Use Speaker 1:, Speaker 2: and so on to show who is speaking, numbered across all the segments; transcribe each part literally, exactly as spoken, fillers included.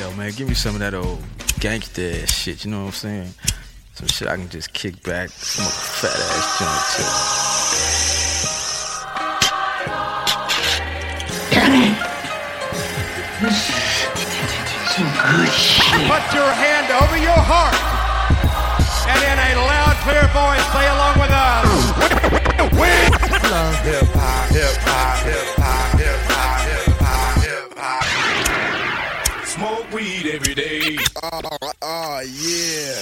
Speaker 1: Yo, man, give me some of that old gangsta ass shit, you know what I'm saying? Some shit I can just kick back, smoke a fat ass joint
Speaker 2: Some good shit.
Speaker 3: Put your hand over your heart and in a loud, clear voice say along with us.
Speaker 4: Hip hop, hip hop, hip hop, hip hop, hip hop, hip hop. Smoke weed every day.
Speaker 5: Oh, oh yeah.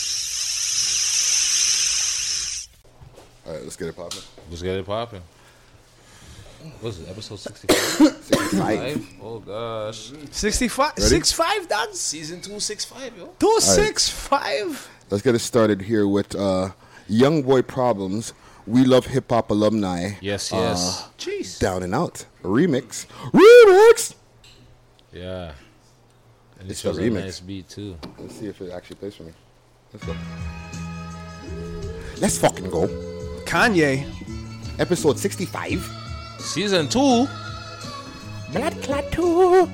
Speaker 5: All right, let's get it popping.
Speaker 6: Let's get it popping. What's it, episode sixty-five?
Speaker 5: sixty-five.
Speaker 6: Oh, gosh.
Speaker 7: sixty-five?
Speaker 5: Ready?
Speaker 7: six five, dog?
Speaker 6: Season two, six five, yo.
Speaker 7: two six five?
Speaker 5: Let's get it started here with uh, Young Boy Problems. We Love Hip Hop alumni.
Speaker 6: Yes, yes.
Speaker 5: Uh,
Speaker 7: Jeez.
Speaker 5: Down and Out. Remix. Remix!
Speaker 6: Yeah. And
Speaker 5: It's
Speaker 6: this was
Speaker 5: the
Speaker 6: a
Speaker 5: remix.
Speaker 6: nice beat, too.
Speaker 5: Let's see if it actually plays for me. Let's go. Let's fucking go.
Speaker 7: Kanye.
Speaker 5: Episode sixty-five.
Speaker 6: Season two.
Speaker 5: Blood Clot two.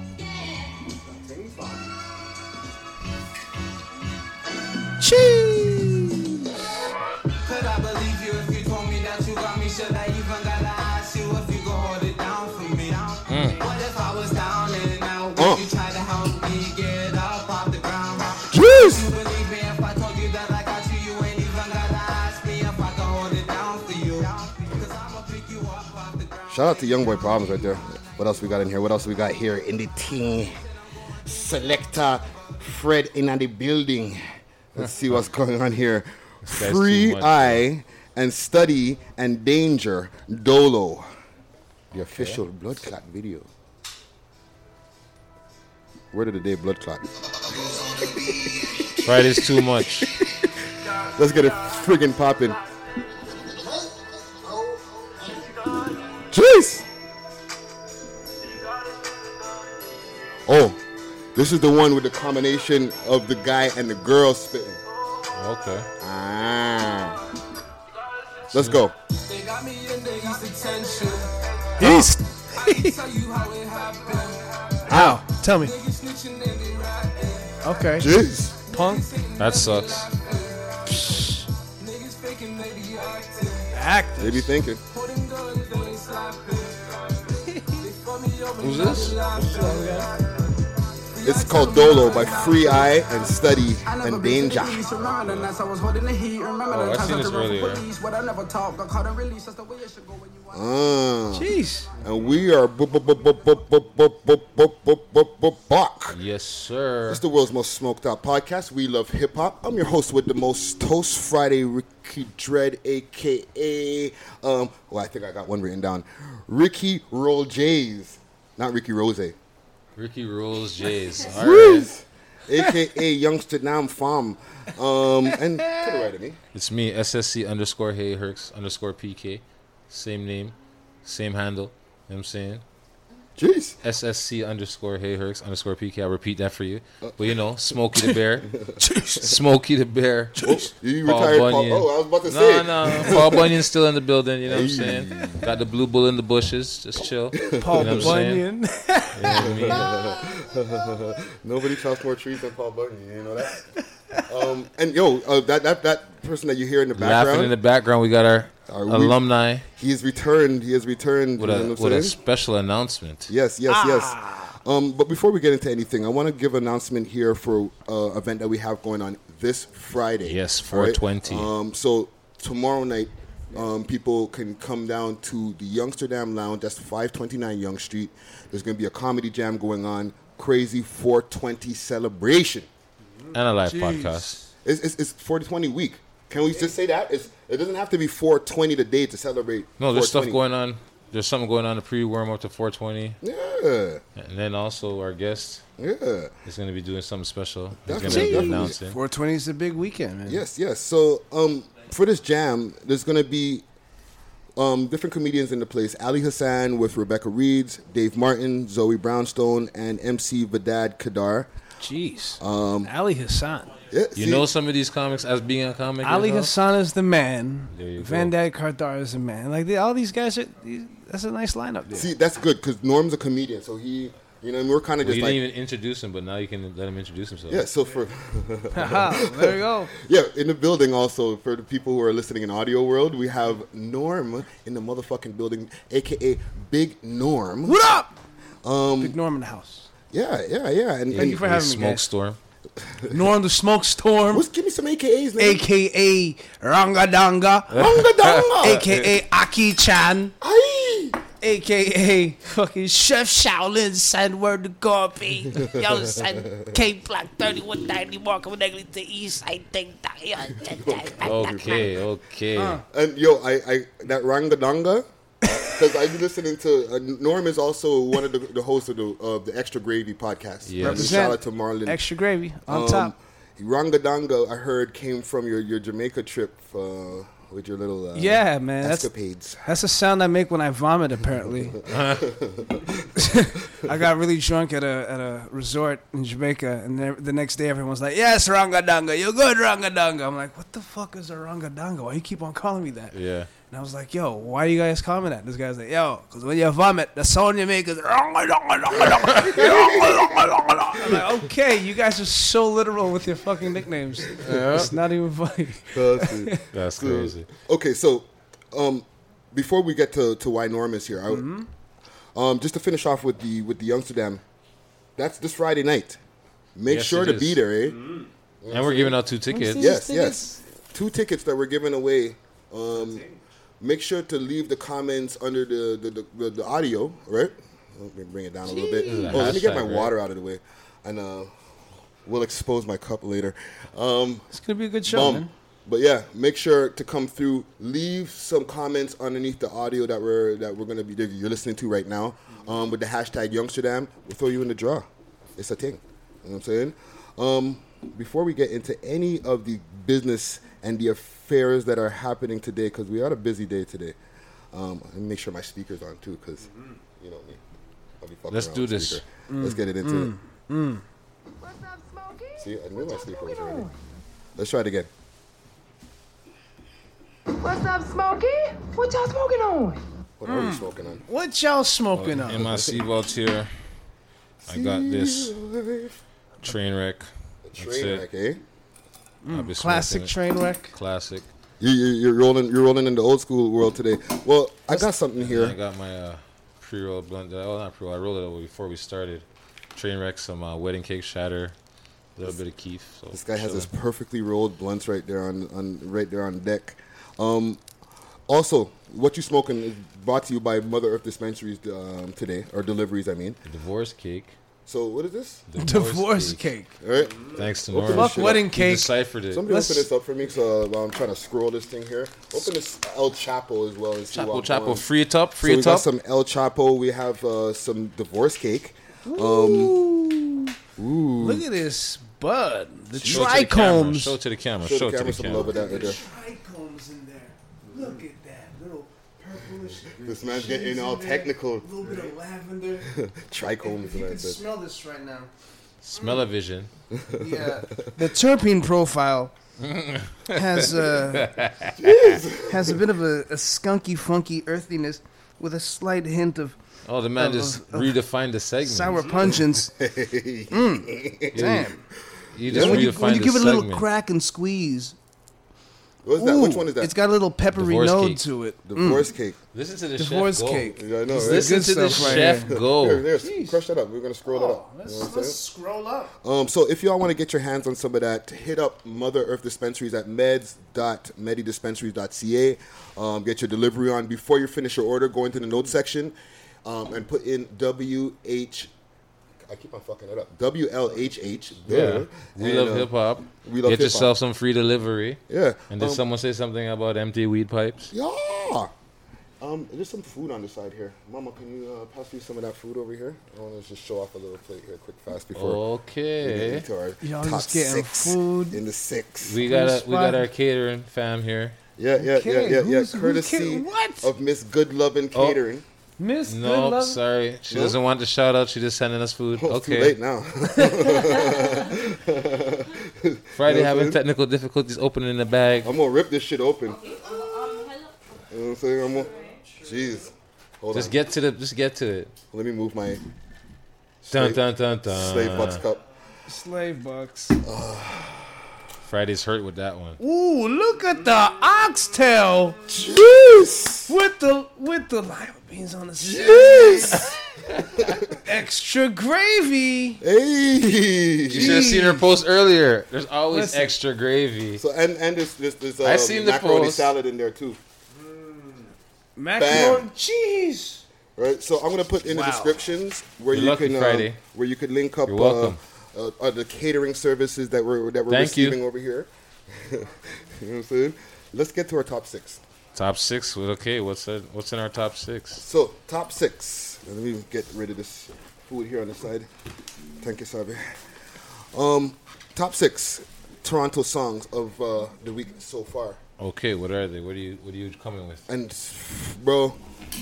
Speaker 7: Cheese.
Speaker 8: Could I believe you if you told me that you got me? Should I even gotta ask you if you could hold it down for me?
Speaker 6: Mm.
Speaker 8: What if I was down and out? Would
Speaker 5: Oh.
Speaker 8: you try to help me get up off the ground?
Speaker 5: Jeez.
Speaker 8: You believe me if I told you that I got you? You ain't even gotta ask me if I could hold it down for you. Cause I'ma pick you up off the ground.
Speaker 5: Shout out to Young Boy Problems right there. What else we got in here? What else we got here in the team? Selector Fred in the building. Let's see what's going on here.
Speaker 6: guy's
Speaker 5: Free
Speaker 6: too much,
Speaker 5: Eye and Study and Danger Dolo. The official blood clot video. Word of the day, blood clot.
Speaker 6: Friday's too much.
Speaker 5: Let's get it friggin' poppin'. Jeez! Oh, this is the one with the combination of the guy and the girl spitting.
Speaker 6: Okay.
Speaker 5: Ah. Let's go.
Speaker 8: They got me in the east attention.
Speaker 7: East.
Speaker 8: Tell you how it happened.
Speaker 7: How? Tell me.
Speaker 8: Niggas snitching and they ratting.
Speaker 7: Okay.
Speaker 5: Jeez.
Speaker 7: Punk.
Speaker 6: That sucks.
Speaker 8: Niggas faking, they be acting.
Speaker 7: Actors.
Speaker 5: They be thinking.
Speaker 8: Putting guns, they ain't slapping. They fuck me up and
Speaker 6: Who's this?
Speaker 8: laughing.
Speaker 5: It's called Dolo by Free Eye and Study
Speaker 8: I never
Speaker 5: and
Speaker 8: been to
Speaker 5: Danger.
Speaker 8: the east around unless I was holding the heat. Remember
Speaker 6: Oh,
Speaker 8: the
Speaker 6: I
Speaker 8: times
Speaker 6: seen
Speaker 8: I
Speaker 6: this
Speaker 8: drove
Speaker 6: earlier.
Speaker 8: police, but I never talk. Got caught and released. That's the way it should go when you want.
Speaker 5: Ah.
Speaker 7: Jeez.
Speaker 5: And we are bu- bu- bu- bu- bu- bu- bu- bu- bu- bu- bu- bu- buck.
Speaker 6: Yes, sir.
Speaker 5: It's the world's most smoked out podcast. We love hip hop. I'm your host with the most Toast Friday, Ricky Dread, aka um. Well, I think I got one written down. Ricky Roll Jays, not Ricky Rose.
Speaker 6: Ricky Rules Jays. All right.
Speaker 5: A K A Youngster Nam Farm. Um, and to the right of me.
Speaker 6: It's me, S S C underscore Hey Herx underscore P K. Same name, same handle. You know what I'm saying?
Speaker 5: Jeez.
Speaker 6: S S C underscore Hey Herx underscore P K. I'll repeat that for you. But you know, Smokey the Bear. Smokey the Bear.
Speaker 5: Oh, you
Speaker 6: Paul
Speaker 5: retired Paul.
Speaker 6: Bunyan.
Speaker 5: Oh, I was about to say.
Speaker 6: No, no. Paul Bunyan's still in the building, you know what I'm saying? Got the blue bull in the bushes. Just chill.
Speaker 7: Paul
Speaker 6: You know what I'm saying?
Speaker 7: Bunyan.
Speaker 6: You know what I mean?
Speaker 5: Nobody chops more trees than Paul Bunyan. You know that. um, and yo, uh, that that that person that you hear in the background,
Speaker 6: Laughing in the background, we got our
Speaker 5: Are we-
Speaker 6: alumni
Speaker 5: he has returned. He has returned.
Speaker 6: with
Speaker 5: you
Speaker 6: a
Speaker 5: know what I'm
Speaker 6: with a
Speaker 5: saying?
Speaker 6: special announcement.
Speaker 5: Yes, yes, yes. Um, but before we get into anything, I want to give an announcement here for uh, event that we have going on this Friday.
Speaker 6: Yes,
Speaker 5: all
Speaker 6: four twenty.
Speaker 5: Um, so tomorrow night, um, people can come down to the Youngsterdam Lounge. That's five twenty-nine Young Street. There's going to be a comedy jam going on. Crazy four twenty celebration.
Speaker 6: And a live podcast.
Speaker 5: It's, it's, it's four twenty week. Can we just say that? It's, it doesn't have to be four twenty the day to celebrate.
Speaker 6: No, there's stuff
Speaker 5: four twenty.
Speaker 6: going on. There's something going on to pre-warm up to four twenty.
Speaker 5: Yeah,
Speaker 6: And then also our guest
Speaker 5: yeah.
Speaker 6: is going to be doing something special. He's going
Speaker 5: Definitely,
Speaker 6: to be
Speaker 5: definitely.
Speaker 6: announcing.
Speaker 7: four twenty is a big weekend, man.
Speaker 5: Yes, yes. So um, for this jam, there's going to be um, different comedians in the place. Ali Hassan with Rebecca Reeds, Dave Martin, Zoe Brownstone, and M C Vidad Kadar.
Speaker 7: Jeez.
Speaker 5: Um,
Speaker 7: Ali Hassan.
Speaker 5: Yeah,
Speaker 6: You
Speaker 5: see,
Speaker 6: know some of these comics as being a comic?
Speaker 7: Ali
Speaker 6: yourself?
Speaker 7: Hassan is the man.
Speaker 6: There you
Speaker 7: Van
Speaker 6: go.
Speaker 7: Dyke Kardar is the man. Like they, all these guys are. These, that's a nice lineup there.
Speaker 5: see, that's good because Norm's a comedian, so he You know, and we're kind of
Speaker 6: Well,
Speaker 5: just
Speaker 6: you
Speaker 5: like,
Speaker 6: didn't even introduce him, but now you can let him introduce himself.
Speaker 5: yeah. So for
Speaker 7: Haha, there you go.
Speaker 5: yeah, in the building also for the people who are listening in audio world, we have Norm in the motherfucking building, aka Big Norm.
Speaker 7: What up?
Speaker 5: Um,
Speaker 7: Big Norm in the house.
Speaker 5: yeah, yeah, yeah. And,
Speaker 6: Yeah,
Speaker 5: and
Speaker 7: you for
Speaker 6: yeah,
Speaker 7: having me,
Speaker 6: Smoke
Speaker 7: guys.
Speaker 6: Storm.
Speaker 7: Norm the Smoke Storm,
Speaker 5: let's give me some A K As, man.
Speaker 7: A K A Rangadanga,
Speaker 5: Rangadanga.
Speaker 7: A K A Aki Chan,
Speaker 5: Aye.
Speaker 7: A K A fucking Chef Shaolin, son, word to copy. Yo, son, K Block thirty-one ninety, walking with ugly to East Side thing.
Speaker 6: Okay, okay.
Speaker 5: And yo, I, I that Rangadanga, because I've been listening to uh, Norm is also one of the, the hosts of the uh, the Extra Gravy podcast.
Speaker 6: Yes.
Speaker 5: And shout out to Marlon.
Speaker 7: Extra gravy on
Speaker 5: Um,
Speaker 7: top.
Speaker 5: Rangadanga, I heard, came from your, your Jamaica trip uh, with your little uh,
Speaker 7: Yeah, man. That's
Speaker 5: escapades.
Speaker 7: that's the sound I make when I vomit. Apparently, I got really drunk at a at a resort in Jamaica, and the, the next day everyone was like, "Yes, Rangadanga, you're good, Rangadanga." I'm like, "What the fuck is a Rangadanga? Why you keep on calling me that?"
Speaker 6: Yeah.
Speaker 7: And I was like, "Yo, why you guys calling me that?" This guy's like, "Yo, because when you vomit, the sound you make is Rangadanga." I'm like, "Okay, you guys are so literal with your fucking nicknames. It's not even funny."
Speaker 5: That's it.
Speaker 6: That's crazy.
Speaker 5: Okay, so um, before we get to, to why Norm is here, I,
Speaker 7: Mm-hmm.
Speaker 5: um, just to finish off with the with the Youngsterdam, that's this Friday night. Make
Speaker 6: Yes,
Speaker 5: sure
Speaker 6: it
Speaker 5: to
Speaker 6: is.
Speaker 5: be there, eh?
Speaker 6: And we're giving out two tickets.
Speaker 5: Yes, yes. Two tickets that we're giving away. Um, make sure to leave the comments under the the, the, the, the audio, right? Let me bring it down a little bit.
Speaker 6: Jeez.
Speaker 5: Oh, let me get my
Speaker 6: Hashtag, right?
Speaker 5: water out of the way, and uh, we'll expose my cup later. Um,
Speaker 7: It's gonna be a good show,
Speaker 5: um,
Speaker 7: man.
Speaker 5: but yeah, make sure to come through. Leave some comments underneath the audio that we're that we're gonna be that you're listening to right now. Um, with the hashtag Youngsterdam, we'll throw you in the draw. It's a thing. You know what I'm saying? Um, before we get into any of the business and the affairs that are happening today, because we had a busy day today. Um, let me make sure my speaker's on too, because you know me. I'll be fucking
Speaker 6: Let's
Speaker 5: around
Speaker 6: do
Speaker 5: with
Speaker 6: this.
Speaker 5: speaker. Let's get it into it.
Speaker 2: What's up, Smokey?
Speaker 5: See, I knew my speaker was
Speaker 2: smoking
Speaker 5: ready.
Speaker 2: on?
Speaker 5: Let's try it again.
Speaker 2: What's up, Smokey? What y'all smoking on?
Speaker 5: What are you smoking on?
Speaker 7: What y'all smoking on?
Speaker 6: In my seatbelt here, I got this train wreck. That's
Speaker 5: Train
Speaker 6: it.
Speaker 5: wreck, eh?
Speaker 6: I've been
Speaker 7: Classic
Speaker 6: smoking it.
Speaker 7: train wreck.
Speaker 6: Classic.
Speaker 5: You, you, you're rolling. You're rolling in the old school world today. Well, I got something
Speaker 6: I
Speaker 5: here.
Speaker 6: got my uh, pre-rolled blunt. Oh, not pre-roll. I rolled it over before we started. Train wreck, some uh, wedding cake shatter, a little bit of keef. So
Speaker 5: This guy has his
Speaker 6: chilling.
Speaker 5: perfectly rolled blunts right there on, on right there on deck. Um, also, what you smoking is brought to you by Mother Earth Dispensaries um, today, or deliveries, I mean.
Speaker 6: divorce cake.
Speaker 5: So what is this?
Speaker 7: Divorce cake.
Speaker 5: All right,
Speaker 6: Thanks to
Speaker 5: Open
Speaker 6: Nora.
Speaker 7: Fuck wedding
Speaker 6: You
Speaker 7: cake.
Speaker 6: deciphered it.
Speaker 5: somebody
Speaker 7: Let's-
Speaker 5: open this up for me. So while I'm trying to scroll this thing here, open this El Chapo as well. And see
Speaker 6: Chapo,
Speaker 5: what I'm
Speaker 6: Chapo,
Speaker 5: going.
Speaker 6: free it up,
Speaker 5: So
Speaker 6: free
Speaker 5: we
Speaker 6: it
Speaker 5: got
Speaker 6: up.
Speaker 5: some El Chapo. We have uh, some divorce cake. Um,
Speaker 7: Look at this bud. The
Speaker 6: Show it to the camera.
Speaker 7: trichomes.
Speaker 6: Show it to the camera.
Speaker 5: show
Speaker 6: Show
Speaker 5: the
Speaker 6: it to
Speaker 5: camera
Speaker 6: the
Speaker 5: some love
Speaker 6: camera.
Speaker 5: of that right there.
Speaker 7: Trichomes in there. Look at that little purplish.
Speaker 5: This man's getting all technical.
Speaker 7: A little bit of lavender.
Speaker 5: Trichomes
Speaker 7: If
Speaker 5: and
Speaker 7: you
Speaker 5: that
Speaker 7: can
Speaker 5: shit.
Speaker 7: smell this right now.
Speaker 6: Smell-o-vision.
Speaker 7: Yeah. The terpene profile has a has a bit of a, a skunky, funky earthiness with a slight hint of
Speaker 6: Oh, the man
Speaker 7: Of-
Speaker 6: just
Speaker 7: of-
Speaker 6: redefined the segment.
Speaker 7: sour pungence. Mm, damn.
Speaker 6: You just
Speaker 7: When you,
Speaker 6: redefined
Speaker 7: when you
Speaker 6: the
Speaker 7: give it a little
Speaker 6: segment.
Speaker 7: crack and squeeze,
Speaker 5: What's that? Which
Speaker 7: ooh,
Speaker 5: one is that?
Speaker 7: It's got a little peppery
Speaker 6: Divorce
Speaker 7: node
Speaker 6: cake.
Speaker 7: to it.
Speaker 5: Divorce cake.
Speaker 6: Listen to the
Speaker 7: Divorce
Speaker 6: chef go.
Speaker 7: cake.
Speaker 5: Yeah, I know, right?
Speaker 6: Listen
Speaker 7: Good
Speaker 6: to the
Speaker 7: stuff right
Speaker 6: chef
Speaker 7: here.
Speaker 6: go.
Speaker 5: Here, here, crush that up. We're gonna scroll that up. You know
Speaker 7: Let's,
Speaker 5: what I'm
Speaker 7: let's
Speaker 5: saying?
Speaker 7: scroll up.
Speaker 5: Um, so if y'all want to get your hands on some of that, hit up Mother Earth Dispensaries at meds dot medidispensaries dot c a. Um, get your delivery on before you finish your order. Go into the notes section um, and put in W H. I keep on fucking it up. W L H H.
Speaker 6: Yeah. We
Speaker 5: And,
Speaker 6: love
Speaker 5: uh,
Speaker 6: hip hop.
Speaker 5: we love
Speaker 6: Get
Speaker 5: hip-hop.
Speaker 6: yourself some free delivery.
Speaker 5: Yeah.
Speaker 6: And did
Speaker 5: Um,
Speaker 6: someone say something about empty weed pipes?
Speaker 5: Yeah. Um, there's some food on the side here. Mama, can you uh, pass me some of that food over here? I want to just show off a little plate here, quick, fast, before we
Speaker 6: Okay.
Speaker 5: get into our
Speaker 7: Y'all
Speaker 5: top
Speaker 7: just getting
Speaker 5: six
Speaker 7: food.
Speaker 5: in the six.
Speaker 6: We got a, we got
Speaker 7: spot.
Speaker 6: our catering fam here.
Speaker 5: Yeah, yeah,
Speaker 7: Okay,
Speaker 5: yeah, yeah, yeah.
Speaker 7: who's- who's
Speaker 5: Courtesy
Speaker 7: ca- what?
Speaker 5: of Miss Good Lovin'
Speaker 6: Oh.
Speaker 5: Catering.
Speaker 7: Miss
Speaker 6: No,
Speaker 7: Good Love.
Speaker 6: sorry. She
Speaker 5: No?
Speaker 6: doesn't want the shout out. She just sending us food.
Speaker 5: Oh, it's
Speaker 6: okay.
Speaker 5: too late now.
Speaker 6: Friday
Speaker 5: You know what I'm
Speaker 6: having
Speaker 5: saying?
Speaker 6: technical difficulties opening the bag.
Speaker 5: I'm gonna rip this shit open. You know what I'm saying? I'm gonna, jeez. Hold
Speaker 6: Just
Speaker 5: on.
Speaker 6: get to the just get to it.
Speaker 5: Let me move my.
Speaker 6: Dun dun dun dun.
Speaker 5: Slave Bucks Cup.
Speaker 7: Slave bucks.
Speaker 6: Friday's hurt with that one.
Speaker 7: Ooh, look at the oxtail
Speaker 5: Jeez.
Speaker 7: with the with the lima beans on the side.
Speaker 5: Jeez.
Speaker 7: Extra gravy.
Speaker 5: Hey.
Speaker 6: You should have seen her post earlier. There's always
Speaker 7: Listen.
Speaker 6: extra gravy.
Speaker 5: So and and there's there's, there's uh,
Speaker 6: I seen the
Speaker 5: macaroni
Speaker 6: post.
Speaker 5: salad in there too.
Speaker 7: Macaroni cheese.
Speaker 5: Right, so I'm gonna put in
Speaker 7: Wow.
Speaker 5: the descriptions where
Speaker 6: You're
Speaker 5: you
Speaker 6: lucky,
Speaker 5: can uh,
Speaker 6: Friday.
Speaker 5: where you could link up
Speaker 6: You're
Speaker 5: uh,
Speaker 6: welcome.
Speaker 5: uh, uh, the catering services that we're that we're
Speaker 6: Thank you.
Speaker 5: receiving over here. You know what I'm saying? Let's get to our top six.
Speaker 6: Top six. Well, okay, what's that? What's in our top six?
Speaker 5: So top six. Let me get rid of this food here on the side. Thank you, Sabi. Um, top six Toronto songs of uh, the week so far.
Speaker 6: Okay, what are they? What are you? What are you coming with?
Speaker 5: And bro,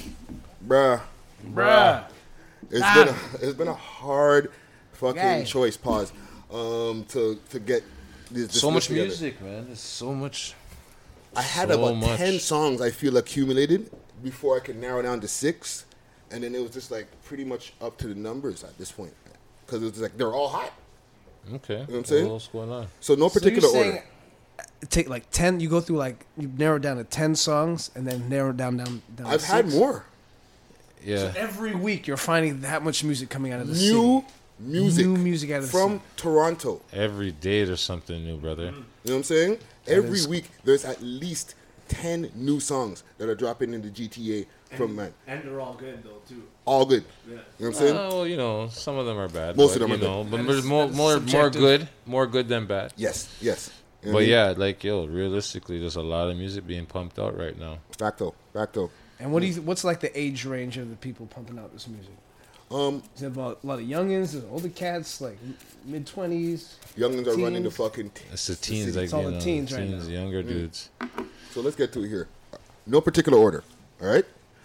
Speaker 5: bruh,
Speaker 7: Bruh.
Speaker 5: it's
Speaker 7: Ah.
Speaker 5: been a, it's been a hard fucking
Speaker 7: Gang.
Speaker 5: choice. Pause. Um, to to get this, this
Speaker 6: So
Speaker 5: list
Speaker 6: much
Speaker 5: together.
Speaker 6: music, man. There's so much.
Speaker 5: I had
Speaker 6: So
Speaker 5: about
Speaker 6: much.
Speaker 5: ten songs I feel accumulated before I could narrow down to six, and then it was just like pretty much up to the numbers at this point because it was like they're all hot.
Speaker 6: Okay.
Speaker 5: You know what I'm saying?
Speaker 6: What's going on?
Speaker 5: So no particular
Speaker 7: so you're
Speaker 5: order.
Speaker 7: saying take like ten. You go through like you narrow it down to ten songs and then narrow it down down. down to
Speaker 5: I've had
Speaker 7: six?
Speaker 5: more
Speaker 6: Yeah.
Speaker 7: Every week you're finding that much music coming out of the
Speaker 5: new
Speaker 7: city.
Speaker 5: music,
Speaker 7: New music out of the
Speaker 5: from
Speaker 7: city.
Speaker 5: Toronto.
Speaker 6: Every day there's something new, brother.
Speaker 5: You know what I'm saying? Every
Speaker 7: is-
Speaker 5: week there's at least ten new songs that are dropping in the G T A from man.
Speaker 7: And they're all good though too.
Speaker 5: All good. You know what I'm saying?
Speaker 6: Oh, well, you know, some of them are bad.
Speaker 5: Most
Speaker 6: but,
Speaker 5: of them
Speaker 6: you
Speaker 5: are
Speaker 6: know,
Speaker 5: bad.
Speaker 6: But
Speaker 7: That
Speaker 6: there's
Speaker 7: is-
Speaker 6: more,
Speaker 7: that is
Speaker 6: more, more
Speaker 7: subjective.
Speaker 6: good, more good than bad.
Speaker 5: Yes, yes. You know
Speaker 6: But
Speaker 5: what I mean?
Speaker 6: yeah, like yo, realistically, there's a lot of music being pumped out right now.
Speaker 5: Facto, facto.
Speaker 7: And what do you? What's like the age range of the people pumping out this music?
Speaker 5: Um,
Speaker 7: Is it about a lot of youngins, is it older cats, like mid twenties?
Speaker 5: youngins are running the
Speaker 7: Teens.
Speaker 5: fucking.
Speaker 6: It's the teens, like
Speaker 7: It's all
Speaker 6: you
Speaker 7: the
Speaker 6: know,
Speaker 7: teens right
Speaker 6: teens,
Speaker 7: now.
Speaker 6: younger dudes.
Speaker 5: So let's get to it here. No particular order. All right.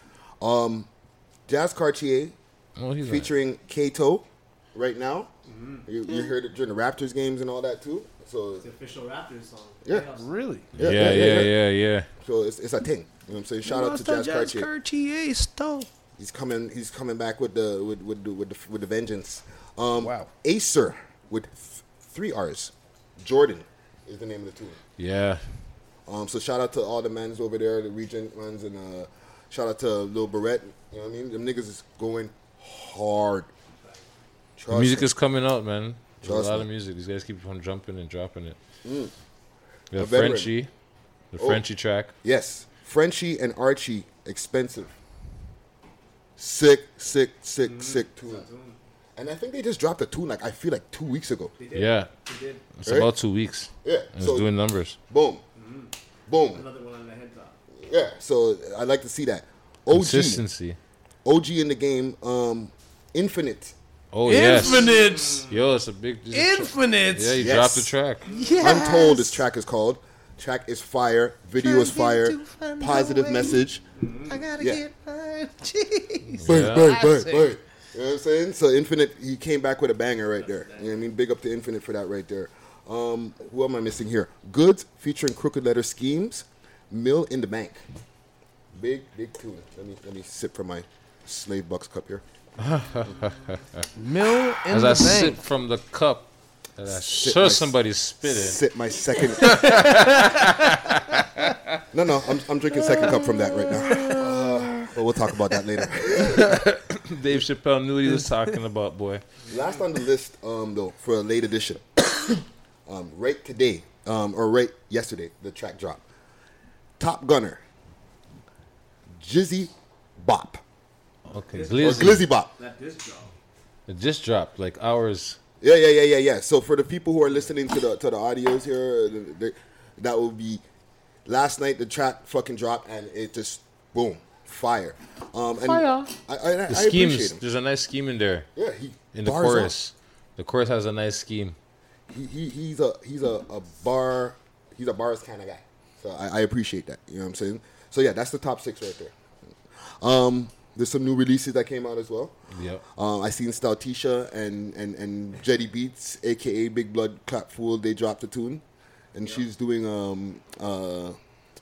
Speaker 5: Um, Jazz Cartier
Speaker 6: Oh, he's
Speaker 5: featuring Kato right now. You, you heard it during the Raptors games and all that too. So
Speaker 9: The official Raptors song.
Speaker 5: yeah,
Speaker 7: Really?
Speaker 6: yeah, yeah, yeah, yeah, yeah.
Speaker 5: So it's, it's a thing. You know what I'm saying? Shout out to Jazz Cartier.
Speaker 7: Cartier stole.
Speaker 5: He's coming. He's coming back with the with with the, with the, with the vengeance. Um,
Speaker 7: Wow.
Speaker 5: Acer with th- three R's. Jordan is the name of the tune.
Speaker 6: Yeah.
Speaker 5: Um, so shout out to all the mans over there, the Regent mans, and uh, shout out to Lil Barrett. You know what I mean? Them niggas is going hard.
Speaker 6: The
Speaker 5: Trust
Speaker 6: music
Speaker 5: me.
Speaker 6: is coming out, man. There's
Speaker 5: Trust
Speaker 6: a lot
Speaker 5: me.
Speaker 6: of music. These guys keep on jumping and dropping it.
Speaker 5: Mm.
Speaker 6: We
Speaker 5: A
Speaker 6: have
Speaker 5: veteran.
Speaker 6: Frenchie, the
Speaker 5: Oh.
Speaker 6: Frenchie track.
Speaker 5: Yes, Frenchie and Archie, expensive. Sick, sick, sick,
Speaker 9: Mm-hmm.
Speaker 5: sick tune. And I think they just dropped a tune like I feel like two weeks ago.
Speaker 6: Yeah,
Speaker 9: They did.
Speaker 6: it's
Speaker 5: Right?
Speaker 6: about two weeks.
Speaker 5: Yeah,
Speaker 6: And it's
Speaker 5: so
Speaker 6: doing numbers.
Speaker 5: boom, boom.
Speaker 9: Another one on the head top.
Speaker 5: Yeah, so I like to see that. O G,
Speaker 6: Consistency.
Speaker 5: O G in the game. Um, Infinite.
Speaker 6: Oh yes.
Speaker 7: Infinite.
Speaker 6: Yo, it's a big. it's a tra-
Speaker 7: Infinite.
Speaker 6: Yeah, you
Speaker 5: Yes.
Speaker 6: dropped the track.
Speaker 5: Untold. This track is called. Track is fire. Video is fire. Positive message.
Speaker 7: I gotta
Speaker 5: Yeah.
Speaker 7: get my cheese.
Speaker 5: Bang,
Speaker 6: Yeah.
Speaker 5: bang, bang,
Speaker 7: Classic.
Speaker 5: bang. You know what I'm saying? So Infinite, he came back with a banger right there. You know what I mean? Big up to Infinite for that right there. Um, who am I missing here? Goods featuring Crooked Letter Schemes. Mill in the Bank. Big, big tune. Let me let me sip from my Slave Bucks cup here.
Speaker 7: Mill in
Speaker 6: As
Speaker 7: the
Speaker 6: I
Speaker 7: bank.
Speaker 6: sip from the cup, that I
Speaker 5: Sip
Speaker 6: sure
Speaker 5: my-
Speaker 6: somebody's spitting.
Speaker 5: Sip my second. no, no, I'm I'm drinking second cup from that right now. Uh, but we'll talk about that later.
Speaker 6: Dave Chappelle knew what he was talking about, boy.
Speaker 5: Last on the list, um, though, for a late edition, um, right today, um, or right yesterday, the track dropped. Top Gunner, Jizzy Bop,
Speaker 6: Okay,
Speaker 5: or
Speaker 6: Glizzy.
Speaker 5: Glizzy Bop.
Speaker 9: That disc drop.
Speaker 6: It just dropped like hours.
Speaker 5: Yeah, yeah, yeah, yeah, yeah. So for the people who are listening to the to the audios here, the, the, that will be last night. The track fucking dropped, and it just boom, fire. Um, and
Speaker 7: Fire.
Speaker 5: I, I, I
Speaker 6: The
Speaker 5: appreciate
Speaker 6: schemes,
Speaker 5: him.
Speaker 6: there's a nice scheme in there.
Speaker 5: Yeah, he
Speaker 6: In the
Speaker 5: bars
Speaker 6: chorus. The chorus has a nice scheme.
Speaker 5: up. He, he he's a he's a, a bar he's a bars kind of guy. So I, I appreciate that. You know what I'm saying? So yeah, that's the top six right there. Um, there's some new releases that came out as well.
Speaker 6: Yep.
Speaker 5: Um, I seen Stoutisha and and and Jetty Beats, aka Big Blood Clap Fool. They dropped a tune, and she's doing um uh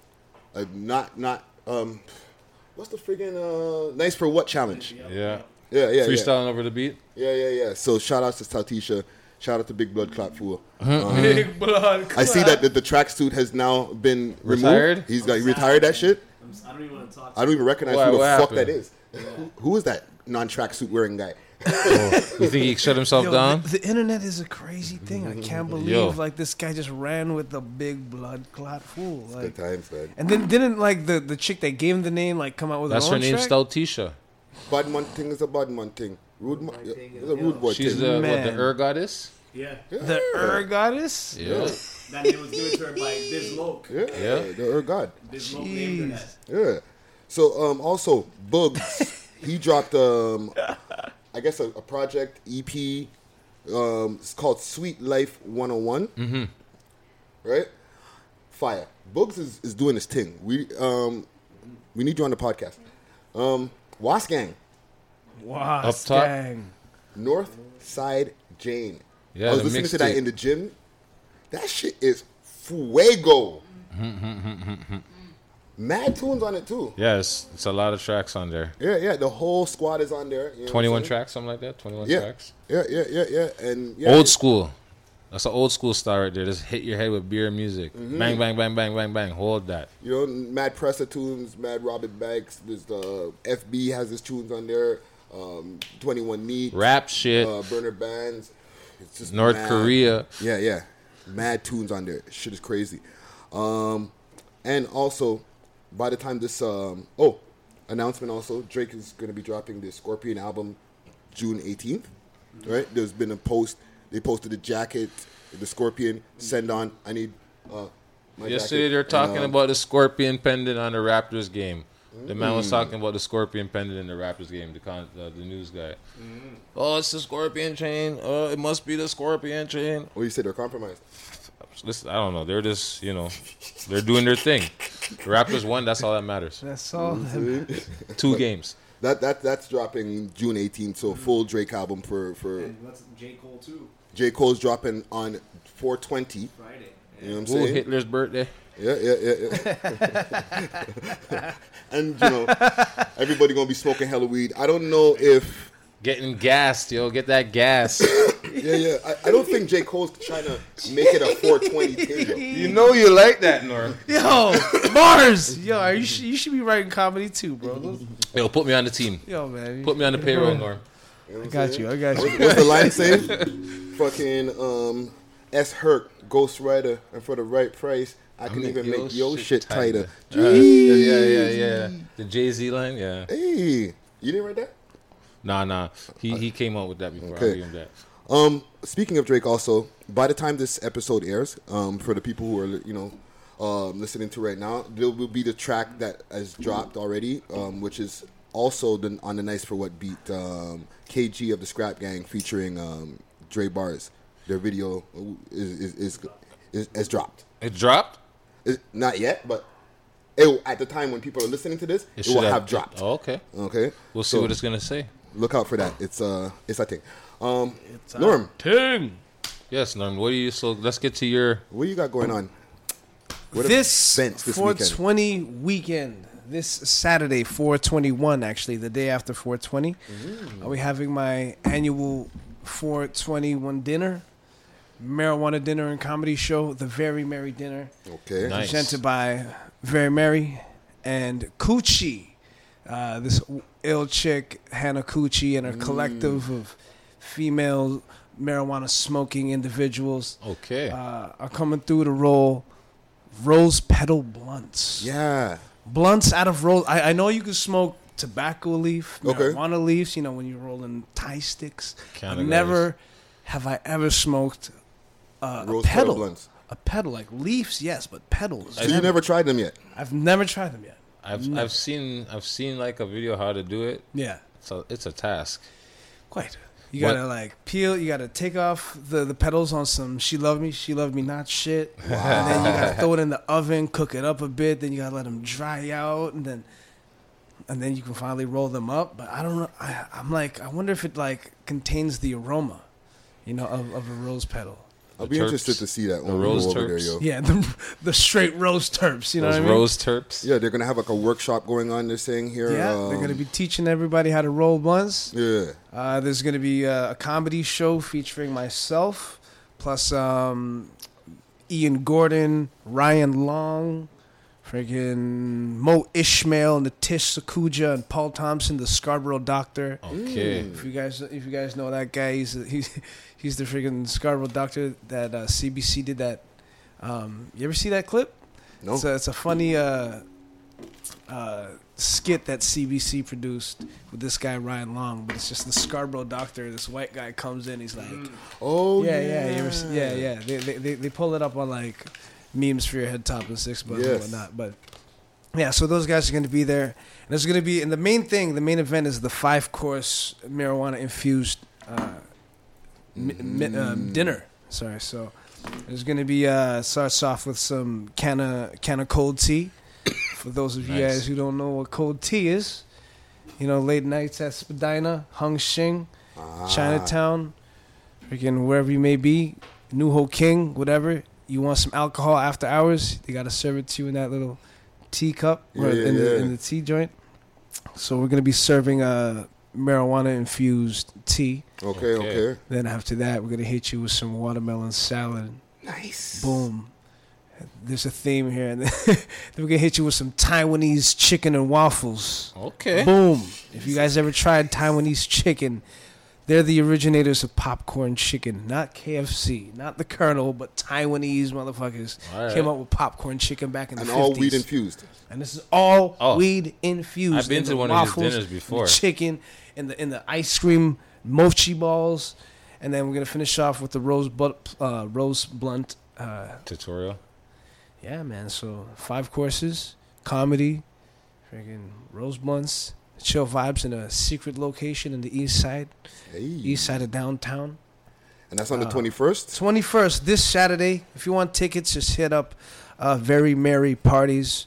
Speaker 5: a not not um what's the friggin' uh nice for what challenge?
Speaker 6: Yeah.
Speaker 5: Yeah, yeah, yeah.
Speaker 6: Freestyling over the beat.
Speaker 5: Yeah, yeah, yeah. So shout out to Saltisha. Shout out to Big Blood Clot Fool. Um,
Speaker 7: Big blood.
Speaker 5: I see that the, the tracksuit has now been
Speaker 6: Retired?
Speaker 5: removed. He's got he retired that shit.
Speaker 9: I'm s- I don't even want to talk.
Speaker 5: I don't even recognize
Speaker 6: Why,
Speaker 5: who the
Speaker 6: what
Speaker 5: fuck
Speaker 6: happened?
Speaker 5: that is. Who, who is that non-tracksuit wearing guy?
Speaker 6: Oh, you think he shut himself
Speaker 7: Yo,
Speaker 6: down?
Speaker 7: the, the internet is a crazy thing. I can't believe
Speaker 6: Yo.
Speaker 7: like this guy just ran with the big blood clot fool. Like,
Speaker 5: Good times, man.
Speaker 7: and then didn't like the, the chick that gave him the name like come out with
Speaker 6: That's
Speaker 7: her
Speaker 6: her
Speaker 7: own
Speaker 6: name,
Speaker 7: track?
Speaker 6: Stoutisha.
Speaker 5: Badman thing is a badman thing. Rude, mo-
Speaker 9: Badman
Speaker 5: yeah,
Speaker 9: thing
Speaker 5: it's
Speaker 9: is-
Speaker 5: a rude boy
Speaker 6: She's
Speaker 5: thing.
Speaker 6: the what, the
Speaker 7: Man.
Speaker 6: Ur goddess.
Speaker 9: Yeah.
Speaker 7: The Ur goddess?
Speaker 6: Yeah.
Speaker 9: That name was given to her by Biz Loke.
Speaker 5: yeah,
Speaker 6: Yeah.
Speaker 5: the Ur God.
Speaker 9: Biz Loke named her that.
Speaker 5: Yeah. So um, also Bugs, he dropped um, I guess a, a project E P. Um, it's called Sweet Life one oh one. Mm-hmm. Right? Fire. Bugs is, is doing his thing. We um, we need you on the podcast. Um, Was Gang,
Speaker 7: Wow.
Speaker 6: Up top.
Speaker 7: Gang.
Speaker 5: North Side Jane.
Speaker 6: Yeah,
Speaker 5: I was
Speaker 6: the
Speaker 5: listening to that
Speaker 6: mixtape.
Speaker 5: in the gym. That shit is fuego. Mad tunes on it too.
Speaker 6: Yes, it's a lot of tracks on there.
Speaker 5: Yeah, yeah. The whole squad is on there. You know what I'm
Speaker 6: twenty-one
Speaker 5: saying?
Speaker 6: tracks, something like that. twenty-one
Speaker 5: Yeah.
Speaker 6: tracks.
Speaker 5: Yeah, yeah, yeah, yeah. And yeah,
Speaker 6: Old school. That's an old school style right there. Just hit your head with beer music.
Speaker 5: Mm-hmm.
Speaker 6: Bang, bang, bang, bang, bang, bang. Hold that.
Speaker 5: You know, Mad Presser tunes, Mad Robin Banks. There's the F B has his tunes on there. Um, twenty-one Neat,
Speaker 6: Rap shit.
Speaker 5: uh, Burner Bands. It's just
Speaker 6: North
Speaker 5: mad-
Speaker 6: Korea.
Speaker 5: Yeah, yeah. Mad tunes on there. Shit is crazy. Um, and also, by the time this um, oh announcement also, Drake is gonna be dropping the Scorpion album June eighteenth. Right? There's been a post. They posted the jacket, the Scorpion. Send on. I need. Uh, my
Speaker 6: Yesterday
Speaker 5: jacket.
Speaker 6: they were talking
Speaker 5: And, um,
Speaker 6: about the Scorpion pendant on the Raptors game. The man
Speaker 5: Mm.
Speaker 6: was talking about the Scorpion pendant in the Raptors game. The con- uh, the news guy. Oh, it's the Scorpion chain. Oh, it must be the Scorpion chain.
Speaker 5: Well, you said they're compromised.
Speaker 6: Listen, I don't know. They're just, you know, they're doing their thing. The Raptors won. That's all that matters.
Speaker 7: That's all.
Speaker 6: Two games.
Speaker 5: That that that's dropping June eighteenth. So full Drake album for for
Speaker 9: And what's J. Cole too?
Speaker 5: J Cole's dropping on four twenty.
Speaker 9: Friday.
Speaker 5: You know what I'm
Speaker 6: Ooh,
Speaker 5: saying?
Speaker 6: Hitler's birthday.
Speaker 5: Yeah, yeah, yeah, yeah. And you know, everybody gonna be smoking hella weed. I don't know if.
Speaker 6: Getting gassed, yo. Get that gas.
Speaker 5: Yeah, yeah. I, I don't think J Cole's trying to make it a four twenty thing. Yo.
Speaker 6: You know you like that, Norm.
Speaker 7: Yo, bars. Yo, are you, sh- you should be writing comedy too, bro. Those-
Speaker 6: Yo, put me on the team.
Speaker 7: Yo, man.
Speaker 6: Put me on the payroll, Norm.
Speaker 5: You know what
Speaker 7: I
Speaker 5: I'm
Speaker 7: got
Speaker 5: saying?
Speaker 7: you. I got you.
Speaker 5: What's the line say? Fucking um, S. Herc, Ghost Rider, and for the right price, I can even make your shit tighter.
Speaker 6: Uh, yeah, yeah, yeah, yeah. The Jay-Z line, yeah.
Speaker 5: Hey, you didn't write that?
Speaker 6: Nah, nah. He he came up with that before.
Speaker 5: Okay.
Speaker 6: I gave him that.
Speaker 5: Um, speaking of Drake, also, by the time this episode airs, um, for the people who are you know um, listening to right now, there will be the track that has dropped already, um, which is also the, on the Nice for What beat, um, K G of the Scrap Gang featuring um, Dre Bars. Their video is is is, is, is dropped.
Speaker 6: It dropped?
Speaker 5: It's not yet, but it, at the time when people are listening to this, it,
Speaker 6: should
Speaker 5: will have dropped.
Speaker 6: Oh, okay.
Speaker 5: Okay,
Speaker 6: We'll see
Speaker 5: So,
Speaker 6: what it's gonna say.
Speaker 5: look out for that. It's uh, it's a thing. Um, Norm,
Speaker 7: Ting.
Speaker 6: Yes, Norm. What do you? So let's get to your.
Speaker 5: what you got going on? What
Speaker 7: This,
Speaker 5: events this
Speaker 7: four
Speaker 5: weekend?
Speaker 7: twenty weekend. This Saturday, four twenty-one, actually, the day after four twenty. Are we having my annual four twenty-one dinner? Marijuana dinner and comedy show, The Very Merry Dinner.
Speaker 5: Okay.
Speaker 6: Nice.
Speaker 7: Presented by Very Merry and Coochie. Uh, this ill chick, Hannah Coochie, and her collective of female marijuana smoking individuals
Speaker 6: Okay.
Speaker 7: uh, are coming through to roll rose petal blunts.
Speaker 5: Yeah.
Speaker 7: Blunts out of rose. I, I know you can smoke tobacco leaf,
Speaker 5: Okay.
Speaker 7: marijuana leaves, you know, when you're rolling Thai sticks.
Speaker 6: Kinda
Speaker 7: I've never have I ever smoked uh,
Speaker 5: Rose
Speaker 7: a
Speaker 5: petal
Speaker 7: petal.
Speaker 5: blunts.
Speaker 7: A petal, like leaves, yes, but petals.
Speaker 5: So you never tried them yet?
Speaker 7: I've never tried them yet.
Speaker 6: I've I've seen I've seen like a video how to do it.
Speaker 7: Yeah,
Speaker 6: So it's a task.
Speaker 7: quite. You
Speaker 6: What-
Speaker 7: gotta like peel. You gotta take off the, the petals on some "She Loved Me, She Loved Me Not" shit. And then you gotta throw it in the oven, cook it up a bit. Then you gotta let them dry out, and then and then you can finally roll them up. But I don't know. I, I'm like, I wonder if it like contains the aroma, you know, of, of a rose petal.
Speaker 5: I'll
Speaker 6: The
Speaker 5: be
Speaker 6: Terps.
Speaker 5: interested to see that
Speaker 6: The
Speaker 5: when we
Speaker 6: Rose
Speaker 5: go over there,
Speaker 6: Terps.
Speaker 5: yo.
Speaker 7: Yeah, the, the straight rose terps. You know
Speaker 6: Those
Speaker 7: what I mean?
Speaker 6: rose terps.
Speaker 5: Yeah, they're gonna have like a workshop going on. They're saying here.
Speaker 7: Yeah,
Speaker 5: um,
Speaker 7: they're gonna be teaching everybody how to roll blunts.
Speaker 5: Yeah.
Speaker 7: Uh, there's gonna be uh, a comedy show featuring myself, plus um, Ian Gordon, Ryan Long, freaking Mo Ishmael, Natish Sakuja, and Paul Thompson, the Scarborough Doctor.
Speaker 6: Okay.
Speaker 7: If you guys, if you guys know that guy, he's he's he's the freaking Scarborough Doctor that uh, C B C did that. Um, you ever see that clip?
Speaker 5: No.
Speaker 7: It's a, it's a funny uh, uh, skit that C B C produced with this guy Ryan Long, but it's just the Scarborough Doctor. This white guy comes in, he's like,
Speaker 5: Oh
Speaker 7: yeah,
Speaker 5: yeah.
Speaker 7: yeah, you ever see, yeah, yeah. They, they they they pull it up on like memes for your head top and six bucks
Speaker 5: Yes.
Speaker 7: and whatnot. But yeah, so those guys are going to be there, and there's going to be, and the main thing, the main event is the five course marijuana infused uh, mi- mi- um, dinner. Sorry, so there's going to be uh, starts off with some can of can of cold tea. For those of you
Speaker 6: Nice.
Speaker 7: guys who don't know what cold tea is, you know, late nights at Spadina, Hung Shing,
Speaker 5: Ah.
Speaker 7: Chinatown, freaking wherever you may be, New Ho King, whatever. You want some alcohol after hours? They gotta serve it to you in that little teacup or
Speaker 5: Yeah, yeah,
Speaker 7: in, the,
Speaker 5: yeah.
Speaker 7: in the tea joint. So we're gonna be serving a marijuana infused tea.
Speaker 5: Okay,
Speaker 6: Okay.
Speaker 5: okay.
Speaker 7: Then after that, we're gonna hit you with some watermelon salad.
Speaker 5: Nice.
Speaker 7: Boom. There's a theme here. And then we're gonna hit you with some Taiwanese chicken and waffles.
Speaker 6: Okay.
Speaker 7: Boom. If you guys ever tried Taiwanese chicken, they're the originators of popcorn chicken, not K F C, not the Colonel, but Taiwanese motherfuckers
Speaker 6: All right.
Speaker 7: came up with popcorn chicken back in the
Speaker 5: And
Speaker 7: fifties.
Speaker 5: all weed infused.
Speaker 7: And this is all
Speaker 6: Oh.
Speaker 7: weed infused.
Speaker 6: I've been
Speaker 7: in
Speaker 6: to
Speaker 7: the
Speaker 6: one of his
Speaker 7: waffles,
Speaker 6: dinners before.
Speaker 7: the chicken, and the in the ice cream mochi balls, and then we're gonna finish off with the rose blunt, uh, rose blunt. Uh,
Speaker 6: Tutorial.
Speaker 7: yeah, man. So five courses, comedy, freaking rose blunts, chill vibes in a secret location in the east side,
Speaker 5: Hey.
Speaker 7: east side of downtown.
Speaker 5: And that's on the
Speaker 7: Uh,
Speaker 5: twenty-first.
Speaker 7: twenty-first, this Saturday. If you want tickets, just hit up uh, Very Merry Parties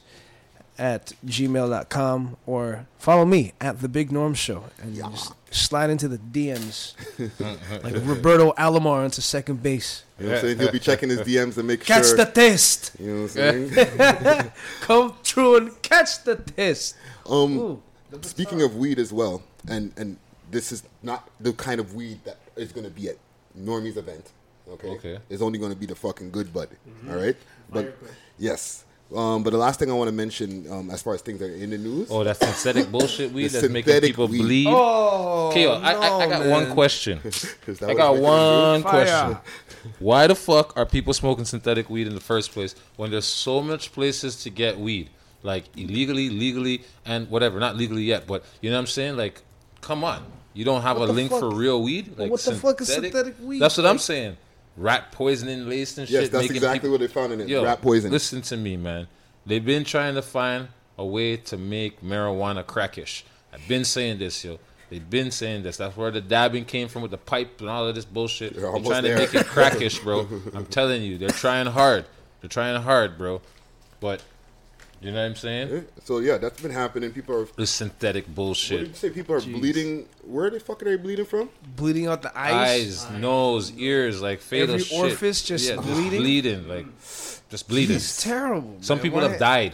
Speaker 7: at gmail dot com or follow me at The Big Norm Show and
Speaker 5: Yeah.
Speaker 7: just slide into the D Ms like Roberto Alomar into second base.
Speaker 5: You know what I'm saying? He'll be checking his D Ms to make
Speaker 7: Catch
Speaker 5: sure.
Speaker 7: the test.
Speaker 5: You know what I'm saying?
Speaker 7: Come through and catch the test.
Speaker 5: um,
Speaker 7: Ooh.
Speaker 5: speaking of weed as well, and and this is not the kind of weed that is going to be at Normie's event. Okay.
Speaker 6: Okay.
Speaker 5: It's only going to be the fucking good bud. All right. But yes. Um, but the last thing I want to mention, um, as far as things that are in the news,
Speaker 6: Oh, that synthetic bullshit weed
Speaker 5: The
Speaker 6: that's making
Speaker 5: synthetic
Speaker 6: people
Speaker 5: weed.
Speaker 6: bleed.
Speaker 7: Oh,
Speaker 6: Okay, yo, I, I, I got
Speaker 7: no,
Speaker 6: one
Speaker 7: man.
Speaker 6: question.
Speaker 5: is that
Speaker 6: I
Speaker 5: what's
Speaker 6: got
Speaker 5: making it
Speaker 6: one
Speaker 7: Fire.
Speaker 6: question. Why the fuck are people smoking synthetic weed in the first place when there's so much places to get weed? Like illegally, legally, and whatever. Not legally yet, but you know what I'm saying? Like, come on. You don't have
Speaker 7: What
Speaker 6: a
Speaker 7: the
Speaker 6: link
Speaker 7: fuck?
Speaker 6: for real weed? Like
Speaker 7: what the fuck is synthetic weed?
Speaker 6: That's what I'm
Speaker 7: Like-
Speaker 6: saying. Rat poisoning laced and
Speaker 5: Yes,
Speaker 6: shit.
Speaker 5: that's
Speaker 6: making
Speaker 5: exactly
Speaker 6: people,
Speaker 5: what they found in it.
Speaker 6: Yo,
Speaker 5: Rat poison.
Speaker 6: Listen to me, man. They've been trying to find a way to make marijuana crackish. I've been saying this, yo. They've been saying this. That's where the dabbing came from with the pipe and all of this bullshit.
Speaker 5: They're
Speaker 6: They're
Speaker 5: almost
Speaker 6: trying
Speaker 5: there.
Speaker 6: to make it crackish, bro. I'm telling you, they're trying hard. They're trying hard, bro. But you know what I'm saying?
Speaker 5: Yeah. So yeah, that's been happening. People are.
Speaker 6: This synthetic
Speaker 5: What did
Speaker 6: bullshit.
Speaker 5: you say? People are bleeding. Where the fuck are they bleeding from?
Speaker 7: Bleeding out the eyes.
Speaker 6: Eyes, nose, ears, like fatal
Speaker 7: Every
Speaker 6: shit.
Speaker 7: orifice just
Speaker 6: yeah,
Speaker 7: bleeding?
Speaker 6: Just bleeding, like just bleeding.
Speaker 7: It's terrible.
Speaker 6: Some
Speaker 7: man.
Speaker 6: people
Speaker 7: Why-
Speaker 6: have died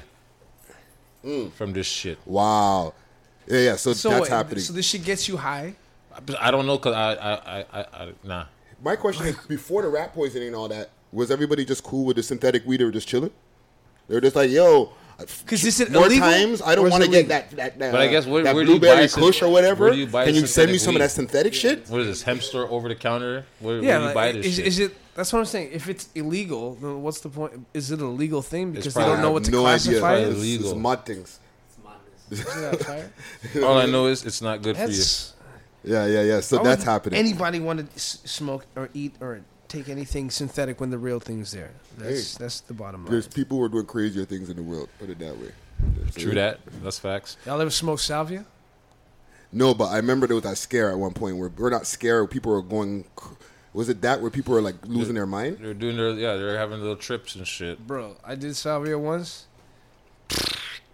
Speaker 6: from this shit.
Speaker 5: Wow. Yeah, yeah. So,
Speaker 7: So
Speaker 5: that's
Speaker 7: what,
Speaker 5: happening.
Speaker 7: So this shit gets you high.
Speaker 6: I don't know, cause I, I, I, I, I nah.
Speaker 5: My question is, before the rat poisoning and all that, was everybody just cool with the synthetic weed or just chilling? They were just like, yo,
Speaker 7: 'Cause is it
Speaker 5: more
Speaker 7: illegal
Speaker 5: times. I
Speaker 7: or
Speaker 5: don't
Speaker 7: is
Speaker 5: want to
Speaker 7: it
Speaker 5: get
Speaker 7: legal?
Speaker 5: that that, that,
Speaker 6: But I guess where-
Speaker 5: that
Speaker 6: where do you
Speaker 5: blueberry
Speaker 6: buy syn-
Speaker 5: kush or whatever.
Speaker 6: where do you buy
Speaker 5: Can you send me
Speaker 6: synthetic
Speaker 5: some of
Speaker 6: weed?
Speaker 5: that synthetic shit?
Speaker 6: What is this hemp store over the counter? Where, where
Speaker 7: Yeah,
Speaker 6: do you
Speaker 7: like,
Speaker 6: buy this
Speaker 7: is,
Speaker 6: shit?
Speaker 7: is it? That's what I'm saying. If it's illegal, then what's the point? Is it a legal thing because they
Speaker 6: probably-
Speaker 7: don't know what to
Speaker 5: no
Speaker 7: classify
Speaker 5: idea.
Speaker 7: it?
Speaker 5: It's, it's
Speaker 6: Illegal.
Speaker 5: mud things.
Speaker 7: Isn't that fire?
Speaker 6: All I know is it's not good for you.
Speaker 7: That's
Speaker 5: Yeah, yeah, yeah. So
Speaker 7: why
Speaker 5: that's
Speaker 7: would
Speaker 5: happening.
Speaker 7: Anybody want to s- smoke or eat or take anything synthetic when the real thing's there? That's
Speaker 5: Hey.
Speaker 7: that's the bottom line.
Speaker 5: There's people who are doing crazier things in the world. Put it that way. That's
Speaker 6: True
Speaker 5: it.
Speaker 6: that. That's facts.
Speaker 7: Y'all ever smoke salvia?
Speaker 5: No, but I remember there was that scare at one point where we're not scared. People were going. cr- Was it that where people were like losing their mind?
Speaker 6: They're doing their yeah. They're having little trips and shit.
Speaker 7: Bro, I did salvia once.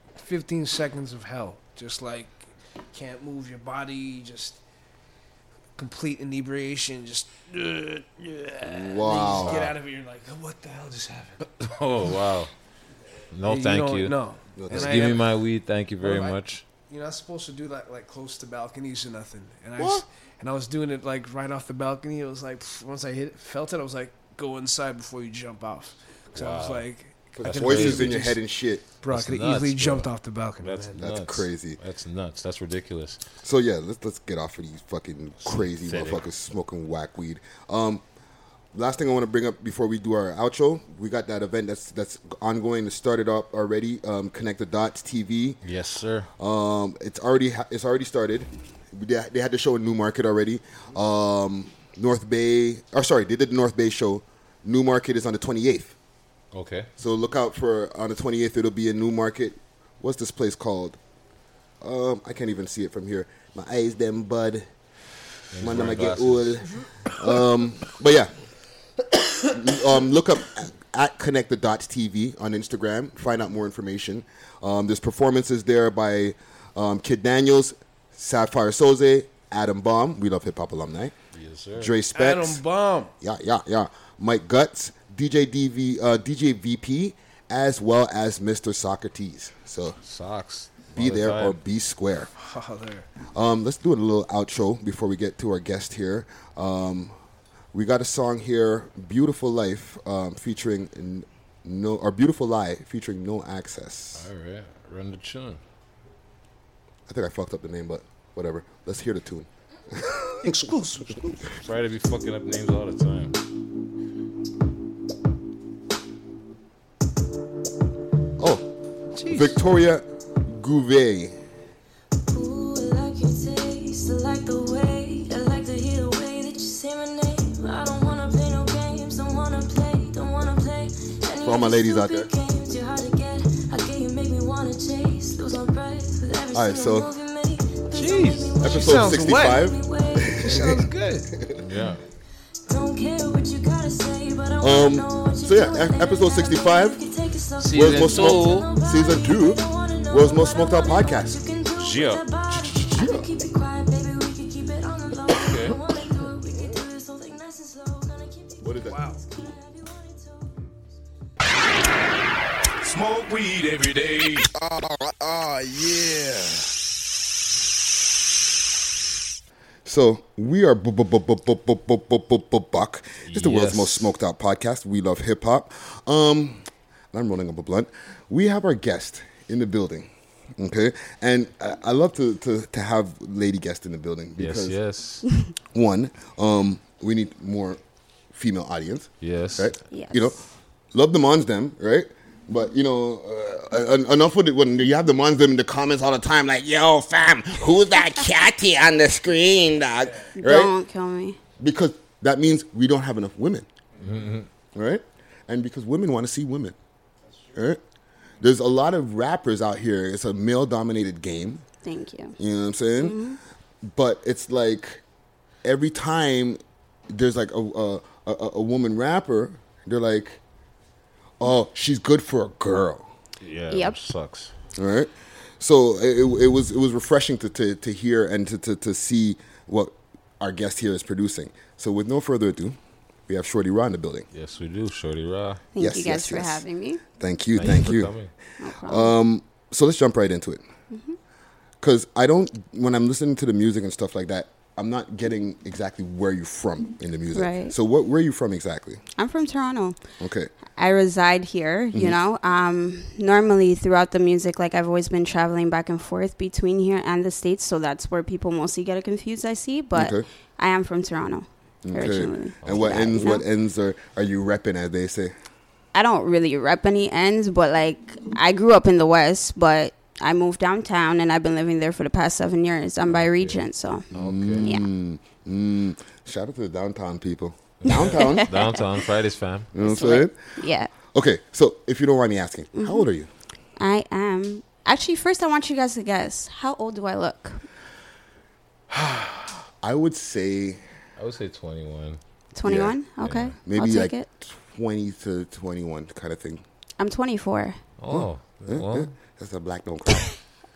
Speaker 7: fifteen seconds of hell. Just like can't move your body. Just complete inebriation, just uh,
Speaker 5: Wow.
Speaker 7: get out of it. You're like, what the hell just happened?
Speaker 6: Oh wow. No,
Speaker 7: You
Speaker 6: thank
Speaker 7: don't-
Speaker 6: you.
Speaker 7: No.
Speaker 5: No,
Speaker 7: And
Speaker 6: Just
Speaker 7: I
Speaker 6: give me
Speaker 7: am-
Speaker 6: my weed. Thank you very
Speaker 7: Well, I-
Speaker 6: much.
Speaker 7: You're not supposed to do that like close to balconies or nothing. And I
Speaker 5: What?
Speaker 7: was, and I was doing it like right off the balcony. It was like pff, once I hit it, felt it, I was like, go inside before you jump off. Because I was
Speaker 6: Wow.
Speaker 7: like, I
Speaker 5: Put
Speaker 7: could've
Speaker 5: voices
Speaker 7: easily
Speaker 5: in your
Speaker 7: just-
Speaker 5: head and shit.
Speaker 7: Bro, I
Speaker 6: That's
Speaker 7: could have
Speaker 6: nuts,
Speaker 7: easily
Speaker 6: bro.
Speaker 7: jumped off the balcony.
Speaker 6: That's
Speaker 7: man.
Speaker 5: That's
Speaker 6: nuts.
Speaker 5: crazy.
Speaker 6: That's nuts. That's ridiculous.
Speaker 5: So yeah, let's let's get off of these fucking crazy
Speaker 6: Synthetic.
Speaker 5: motherfuckers smoking whack weed. Um, last thing I want to bring up before we do our outro, we got that event that's that's ongoing. It started up already. Um, Connect the Dots T V.
Speaker 6: Yes, sir.
Speaker 5: Um, it's already ha- it's already started. They, they had the show in Newmarket already. Um, North Bay, or sorry, they did the North Bay show. Newmarket is on the twenty-eighth.
Speaker 6: Okay.
Speaker 5: So look out for on the twenty-eighth. It'll be in Newmarket. What's this place called? Um, I can't even see it from here. My eyes, them bud. Man,
Speaker 6: wearing
Speaker 5: I get
Speaker 6: glasses.
Speaker 5: old. Um, but yeah, um, look up at Connect the Dots T V on Instagram. Find out more information. Um, there's performances there by um, Kid Daniels, Sapphire Soze, Adam Baum. We love hip hop alumni.
Speaker 6: Yes, sir.
Speaker 5: Dre Specs.
Speaker 7: Adam Bomb.
Speaker 5: Yeah, yeah, yeah. Mike Guts, D J D V, uh, D J V P, as well as Mister Socrates. So
Speaker 6: Socks.
Speaker 5: be
Speaker 6: All the
Speaker 5: there
Speaker 6: time.
Speaker 5: or be square.
Speaker 7: Oh, there.
Speaker 5: Um, let's do a little outro before we get to our guest here. Um, we got a song here, "Beautiful Life," um, featuring n- no, or "Beautiful Lie" featuring No Access.
Speaker 6: All right. Run the tune.
Speaker 5: I think I fucked up the name, but whatever. Let's hear the tune.
Speaker 7: Exclusive.
Speaker 6: Try to be fucking up names all the time.
Speaker 5: Oh, Victoria Gouvet.
Speaker 10: Ooh, I like your taste, I like the way, I like to hear the way that you say my name. I don't wanna play no games, don't wanna play, don't wanna play. Any
Speaker 5: For all my
Speaker 10: of these
Speaker 5: ladies out
Speaker 10: stupid
Speaker 5: there.
Speaker 10: games, you're hard to get. I get you, make me wanna chase, lose my breath with every
Speaker 5: All right,
Speaker 10: single
Speaker 5: so-
Speaker 10: move you make. Please
Speaker 7: Jeez.
Speaker 10: don't make me wait.
Speaker 5: Episode
Speaker 7: sounds
Speaker 5: sixty-five.
Speaker 10: Make me wait.
Speaker 7: She sounds good.
Speaker 6: Yeah.
Speaker 10: Don't care what you gotta say, but I
Speaker 5: Um,
Speaker 10: wanna know what you
Speaker 5: so yeah,
Speaker 10: do
Speaker 5: e-
Speaker 10: and
Speaker 5: episode
Speaker 10: then
Speaker 5: sixty-five.
Speaker 10: you can take it slow.
Speaker 6: Season
Speaker 5: World's Most
Speaker 6: two.
Speaker 5: Smoked, season two. World's Most Smoked Out podcast.
Speaker 6: Yeah.
Speaker 5: What is that?
Speaker 7: Wow.
Speaker 4: Smoke weed every day.
Speaker 5: Oh, yeah. So we are bu- bu- bu- bu- bu- bu- bu- bu- bu- bu- Buck. It's the world's
Speaker 6: Yes.
Speaker 5: most smoked out podcast. We love hip hop. Um, I'm rolling up a blunt. We have our guest in the building. Okay, and I, I love to, to to have lady guests in the building
Speaker 6: Yes,
Speaker 5: because
Speaker 6: yes.
Speaker 5: one, um, we need more female audience.
Speaker 6: Yes.
Speaker 5: Right?
Speaker 10: Yes.
Speaker 5: You know, love the mons them, right? But you know, uh, en- enough with it when you have the mons them in the comments all the time, like, "Yo, fam, who's that catty on the screen, dog?" Right?
Speaker 10: Don't kill me.
Speaker 5: Because that means we don't have enough women, right? And because women want to see women, right? There's a lot of rappers out here. It's a male-dominated game.
Speaker 10: Thank you.
Speaker 5: You know what I'm saying? But it's like every time there's like a a, a a woman rapper, they're like, "Oh, she's good for a girl."
Speaker 6: Yeah.
Speaker 10: Yep.
Speaker 6: Which sucks.
Speaker 5: All right. So it, it was it was refreshing to, to, to hear and to, to, to see what our guest here is producing. So with no further ado, we have Shorty Ra in the building.
Speaker 6: Yes, we do. Shorty Ra.
Speaker 10: Thank
Speaker 5: Yes,
Speaker 10: you guys
Speaker 5: yes,
Speaker 10: for
Speaker 5: yes.
Speaker 10: having me.
Speaker 5: Thank you, thank,
Speaker 6: for
Speaker 5: you.
Speaker 6: coming.
Speaker 10: No problem.
Speaker 5: Um, so let's jump right into it. Because I don't, when I'm listening to the music and stuff like that, I'm not getting exactly where you're from in the music.
Speaker 10: Right.
Speaker 5: So what, where are you from exactly?
Speaker 10: I'm from Toronto.
Speaker 5: Okay.
Speaker 10: I reside here, you
Speaker 5: Mm-hmm.
Speaker 10: know. Um, normally, throughout the music, like I've always been traveling back and forth between here and the States, so that's where people mostly get confused, I see. But
Speaker 5: Okay.
Speaker 10: I am from Toronto
Speaker 5: Okay.
Speaker 10: originally.
Speaker 5: And what
Speaker 10: Yeah,
Speaker 5: ends,
Speaker 10: you know?
Speaker 5: what ends are, are you repping, as they say?
Speaker 10: I don't really rep any ends, but like I grew up in the West, but I moved downtown and I've been living there for the past seven years. I'm by Regent, so yeah.
Speaker 5: Mm, shout out to the downtown people. Downtown. You
Speaker 6: Downtown Fridays, fam.
Speaker 5: know what I'm saying?
Speaker 10: Yeah.
Speaker 5: Okay, so if you don't mind me asking,
Speaker 10: Mm-hmm.
Speaker 5: how old are you?
Speaker 10: I am. Actually, first I want you guys to guess. How old do I look?
Speaker 5: I would say
Speaker 6: I would say twenty-one.
Speaker 10: twenty-one?
Speaker 6: Yeah.
Speaker 10: Okay.
Speaker 5: maybe
Speaker 10: I'll take
Speaker 5: like
Speaker 10: it.
Speaker 5: twenty to twenty-one kind of thing.
Speaker 10: I'm twenty-four.
Speaker 6: Oh.
Speaker 5: Yeah,
Speaker 6: Well,
Speaker 5: yeah. That's a black don't cry.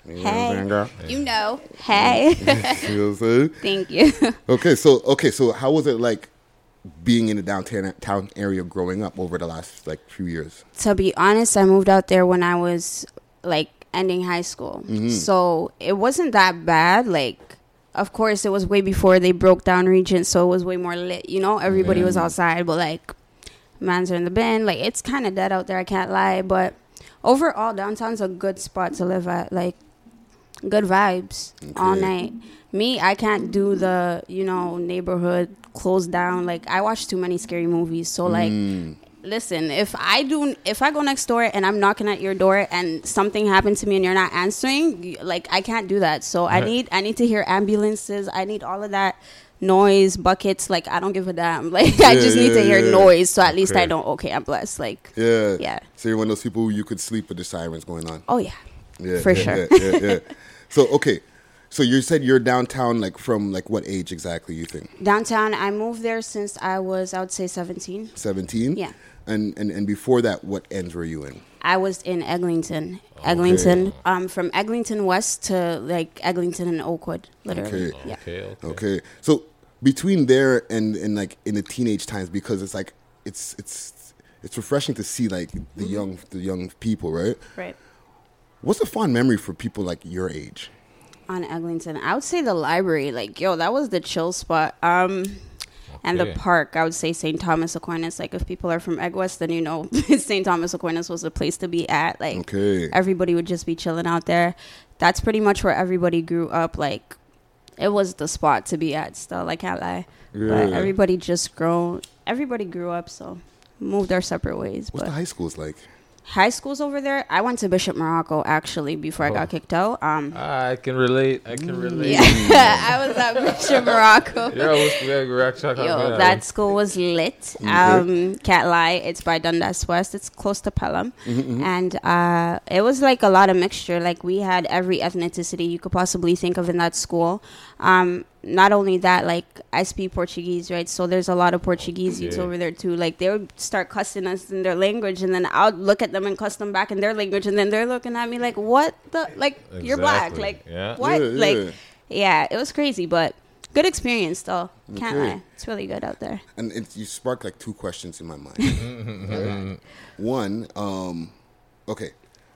Speaker 5: You know what I'm saying, girl?
Speaker 11: Hey, you know, hey.
Speaker 5: You know what I'm saying?
Speaker 11: Thank you.
Speaker 5: Okay, so okay, so how was it like being in the downtown town area growing up over the last like few years?
Speaker 11: To be honest, I moved out there when I was like ending high school,
Speaker 5: Mhm.
Speaker 11: so it wasn't that bad. Like, of course, it was way before they broke down Regent, so it was way more lit. You know, everybody
Speaker 5: Yeah.
Speaker 11: was outside, but like, mans are in the bin. Like, it's kind of dead out there. I can't lie, but overall, downtown's a good spot to live at. Like, good vibes all
Speaker 5: Okay.
Speaker 11: night. Me, I can't do the, you know, neighborhood closed down. Like, I watch too many scary movies. So, like,
Speaker 5: Mm.
Speaker 11: listen, if I do, if I go next door and I'm knocking at your door and something happened to me and you're not answering, y- like, I can't do that. So I
Speaker 5: Right.
Speaker 11: need, I need to hear ambulances. I need all of that noise, buckets. Like, I don't give a damn. Like, I
Speaker 5: Yeah,
Speaker 11: just need
Speaker 5: yeah,
Speaker 11: to hear
Speaker 5: yeah.
Speaker 11: noise. So at least I
Speaker 5: Okay.
Speaker 11: know, okay, I'm blessed. Like,
Speaker 5: Yeah.
Speaker 11: Yeah.
Speaker 5: So you're one of those people who you could sleep with the sirens going on.
Speaker 11: oh yeah.
Speaker 5: Yeah,
Speaker 11: For
Speaker 5: yeah,
Speaker 11: sure.
Speaker 5: Yeah, yeah, yeah. So okay, so you said you're downtown, like from like what age exactly? You think
Speaker 11: Downtown, I moved there since I was, I would say seventeen.
Speaker 5: seventeen?
Speaker 11: Yeah.
Speaker 5: And and and before that, what ends were you in?
Speaker 11: I was in Eglinton. Eglinton. Um, from Eglinton West to like Eglinton and Oakwood, literally.
Speaker 5: Okay.
Speaker 11: Yeah.
Speaker 6: Okay, okay.
Speaker 5: Okay. So between there and and like in the teenage times, because it's like it's it's it's refreshing to see like the young the young people, right?
Speaker 11: Right.
Speaker 5: What's a fond memory for people like your age?
Speaker 11: On Eglinton, I would say the library. Like, yo, that was the chill spot. Um, and the
Speaker 6: Okay.
Speaker 11: park. I would say Saint Thomas Aquinas. Like, if people are from Egg West, then you know Saint Thomas Aquinas was the place to be at. Like,
Speaker 5: Okay.
Speaker 11: everybody would just be chilling out there. That's pretty much where everybody grew up. Like, it was the spot to be at. Still, I can't lie. But
Speaker 5: Yeah.
Speaker 11: everybody just grown. Everybody grew up, so moved our separate ways.
Speaker 5: What's
Speaker 11: but
Speaker 5: the high schools like?
Speaker 11: high schools over there, I went to Bishop Morocco actually before I got kicked out. Um,
Speaker 6: I can relate. I can relate.
Speaker 11: yeah, I was at Bishop Morocco.
Speaker 6: Yeah, what's the react check out
Speaker 11: Yo,
Speaker 6: there?
Speaker 11: that school was lit. Um, can't lie, it's by Dundas West. It's close to Pelham, and uh, it was like a lot of mixture. Like, we had every ethnicity you could possibly think of in that school. Um, not only that, like, I speak Portuguese, right? So there's a lot of Portuguese youths
Speaker 6: Yeah.
Speaker 11: over there too. Like, they would start cussing us in their language, and then I'll look at them and cuss them back in their language, and then they're looking at me like, "What the? Like, you're black?
Speaker 6: Exactly.
Speaker 11: Like,
Speaker 6: Yeah.
Speaker 11: what?
Speaker 5: Yeah,
Speaker 11: Like,
Speaker 5: yeah.
Speaker 11: yeah, it was crazy, but good experience though. Can't
Speaker 5: Okay.
Speaker 11: lie, it's really good out there.
Speaker 5: And it, you sparked like two questions in my mind. Right? One, um, okay,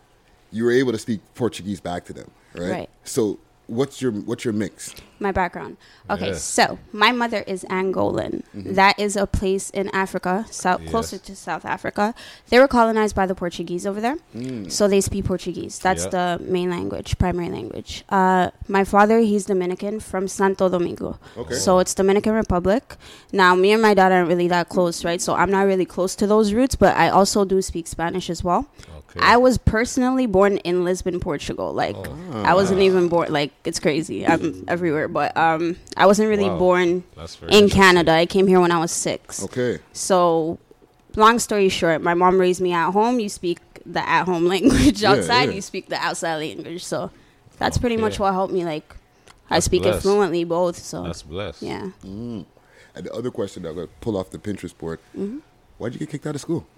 Speaker 5: you were able to speak Portuguese back to them, right?
Speaker 11: Right.
Speaker 5: So what's your what's your mix?
Speaker 11: My background. Okay,
Speaker 6: Yeah.
Speaker 11: so my mother is Angolan. That is a place in Africa, south, closer
Speaker 6: Yes.
Speaker 11: to South Africa. They were colonized by the Portuguese over there, so they speak Portuguese. That's
Speaker 6: Yeah.
Speaker 11: the main language, primary language. Uh, my father, he's Dominican from Santo Domingo.
Speaker 5: Okay.
Speaker 11: So it's Dominican Republic. Now, me and my dad aren't really that close, right? So I'm not really close to those roots, but I also do speak Spanish as well.
Speaker 6: Okay.
Speaker 11: I was personally born in Lisbon, Portugal. Like, I wasn't even born, like, it's crazy. I'm everywhere, but um, I wasn't really
Speaker 6: Wow.
Speaker 11: born
Speaker 6: That's very
Speaker 11: in
Speaker 6: interesting.
Speaker 11: Canada. I came here when I was six.
Speaker 5: Okay.
Speaker 11: So, long story short, my mom raised me at home. You speak the at home language.
Speaker 5: Yeah,
Speaker 11: Outside,
Speaker 5: yeah.
Speaker 11: you speak the outside language. So, that's pretty
Speaker 6: Okay.
Speaker 11: much what helped me. Like, I
Speaker 6: That's
Speaker 11: speak it
Speaker 6: blessed.
Speaker 11: fluently, both. So,
Speaker 6: That's blessed.
Speaker 11: yeah.
Speaker 5: And the other question that I'm gonna pull off the Pinterest board:
Speaker 11: Mm-hmm.
Speaker 5: Why'd you get kicked out of school?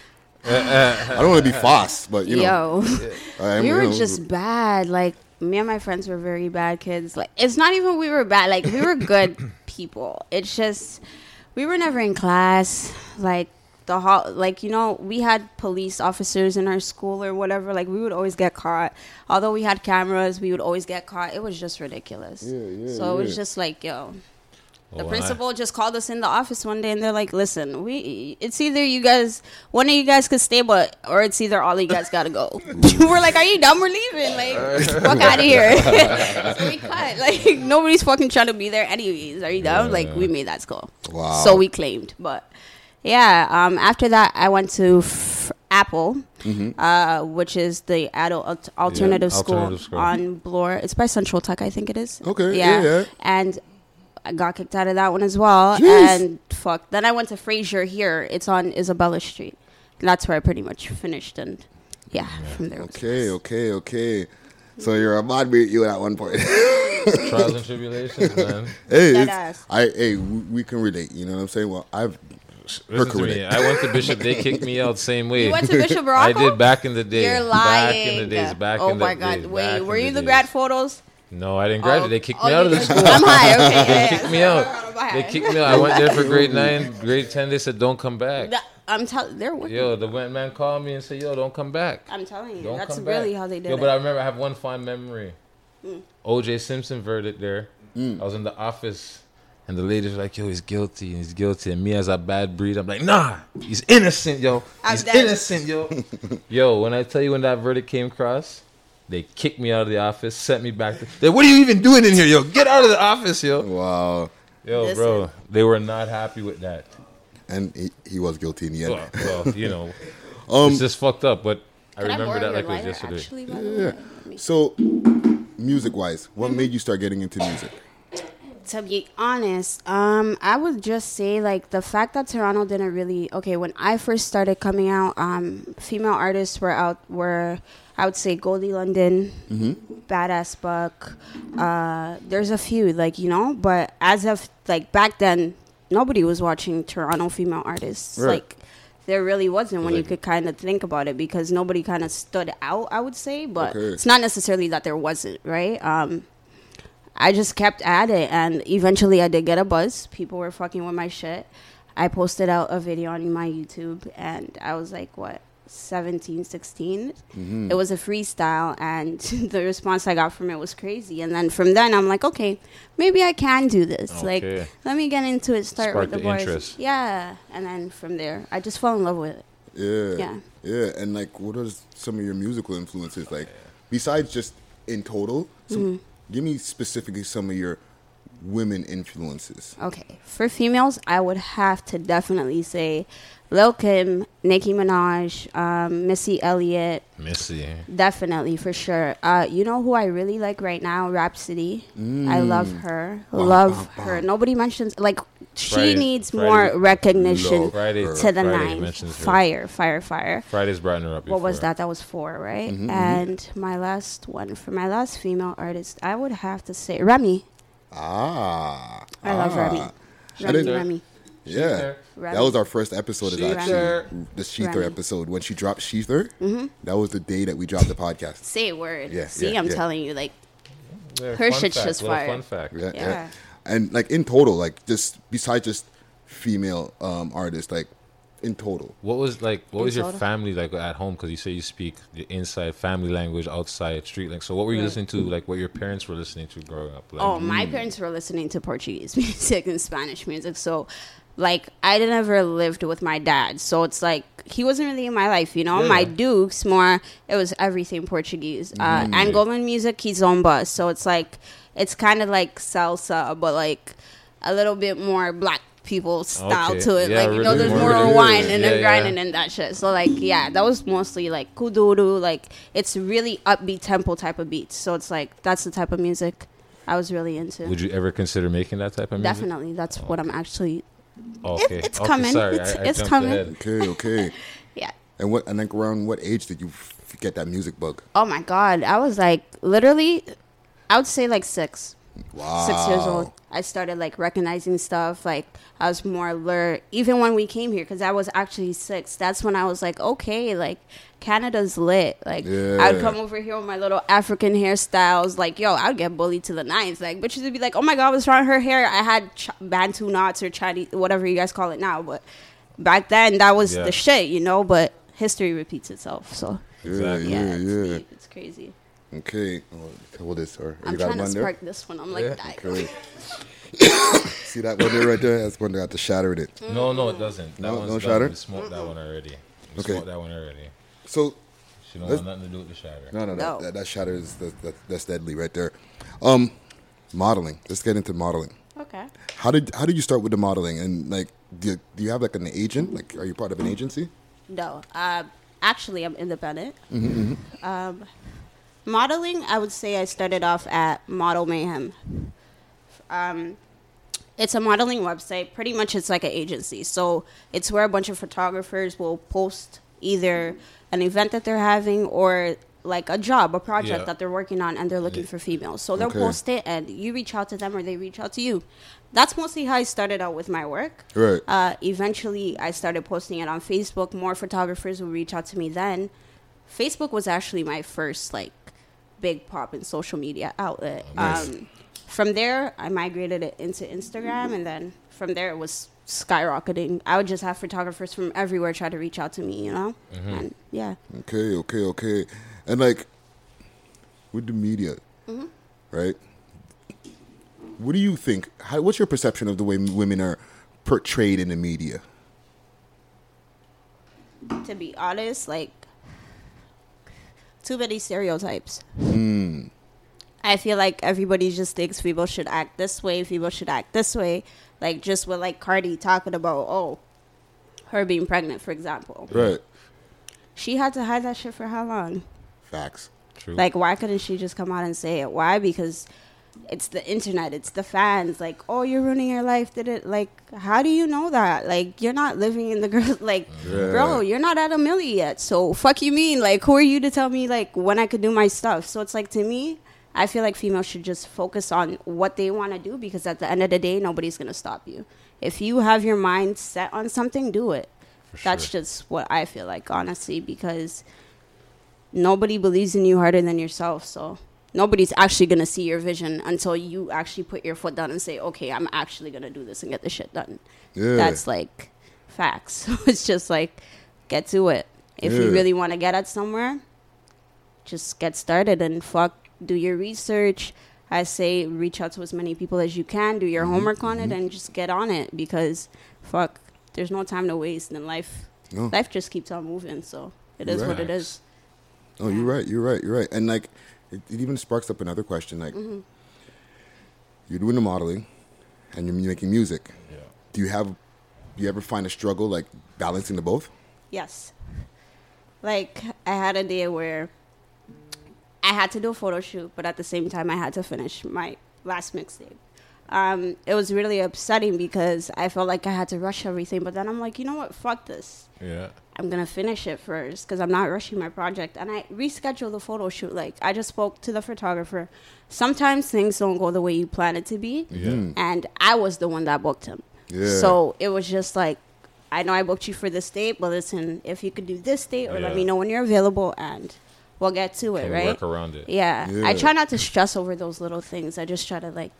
Speaker 5: I don't want to be fast, but you know,
Speaker 11: Yo.
Speaker 5: I am,
Speaker 11: we
Speaker 5: you
Speaker 11: were
Speaker 5: know,
Speaker 11: just bad. Like, me and my friends were very bad kids. Like, it's not even we were bad. Like, we were good people. It's just we were never in class. Like, the ho- like, you know, we had police officers in our school or whatever. Like, we would always get caught. Although we had cameras, we would always get caught. It was just ridiculous.
Speaker 5: Yeah, yeah,
Speaker 11: so it was
Speaker 5: yeah.
Speaker 11: just like, yo. The
Speaker 6: Well,
Speaker 11: principal just called us in the office one day, and they're like, "Listen, we it's either you guys, one of you guys could stay, but or it's either all of you guys gotta go." We're like, "Are you dumb? We're leaving. Like, fuck out of here." So we cut. Like, nobody's fucking trying to be there anyways. Are you dumb? Like, we made that school.
Speaker 5: Wow.
Speaker 11: So we claimed, but yeah. Um, after that, I went to F- Apple, uh, which is the adult alt- alternative, school
Speaker 6: alternative school.
Speaker 11: on Bloor. It's by Central Tech, I think it is.
Speaker 5: Okay, yeah, yeah.
Speaker 11: And I got kicked out of that one as well.
Speaker 5: Jeez.
Speaker 11: And fuck. Then I went to Fraser here. It's on Isabella Street. And that's where I pretty much finished. And yeah, from there. it was
Speaker 5: okay,
Speaker 11: nice.
Speaker 5: okay, okay. So you're a mod beat you at one point.
Speaker 6: Trials and tribulations, man.
Speaker 5: Hey,
Speaker 11: Dead
Speaker 5: it's,
Speaker 11: ass.
Speaker 5: I hey, we, we can relate. You know what I'm saying? Well, I've
Speaker 6: Listen to me. I went to Bishop. They kicked me out same way.
Speaker 11: You went to Bishop Morocco?
Speaker 6: I did back in the day.
Speaker 11: You're
Speaker 6: Back in
Speaker 11: lying.
Speaker 6: the days. Back
Speaker 11: oh
Speaker 6: in the
Speaker 11: my God.
Speaker 6: days.
Speaker 11: Wait,
Speaker 6: back
Speaker 11: were
Speaker 6: in
Speaker 11: you the
Speaker 6: days.
Speaker 11: grad photos?
Speaker 6: No, I didn't graduate.
Speaker 11: Oh,
Speaker 6: They kicked
Speaker 11: oh,
Speaker 6: me out of
Speaker 11: you-
Speaker 6: the school.
Speaker 11: I'm high. Okay, yeah,
Speaker 6: They
Speaker 11: yeah.
Speaker 6: kicked me out. They kicked me out. I went there for grade nine, grade ten. They said, don't come back.
Speaker 11: That- I'm telling they're wicked.
Speaker 6: Yo, the went man called me and said, yo, don't come back.
Speaker 11: I'm telling you,
Speaker 6: Don't
Speaker 11: that's
Speaker 6: come
Speaker 11: really
Speaker 6: back.
Speaker 11: how they did
Speaker 6: Yo,
Speaker 11: it.
Speaker 6: but I remember I have one fond memory.
Speaker 11: Mm.
Speaker 6: O J Simpson verdict there. I was in the office and the ladies were like, yo, he's guilty, he's guilty. And me as a bad breed, I'm like, nah, he's innocent, yo.
Speaker 11: I'm
Speaker 6: He's
Speaker 11: dead.
Speaker 6: innocent, yo. Yo, when I tell you when that verdict came across, they kicked me out of the office, sent me back. To, they, what are you even doing in here, yo? Get out of the office, yo.
Speaker 5: Wow.
Speaker 6: Yo,
Speaker 11: Listen.
Speaker 6: bro, they were not happy with that.
Speaker 5: And he, he was guilty in the end.
Speaker 6: Well, well you know,
Speaker 5: Um,
Speaker 6: it's just fucked up, but I
Speaker 11: Could I
Speaker 6: remember
Speaker 11: borrow
Speaker 6: that
Speaker 11: your
Speaker 6: like it was
Speaker 11: lighter,
Speaker 6: yesterday.
Speaker 11: actually, by the way?
Speaker 5: Yeah.
Speaker 11: Let me-
Speaker 5: So, music wise, what made you start getting into music?
Speaker 11: To be honest, um, I would just say like the fact that Toronto didn't really okay when I first started coming out. Um, female artists were out were I would say Goldie London, Badass Buck. Uh, there's a few like you know, but as of like back then, nobody was watching Toronto female artists.
Speaker 5: Right.
Speaker 11: Like there really wasn't when you
Speaker 6: Like-
Speaker 11: could kind of think about it because nobody kind of stood out. I would say, but
Speaker 5: Okay.
Speaker 11: it's not necessarily that there wasn't right. Um, I just kept at it, and eventually I did get a buzz. People were fucking with my shit. I posted out a video on my YouTube, and I was like, what, seventeen, sixteen?
Speaker 5: Mm-hmm.
Speaker 11: It was a freestyle, and the response I got from it was crazy. And then from then, I'm like, okay, maybe I can do this.
Speaker 6: Okay.
Speaker 11: Like, let me get into it, start
Speaker 6: Spark
Speaker 11: with the,
Speaker 6: the
Speaker 11: boys.
Speaker 6: interest.
Speaker 11: Yeah, and then from there, I just fell in love with it.
Speaker 5: Yeah.
Speaker 11: Yeah.
Speaker 5: Yeah. And like, what are some of your musical influences? Like, besides just in total, some,
Speaker 11: Mm-hmm.
Speaker 5: give me specifically some of your women influences.
Speaker 11: Okay, for females, I would have to definitely say Lil Kim, Nicki Minaj, um, Missy Elliott.
Speaker 6: Missy.
Speaker 11: Definitely, for sure. Uh, you know who I really like right now? Rhapsody. I love her.
Speaker 5: Bum,
Speaker 11: love
Speaker 5: bum,
Speaker 11: her.
Speaker 5: bum.
Speaker 11: Nobody mentions like she
Speaker 6: Friday-
Speaker 11: needs
Speaker 6: Friday-
Speaker 11: more recognition
Speaker 5: Love
Speaker 6: Friday,
Speaker 5: her.
Speaker 11: to the
Speaker 6: Friday
Speaker 11: nine.
Speaker 6: mentions her.
Speaker 11: Fire, fire, fire.
Speaker 6: Friday's brought her up before.
Speaker 11: What was that? That was four, right?
Speaker 5: Mm-hmm,
Speaker 11: And my last one for my last female artist, I would have to say Remy.
Speaker 5: Ah.
Speaker 11: I love
Speaker 5: ah.
Speaker 11: Remy.
Speaker 5: I
Speaker 11: Remy,
Speaker 5: didn't-
Speaker 11: Remy.
Speaker 5: Yeah.
Speaker 11: Remy.
Speaker 5: That was our first episode. Is
Speaker 6: Sheether.
Speaker 5: actually the Sheether
Speaker 11: Remy.
Speaker 5: episode. When she dropped Sheether, that was the day that we dropped the podcast.
Speaker 11: Say a word.
Speaker 5: Yeah,
Speaker 11: See,
Speaker 5: yeah,
Speaker 11: I'm
Speaker 5: yeah.
Speaker 11: telling you, like,
Speaker 6: Yeah,
Speaker 11: her
Speaker 6: fun
Speaker 11: shit's
Speaker 6: fact,
Speaker 11: just
Speaker 6: little
Speaker 11: fire.
Speaker 6: Fun fact.
Speaker 5: Yeah, yeah.
Speaker 11: Yeah.
Speaker 5: And like in total, like just besides just female um, artists, like in total.
Speaker 6: What was like? What was your
Speaker 11: Minnesota?
Speaker 6: family like at home? Because you say you speak the inside family language, outside street like. So what were you
Speaker 11: Right.
Speaker 6: listening to? Like what your parents were listening to growing up? Like,
Speaker 11: Oh, my parents were listening to Portuguese music and Spanish music. So, like, I never lived with my dad. So it's like, he wasn't really in my life, you know?
Speaker 6: Yeah,
Speaker 11: My
Speaker 6: yeah.
Speaker 11: Dukes, more, it was everything Portuguese. Uh, Angolan music, kizomba. So it's like, it's kind of like salsa, but like a little bit more black people style
Speaker 6: Okay.
Speaker 11: to it.
Speaker 6: Yeah,
Speaker 11: like, you know,
Speaker 6: really
Speaker 11: there's
Speaker 6: more
Speaker 11: more
Speaker 6: really-
Speaker 11: wine and
Speaker 6: yeah,
Speaker 11: then
Speaker 6: yeah.
Speaker 11: grinding and that shit. So, like, yeah, that was mostly like kuduru. Like, it's really upbeat tempo type of beats. So it's like, that's the type of music I was really into.
Speaker 6: would you ever consider making that type of music?
Speaker 11: Definitely, that's what I'm actually.
Speaker 6: Okay.
Speaker 11: it's
Speaker 6: okay,
Speaker 11: coming.
Speaker 6: Sorry,
Speaker 11: It's-
Speaker 6: I, I
Speaker 11: it's
Speaker 6: jumped
Speaker 11: coming.
Speaker 6: ahead.
Speaker 5: Okay, okay.
Speaker 11: Yeah.
Speaker 5: And what? And like around what age did you f- get that music bug?
Speaker 11: Oh my God, I was like literally, I would say like six,
Speaker 5: Wow.
Speaker 11: six years old. I started like recognizing stuff. Like I was more alert. Even when we came here, because I was actually six. That's when I was like, okay, like Canada's lit. Like
Speaker 5: Yeah.
Speaker 11: I would come over here with my little African hairstyles. Like yo, I'd get bullied to the nines. Like bitches would be like, oh my God, what's wrong with her hair? I had ch- Bantu knots or Chinese, whatever you guys call it now, but back then that was
Speaker 6: Yeah.
Speaker 11: the shit, you know. But history repeats itself, so
Speaker 5: Yeah,
Speaker 6: Exactly.
Speaker 11: yeah,
Speaker 5: yeah,
Speaker 11: it's,
Speaker 5: yeah.
Speaker 11: deep. It's crazy.
Speaker 5: Okay. Oh, hold this, or
Speaker 11: I'm
Speaker 5: you got
Speaker 11: trying to
Speaker 5: one there?
Speaker 11: spark this one. I'm like,
Speaker 6: Yeah.
Speaker 11: dying.
Speaker 5: Okay. See that one there right there? That's one that got to shatter it.
Speaker 6: No, no, it doesn't. That
Speaker 5: No-
Speaker 6: one's
Speaker 5: no
Speaker 6: done.
Speaker 5: shatter?
Speaker 6: We smoked that one already. We
Speaker 5: Okay.
Speaker 6: smoked that one already.
Speaker 5: So
Speaker 6: She don't
Speaker 5: Let's-
Speaker 6: want nothing to do with the shatter.
Speaker 5: no, no, no.
Speaker 11: No.
Speaker 5: That, that shatter is that, that, that's deadly right there. Um, modeling. Let's get into modeling.
Speaker 11: Okay.
Speaker 5: How did how did you start with the modeling? And like, do you, do you have like an agent? Like, are you part of an agency?
Speaker 11: No. Uh, actually, I'm independent. Um, modeling, I would say I started off at Model Mayhem. Um, it's a modeling website. Pretty much, it's like an agency. So it's where a bunch of photographers will post either an event that they're having or like a job, a project
Speaker 6: Yeah.
Speaker 11: that they're working on, and they're looking for females. So they'll
Speaker 5: Okay.
Speaker 11: post it, and you reach out to them, or they reach out to you. That's mostly how I started out with my work.
Speaker 5: Right.
Speaker 11: Uh, eventually, I started posting it on Facebook. More photographers would reach out to me then. Facebook was actually my first like big pop in social media outlet.
Speaker 5: Nice.
Speaker 11: Um, from there, I migrated it into Instagram, and then from there, it was skyrocketing. I would just have photographers from everywhere try to reach out to me, you know?
Speaker 6: Mm-hmm.
Speaker 11: And yeah.
Speaker 5: Okay, okay, okay. And like with the media,
Speaker 11: Mhm.
Speaker 5: right? What do you think? How, what's your perception of the way women are portrayed in the media?
Speaker 11: To be honest, like, too many stereotypes.
Speaker 5: Mm.
Speaker 11: I feel like everybody just thinks people should act this way, people should act this way. Like, just with, like, Cardi talking about, oh, her being pregnant, for example.
Speaker 5: Right.
Speaker 11: She had to hide that shit for how long?
Speaker 5: Facts.
Speaker 6: True.
Speaker 11: Like, why couldn't she just come out and say it? Why? Because it's the internet, it's the fans. Like, oh, you're ruining your life. Did it? Like, how do you know that? Like, you're not living in the girl. Like,
Speaker 5: Yeah.
Speaker 11: bro, you're not at a million yet. So, fuck you mean? Like, who are you to tell me, like, when I could do my stuff? So, it's like, to me, I feel like females should just focus on what they want to do, because at the end of the day, nobody's going to stop you. If you have your mind set on something, do it. That's
Speaker 6: sure.
Speaker 11: just what I feel like, honestly, because nobody believes in you harder than yourself. So nobody's actually going to see your vision until you actually put your foot down and say, okay, I'm actually going to do this and get this shit done.
Speaker 5: Yeah.
Speaker 11: That's like facts. So it's just like, get to it. If you
Speaker 5: Yeah.
Speaker 11: really want to get at somewhere, just get started and fuck, do your research. I say reach out to as many people as you can, do your homework on it, and just get on it, because fuck, there's no time to waste in life.
Speaker 5: No.
Speaker 11: Life just keeps on moving, so it is what it is.
Speaker 5: Oh, you're right. You're right. You're right. And like, it, it even sparks up another question. Like,
Speaker 11: Mm-hmm.
Speaker 5: you're doing the modeling, and you're making music.
Speaker 6: Yeah.
Speaker 5: Do you have? Do you ever find a struggle like balancing the both?
Speaker 11: Yes. Like, I had a day where I had to do a photo shoot, but at the same time, I had to finish my last mixtape. Um, it was really upsetting because I felt like I had to rush everything, but then I'm like, you know what? Fuck this.
Speaker 6: Yeah.
Speaker 11: I'm going to finish it first because I'm not rushing my project. And I rescheduled the photo shoot. Like, I just spoke to the photographer. Sometimes things don't go the way you plan it to be.
Speaker 6: Yeah.
Speaker 11: And I was the one that booked him.
Speaker 5: Yeah.
Speaker 11: So it was just like, I know I booked you for this date, but listen, if you could do this date or let
Speaker 6: Yeah.
Speaker 11: me know when you're available, and we'll get to it,
Speaker 6: Can
Speaker 11: right?
Speaker 6: work around it.
Speaker 11: Yeah.
Speaker 5: Yeah.
Speaker 11: I try not to stress over those little things. I just try to, like,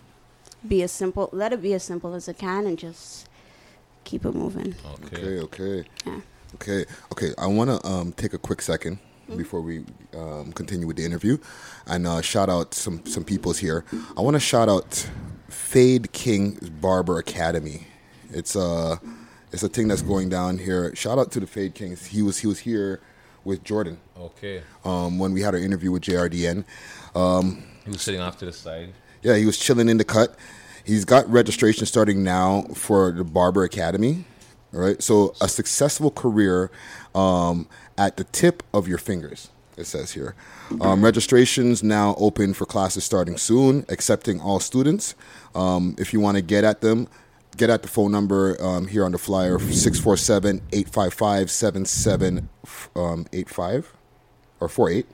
Speaker 11: be as simple, let it be as simple as it can, and just keep it moving.
Speaker 6: Okay.
Speaker 5: Okay. Okay.
Speaker 11: Yeah.
Speaker 5: Okay. Okay. I want to um, take a quick second before we um, continue with the interview, and uh, shout out some some people's here. I want to shout out Fade King Barber Academy. It's uh it's a thing that's going down here. Shout out to the Fade Kings. He was he was here with Jordan
Speaker 6: Okay.
Speaker 5: um, when we had our interview with J R D N. Um,
Speaker 6: He was sitting off to the side.
Speaker 5: yeah, he was chilling in the cut. He's got registration starting now for the Barber Academy. All right, so a successful career um, at the tip of your fingers, it says here. Um, registrations now open for classes starting soon, accepting all students. Um, if you want to get at them, get at the phone number um, here on the flyer, six four seven, eight five five, seven seven eight five or four eight.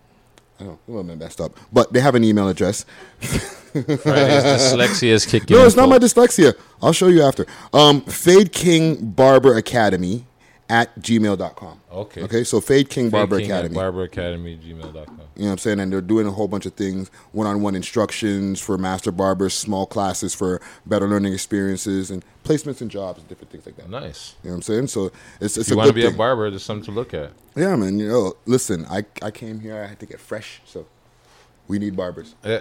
Speaker 5: I don't know, a little bit messed up. But they have an email address.
Speaker 6: Friday's dyslexia is kicking
Speaker 5: No,
Speaker 6: in,
Speaker 5: it's not my
Speaker 6: folks.
Speaker 5: dyslexia. I'll show you after. Um, Fade King Barber Academy at gmail dot com.
Speaker 6: Okay.
Speaker 5: Okay, so Fade King
Speaker 6: Fade
Speaker 5: Barber
Speaker 6: King at
Speaker 5: Academy.
Speaker 6: Barber Academy, gmail dot com.
Speaker 5: You know what I'm saying? And they're doing a whole bunch of things, one-on-one instructions for master barbers, small classes for better learning experiences, and placements in jobs and different things like that.
Speaker 6: Nice.
Speaker 5: You know what I'm saying? So it's, it's
Speaker 6: If you
Speaker 5: a
Speaker 6: want to
Speaker 5: good
Speaker 6: be a
Speaker 5: thing.
Speaker 6: barber, there's something to look at.
Speaker 5: Yeah, man. You know, listen, I, I came here, I had to get fresh, so we need barbers.
Speaker 6: Yeah.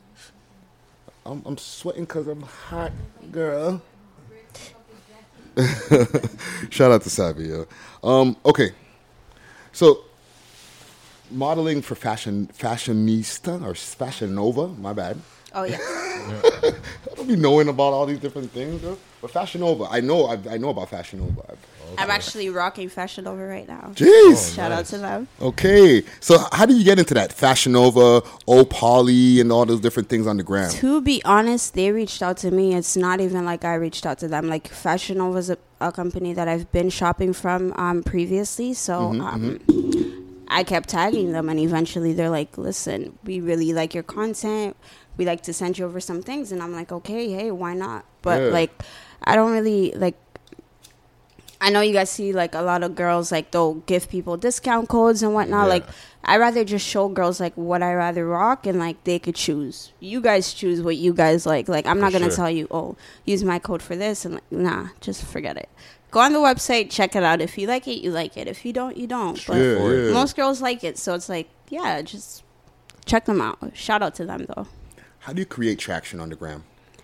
Speaker 5: I'm, I'm sweating because I'm hot, girl. Shout out to Savvy, yo. Um, okay. So, modeling for fashion, fashionista or fashion nova, my bad.
Speaker 11: Oh, yeah.
Speaker 5: I don't be knowing about all these different things, yo. But Fashion Nova, I know, I, I know about Fashion Nova. I've-
Speaker 11: I'm actually rocking Fashion Nova right now.
Speaker 5: Jeez.
Speaker 11: Shout out to them.
Speaker 5: Okay, so how do you get into that? Fashion Nova, Opoly, and all those different things on the gram.
Speaker 11: To be honest, they reached out to me. It's not even like I reached out to them. Like, Fashion Nova is a, a company that I've been shopping from um, previously. So
Speaker 5: Mhm,
Speaker 11: um, I kept tagging them, and eventually they're like, listen, we really like your content. We like to send you over some things. And I'm like, okay, hey, why not? But,
Speaker 5: Yeah.
Speaker 11: like, I don't really, like, I know you guys see, like, a lot of girls, like, they'll give people discount codes and whatnot.
Speaker 6: Yeah.
Speaker 11: Like, I rather just show girls, like, what I rather rock, and, like, they could choose. You guys choose what you guys like. Like, I'm not
Speaker 6: For
Speaker 11: going to
Speaker 6: sure.
Speaker 11: tell you, oh, use my code for this. And, like, nah, just forget it. Go on the website, check it out. If you like it, you like it. If you don't, you don't. But
Speaker 5: Yeah, yeah.
Speaker 11: most girls like it. So it's like, yeah, just check them out. Shout out to them, though.
Speaker 5: How do you create traction on the gram?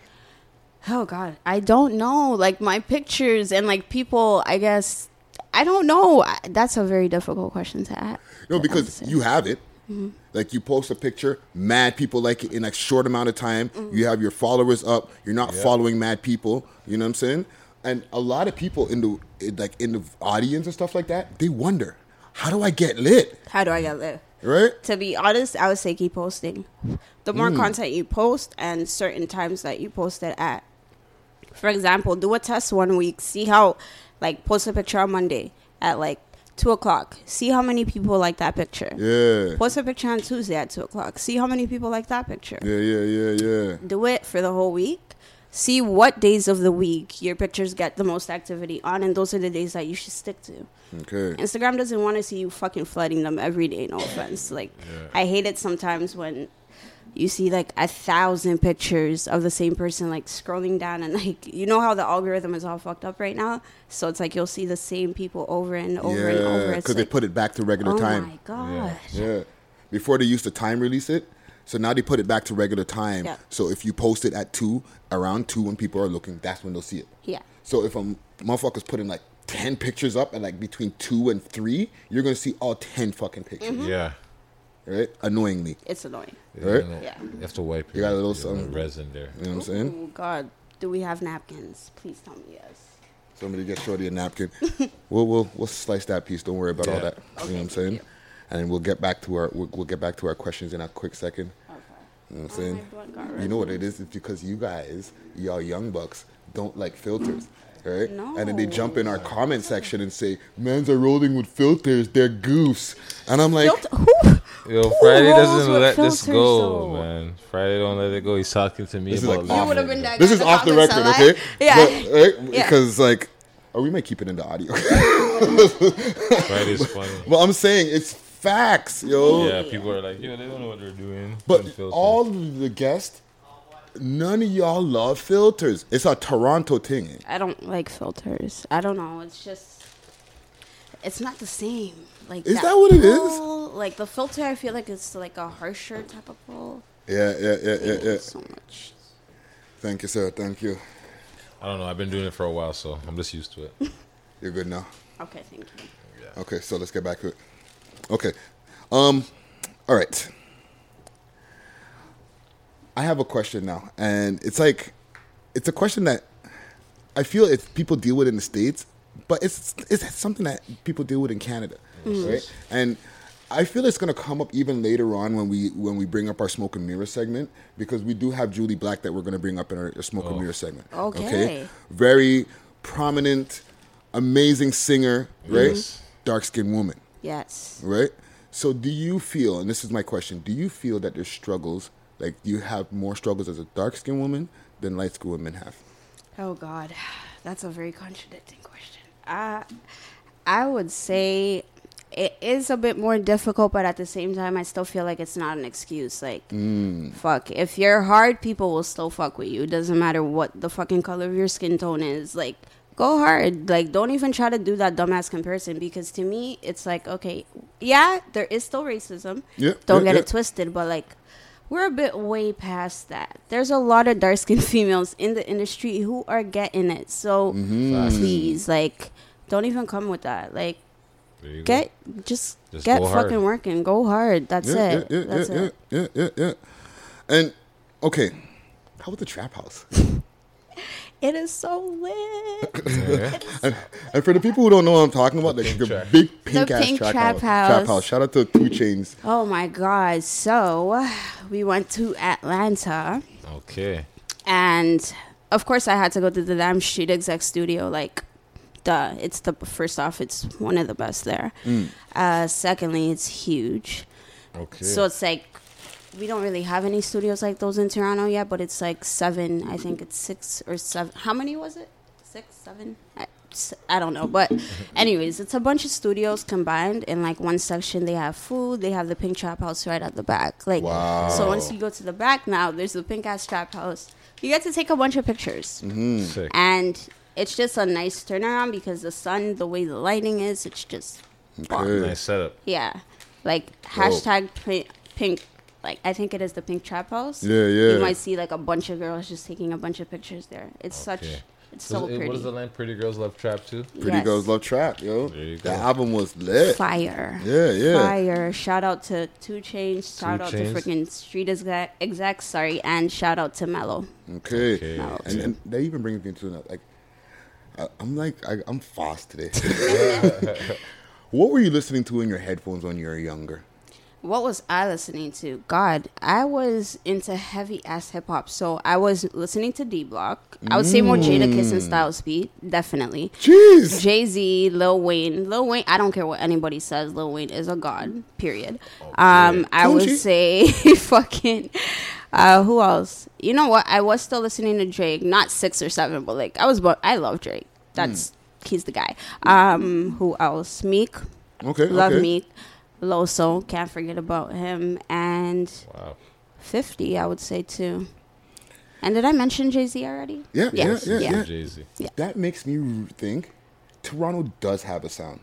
Speaker 11: Oh, God. I don't know. Like, my pictures and, like, people, I guess, I don't know. I- That's a very difficult question to ask.
Speaker 5: No, because you have it.
Speaker 11: Mm-hmm.
Speaker 5: Like, you post a picture, mad people like it in a short amount of time.
Speaker 11: Mm-hmm.
Speaker 5: You have your followers up. You're not
Speaker 6: Yeah.
Speaker 5: following mad people. You know what I'm saying? And a lot of people in the in, like in the audience and stuff like that, they wonder, how do I get lit?
Speaker 11: How do I get there?
Speaker 5: Right?
Speaker 11: To be honest, I would say keep posting. The more
Speaker 5: Mm.
Speaker 11: content you post and certain times that you post it at. For example, do a test one week. See how, like, post a picture on Monday at, like, two o'clock. See how many people like that picture.
Speaker 5: Yeah.
Speaker 11: Post a picture on Tuesday at two o'clock. See how many people like that picture.
Speaker 5: Yeah, yeah, yeah, yeah.
Speaker 11: Do it for the whole week. See what days of the week your pictures get the most activity on, and those are the days that you should stick to.
Speaker 5: Okay.
Speaker 11: Instagram doesn't want to see you fucking flooding them every day, no offense. Like, I hate it sometimes when you see, like, a thousand pictures of the same person, like, scrolling down, and, like, you know how the algorithm is all fucked up right now? So it's like you'll see the same people over and over and over.
Speaker 5: Yeah,
Speaker 11: It's
Speaker 5: because they
Speaker 11: like,
Speaker 5: put it back to regular
Speaker 11: oh
Speaker 5: time.
Speaker 11: my God.
Speaker 5: Yeah. Before they used to time release it, so now they put it back to regular time.
Speaker 11: Yeah.
Speaker 5: So if you post it at two, around two when people are looking, that's when they'll see it.
Speaker 11: Yeah.
Speaker 5: So if a motherfucker's putting like ten pictures up at like between two and three, you're gonna see all ten fucking pictures.
Speaker 11: Mhm.
Speaker 6: Yeah.
Speaker 5: Right? Annoyingly.
Speaker 11: It's annoying.
Speaker 5: Right?
Speaker 11: Yeah.
Speaker 6: You have to wipe.
Speaker 5: You got a little
Speaker 6: your
Speaker 5: something.
Speaker 6: resin there.
Speaker 5: You know what I'm saying?
Speaker 11: Oh, God. Do we have napkins? Please tell me yes.
Speaker 5: Somebody get Shorty a napkin. we'll we'll we'll slice that piece. Don't worry about all
Speaker 6: Yeah.
Speaker 5: that. You know what I'm saying? And we'll get back to our we'll, we'll get back to our questions in a quick second. You know what I'm saying? You know what it is? It's because you guys, y'all young bucks, don't like filters, right? And then they jump in our comment section and say, "Men's are rolling with filters. They're goofs." And I'm like,
Speaker 6: Yo, Friday
Speaker 11: rolls
Speaker 6: doesn't
Speaker 11: with
Speaker 6: let this
Speaker 11: filters,
Speaker 6: go,
Speaker 11: though?
Speaker 6: man. Friday don't let it go. He's talking to me
Speaker 5: This is
Speaker 6: about
Speaker 5: like
Speaker 11: You would have been that
Speaker 5: this
Speaker 11: guy
Speaker 5: is
Speaker 11: in
Speaker 5: off the
Speaker 11: comments,
Speaker 5: record,
Speaker 11: I like-
Speaker 5: okay?
Speaker 11: Yeah.
Speaker 5: But, right?
Speaker 11: Yeah.
Speaker 5: Because like, or we might keep it in the audio.
Speaker 6: Friday's funny.
Speaker 5: Well, I'm saying it's facts, yo.
Speaker 6: Yeah, people are like, yo, they don't know what they're doing.
Speaker 5: But
Speaker 6: Putting filters.
Speaker 5: all of the guests, none of y'all love filters. It's a Toronto thing.
Speaker 11: I don't like filters. I don't know. It's just, it's not the same. Like
Speaker 5: Is that what it is?
Speaker 11: pull, Like the filter, I feel like it's like a harsher type of pull.
Speaker 5: Yeah, yeah, yeah, yeah, yeah.
Speaker 11: So much.
Speaker 5: Thank you, sir. Thank you.
Speaker 6: I don't know. I've been doing it for a while, so I'm just used to it.
Speaker 5: You're good now.
Speaker 11: Okay, thank you.
Speaker 5: Okay, so let's get back to it. Okay. Um, all right. I have a question now, and it's like, it's a question that I feel if people deal with in the States, but it's it's something that people deal with in Canada,
Speaker 11: Mhm.
Speaker 5: right? And I feel it's gonna come up even later on when we when we bring up our smoke and mirror segment, because we do have Julie Black that we're gonna bring up in our, our smoke and
Speaker 6: Oh.
Speaker 5: mirror segment.
Speaker 11: Okay.
Speaker 5: Very prominent, amazing singer, right?
Speaker 6: Yes.
Speaker 5: Dark skinned woman.
Speaker 11: Yes.
Speaker 5: Right? So do you feel, and this is my question, do you feel that there's struggles, like you have more struggles as a dark-skinned woman than light-skinned women have?
Speaker 11: Oh God, that's a very contradicting question. I I would say it is a bit more difficult, but at the same time, I still feel like it's not an excuse. Like,
Speaker 5: Mm.
Speaker 11: fuck, if you're hard, people will still fuck with you. It doesn't matter what the fucking color of your skin tone is. Like, go hard. Like, don't even try to do that dumbass comparison, because to me, it's like, okay, yeah, there is still racism.
Speaker 5: Yeah,
Speaker 11: Don't
Speaker 5: yeah,
Speaker 11: get
Speaker 5: yeah.
Speaker 11: it twisted, but like, we're a bit way past that. There's a lot of dark skinned females in the industry who are getting it. So
Speaker 5: Mhm.
Speaker 11: please, like, don't even come with that. Like,
Speaker 6: There you go.
Speaker 11: get just,
Speaker 6: Just
Speaker 11: get
Speaker 6: go hard.
Speaker 11: fucking working. Go hard. That's
Speaker 5: yeah,
Speaker 11: it.
Speaker 5: Yeah, yeah,
Speaker 11: That's
Speaker 5: yeah,
Speaker 11: it.
Speaker 5: yeah, yeah, yeah, yeah. And, okay, how about the trap house?
Speaker 11: It is so lit.
Speaker 5: and, and for the people who don't know what I'm talking about, the, the
Speaker 6: track.
Speaker 5: big pink-ass
Speaker 11: pink
Speaker 5: trap,
Speaker 11: trap
Speaker 5: house.
Speaker 11: house.
Speaker 5: Trap house. Shout out to Two Chains.
Speaker 11: Oh my God. So we went to Atlanta.
Speaker 6: Okay.
Speaker 11: And of course, I had to go to the damn Street Exec studio like duh, it's the first off, it's one of the best there.
Speaker 5: Mm.
Speaker 11: Uh, secondly, it's huge.
Speaker 6: Okay.
Speaker 11: So it's like we don't really have any studios like those in Toronto yet, but it's like seven. I think it's six or seven. How many was it? Six, seven? I, I don't know. But anyways, it's a bunch of studios combined in like one section. They have food. They have the Pink Trap House right at the back. Like,
Speaker 5: Wow.
Speaker 11: So once you go to the back now, there's the Pink Ass Trap House. You get to take a bunch of pictures.
Speaker 5: Mm-hmm.
Speaker 6: Sick.
Speaker 11: And it's just a nice turnaround because the sun, the way the lighting is, it's just bomb.
Speaker 6: Nice setup.
Speaker 11: Yeah. Like, hashtag pink, pink, like, I think it is the Pink Trap House.
Speaker 5: Yeah, yeah.
Speaker 11: You might see, like, a bunch of girls just taking a bunch of pictures there. It's such,
Speaker 6: Okay.
Speaker 11: it's
Speaker 6: So
Speaker 11: so
Speaker 6: it-
Speaker 11: pretty.
Speaker 6: What is the line? Pretty girls love trap too.
Speaker 5: Pretty
Speaker 11: Yes.
Speaker 5: Girls Love Trap, yo.
Speaker 6: There you
Speaker 5: The
Speaker 6: go.
Speaker 5: album was lit.
Speaker 11: Fire.
Speaker 5: Yeah, yeah.
Speaker 11: Fire. Shout out to Two Chainz. Shout
Speaker 6: Two
Speaker 11: out
Speaker 6: Chainz.
Speaker 11: to freaking Street Exec, execs, sorry. And shout out to Mello.
Speaker 5: Okay.
Speaker 6: Okay.
Speaker 11: No.
Speaker 5: And, and that even brings me to that. Like, I, I'm like, I, I'm fast today. What were you listening to in your headphones when you were younger?
Speaker 11: What was I listening to? God, I was into heavy ass hip hop. So I was listening to D Block. I would say more Jadakiss and Styles P, definitely.
Speaker 5: Jeez.
Speaker 11: Jay Z, Lil Wayne. Lil Wayne, I don't care what anybody says. Lil Wayne is a god, period. Um, I would
Speaker 5: Tunchi.
Speaker 11: say fucking. Uh, who else? You know what? I was still listening to Drake. Not six or seven, but like I was. bu- I love Drake. That's he's the guy. Um, who else? Meek.
Speaker 5: Okay.
Speaker 11: Love
Speaker 5: okay.
Speaker 11: Meek. Loso, can't forget about him, and
Speaker 6: Wow.
Speaker 11: fifty, I would say too. And did I mention Jay Z already?
Speaker 5: Yeah,
Speaker 11: Yes,
Speaker 5: yeah, yeah, yeah.
Speaker 6: Jay Z.
Speaker 5: That makes me think Toronto does have a sound.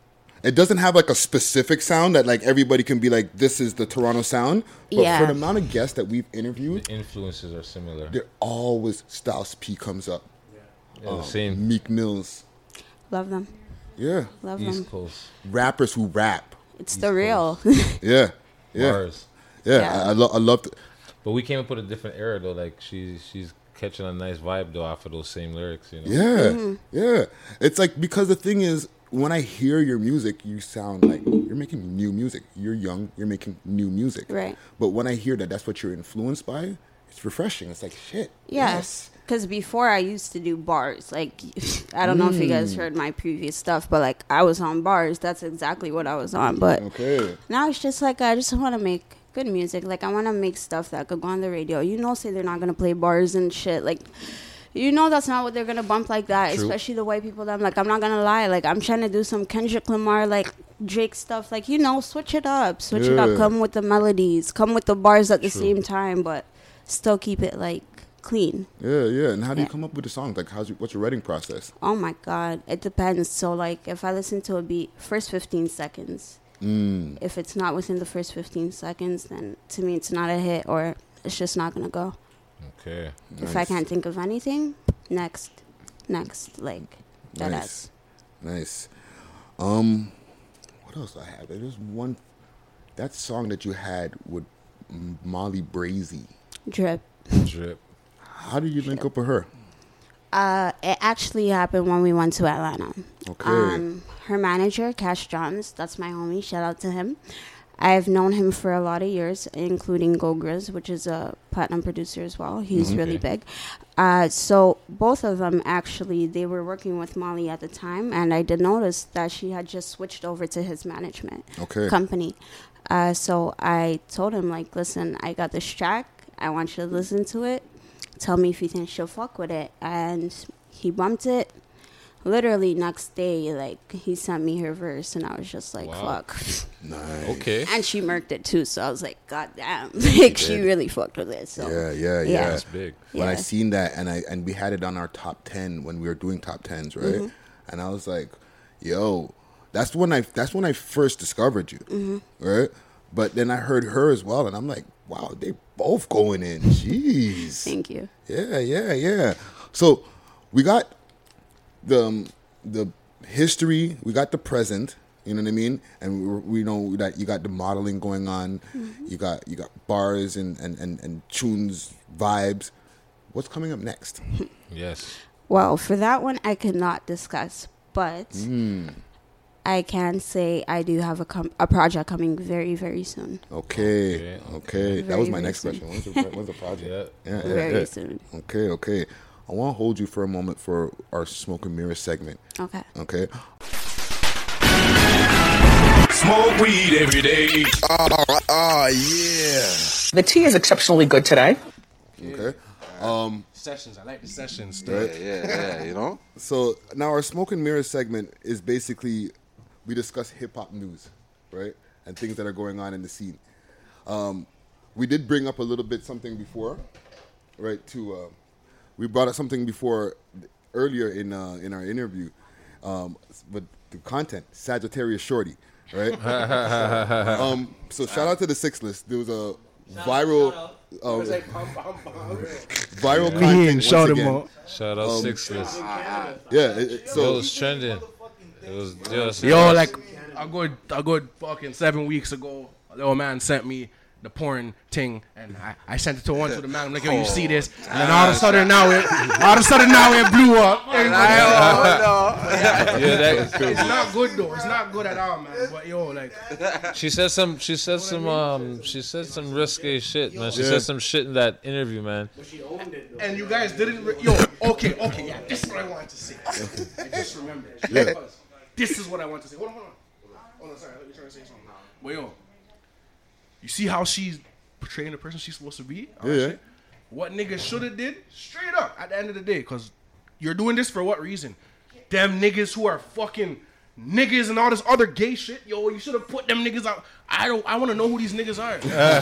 Speaker 5: It doesn't have like a specific sound that like everybody can be like, this is the Toronto sound. But
Speaker 11: Yeah.
Speaker 5: for the amount of guests that we've interviewed,
Speaker 6: The influences are similar.
Speaker 5: there always Styles P comes up.
Speaker 6: Yeah, the same.
Speaker 5: Meek Mills.
Speaker 11: Love them.
Speaker 5: Yeah.
Speaker 11: Love
Speaker 6: East
Speaker 11: them.
Speaker 6: Coast
Speaker 5: Rappers who rap.
Speaker 11: It's the real.
Speaker 5: Yeah. Yeah.
Speaker 6: bars.
Speaker 5: Yeah.
Speaker 11: Yeah.
Speaker 5: I, I, lo- I love it.
Speaker 6: But we came up with a different era though. Like she's she's catching a nice vibe though off of those same lyrics. You know.
Speaker 5: Yeah.
Speaker 11: Mm-hmm.
Speaker 5: Yeah. It's like, because the thing is, when I hear your music, you sound like you're making new music. You're young, you're making new music.
Speaker 11: Right.
Speaker 5: But when I hear that that's what you're influenced by, it's refreshing. It's like, shit.
Speaker 11: Yeah.
Speaker 5: Yes.
Speaker 11: Because before I used to do bars. Like, I don't know if you guys
Speaker 5: Mm.
Speaker 11: heard my previous stuff, but like I was on bars. That's exactly what I was on. But
Speaker 5: Okay.
Speaker 11: now it's just like I just want to make good music. Like I want to make stuff that could go on the radio. You know, say they're not gonna play bars and shit. Like, you know, that's not what they're gonna bump like that.
Speaker 5: True.
Speaker 11: Especially the white people. That I'm like, I'm not gonna lie. Like I'm trying to do some Kendrick Lamar, like Drake stuff. Like, you know, switch it up, switch it
Speaker 5: Yeah.
Speaker 11: up. Come with the melodies. Come with the bars at the
Speaker 6: True.
Speaker 11: same time, but still keep it like clean.
Speaker 5: Yeah, yeah. And how do you
Speaker 11: Yeah.
Speaker 5: come up with the songs? Like, how's your, what's your writing process?
Speaker 11: Oh my god, it depends. So like, if I listen to a beat, first fifteen seconds.
Speaker 5: Mm.
Speaker 11: If it's not within the first fifteen seconds, then to me it's not a hit, or it's just not gonna go.
Speaker 6: Okay.
Speaker 11: If I
Speaker 5: Nice.
Speaker 11: can't think of anything, next, next, like that
Speaker 5: Nice.
Speaker 11: ass.
Speaker 5: Nice. Um, what else I have? There's one, that song that you had with M- Molly Brazy.
Speaker 11: Drip.
Speaker 6: Drip.
Speaker 5: How did you link up with her?
Speaker 11: Uh, it actually happened when we went to Atlanta.
Speaker 5: Okay.
Speaker 11: Um, her manager, Cash Johns, that's my homie. Shout out to him. I've known him for a lot of years, including Gogras, which is a platinum producer as well. He's
Speaker 6: Mhm.
Speaker 11: really
Speaker 6: Okay.
Speaker 11: big. Uh, so both of them actually, they were working with Molly at the time, and I did notice that she had just switched over to his management
Speaker 5: Okay.
Speaker 11: company. Uh, so I told him, like, listen, I got this track. I want you to listen to it. Tell me if you think she'll fuck with it. And he bumped it. Literally next day, like, he sent me her verse, and I was just like,
Speaker 6: Wow.
Speaker 11: fuck.
Speaker 5: Nice.
Speaker 6: Okay.
Speaker 11: And she murked it too, so I was like, god damn. Like, she
Speaker 5: did.
Speaker 11: really fucked with it. So
Speaker 5: Yeah, yeah,
Speaker 11: Yeah.
Speaker 5: yeah.
Speaker 6: That's big.
Speaker 5: When I
Speaker 11: Yeah.
Speaker 5: seen that, and I and we had it on our top ten when we were doing top tens, right?
Speaker 11: Mm-hmm.
Speaker 5: And I was like, "Yo, that's when I that's when I first discovered you,
Speaker 11: Mm-hmm.
Speaker 5: right?" But then I heard her as well, and I'm like, "Wow, they both going in." Jeez.
Speaker 11: thank you.
Speaker 5: Yeah, yeah, yeah. So we got the um, the history, we got the present. You know what I mean? And we, we know that you got the modeling going on. You got you got bars and, and, and, and tunes, vibes. What's coming up next?
Speaker 6: Yes.
Speaker 11: Well, for that one, I cannot discuss, but
Speaker 5: Mm.
Speaker 11: I can say I do have a com- a project coming very, very soon.
Speaker 5: Okay,
Speaker 6: Okay,
Speaker 5: okay. That
Speaker 11: Very,
Speaker 5: was my
Speaker 11: very
Speaker 5: next
Speaker 11: soon.
Speaker 5: question. When's the, when's the project?
Speaker 6: Yeah.
Speaker 5: Yeah, yeah,
Speaker 11: Very
Speaker 5: yeah.
Speaker 11: soon.
Speaker 5: Okay, okay. I want to hold you for a moment for our smoke and mirror segment.
Speaker 11: Okay.
Speaker 5: Okay.
Speaker 4: Smoke weed every day.
Speaker 12: Oh, oh yeah.
Speaker 13: The tea is exceptionally good today.
Speaker 5: Okay. Um,
Speaker 14: Sessions. I like the sessions.
Speaker 5: right?
Speaker 12: Yeah, yeah, you know.
Speaker 5: So now our smoke and mirror segment is basically we discuss hip hop news, right, and things that are going on in the scene. Um, we did bring up a little bit something before, right? To uh, we brought up something before earlier in uh, in our interview, um, but the content Sagittarius Shorty, right? um, so shout out to the Six List. There was a viral. Uh, viral
Speaker 7: Yeah.
Speaker 5: content once
Speaker 7: Shout him
Speaker 5: again.
Speaker 7: out.
Speaker 6: Shout out
Speaker 5: Um,
Speaker 6: Six List.
Speaker 5: Yeah, it, it, so
Speaker 6: it was trending. It was just
Speaker 14: Yo, like a good, a good fucking seven weeks ago, a little man sent me the porn thing, and I, I sent it to one to the man. I'm like, yo, you see this? And then all of a sudden now it, all of a sudden now it blew up. And I, oh, no.
Speaker 6: Yeah, that is cool.
Speaker 14: It's not good though. It's not good at all, man. But yo, like,
Speaker 6: She said some. She said some. Um. She said some risque shit, man. She
Speaker 14: Yeah.
Speaker 6: said some shit in that interview, man.
Speaker 14: and you guys didn't. Re- yo, okay, okay, yeah. This is what I wanted to say. I just remembered.
Speaker 5: Yeah.
Speaker 14: Because This is what I want to say. Hold on, hold on. Hold on, sorry. Let me try to say something. But yo, you see how she's portraying the person she's supposed to be? All that
Speaker 5: Yeah.
Speaker 14: shit? What niggas should have did straight up at the end of the day, because you're doing this for what reason? Them niggas who are fucking niggas and all this other gay shit. Yo, you should have put them niggas out. I don't. I want to know who these niggas are.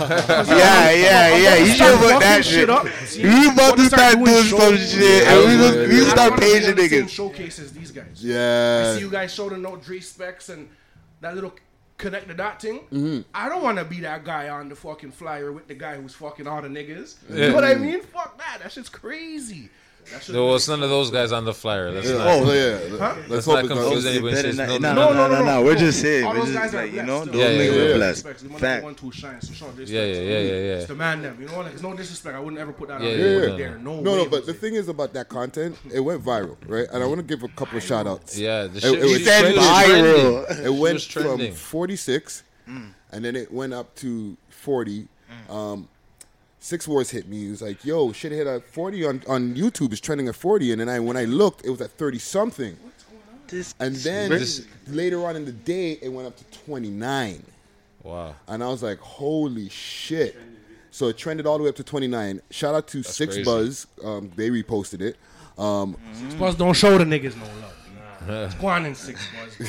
Speaker 12: Yeah, yeah, yeah. You should put that shit. You about to start doing some shit, and we just we start paging niggas.
Speaker 14: Showcases these guys.
Speaker 5: Yeah.
Speaker 14: I see you guys show the no Dre specs and that little connect the dot thing.
Speaker 5: Mm-hmm.
Speaker 14: I don't want to be that guy on the fucking flyer with the guy who's fucking all the niggas.
Speaker 6: Yeah.
Speaker 14: You know what I mean? Fuck that. That shit's crazy. That shit
Speaker 6: There was none of those guys on the flyer. Let's
Speaker 5: Yeah.
Speaker 6: not.
Speaker 5: Oh, yeah.
Speaker 14: Huh?
Speaker 6: Let's
Speaker 5: Let's
Speaker 6: not
Speaker 5: hope it's not-
Speaker 6: confuse
Speaker 5: it's
Speaker 6: anybody.
Speaker 12: better
Speaker 6: Says
Speaker 12: not-
Speaker 6: no,
Speaker 12: no,
Speaker 6: no,
Speaker 12: no, no, no. We're just saying.
Speaker 14: All
Speaker 12: We're
Speaker 14: those
Speaker 12: just
Speaker 14: guys are
Speaker 12: like, you
Speaker 14: blessed
Speaker 12: know,
Speaker 14: still.
Speaker 12: those
Speaker 6: Yeah, yeah,
Speaker 12: niggas
Speaker 6: yeah.
Speaker 12: are blessed.
Speaker 14: Respects. The one-
Speaker 12: Fact.
Speaker 14: one who shines, so show this
Speaker 6: Yeah, yeah,
Speaker 14: respect.
Speaker 6: yeah, yeah, yeah.
Speaker 14: It's the man them. You know, like, there's no disrespect. I wouldn't ever put that
Speaker 6: Yeah,
Speaker 14: on
Speaker 6: yeah,
Speaker 14: there.
Speaker 6: yeah.
Speaker 14: there. No,
Speaker 5: No,
Speaker 14: way
Speaker 5: no,
Speaker 14: would
Speaker 5: but the
Speaker 14: say.
Speaker 5: thing is about that content, it went viral, right? And I want to give a couple of shout outs.
Speaker 6: Yeah, the
Speaker 5: It-
Speaker 6: shit
Speaker 5: it was
Speaker 6: she said
Speaker 5: trending.
Speaker 6: was trending.
Speaker 5: It
Speaker 6: She
Speaker 5: went
Speaker 6: was
Speaker 5: from
Speaker 6: trending.
Speaker 5: forty-six, and then it went up to forty. Um, Six Wars hit me. He was like, "Yo, shit hit at forty on, on YouTube. It's trending at forty." And then I, when I looked, it was at thirty something. And then
Speaker 6: This-
Speaker 5: later on in the day, it went up to twenty-nine.
Speaker 6: Wow.
Speaker 5: And I was like, "Holy shit!" So it trended all the way up to twenty-nine. Shout out to Six
Speaker 6: crazy.
Speaker 5: Buzz. Um, they reposted it. Um,
Speaker 14: Six Buzz don't show the niggas no love. Nah. It's going in Six Buzz.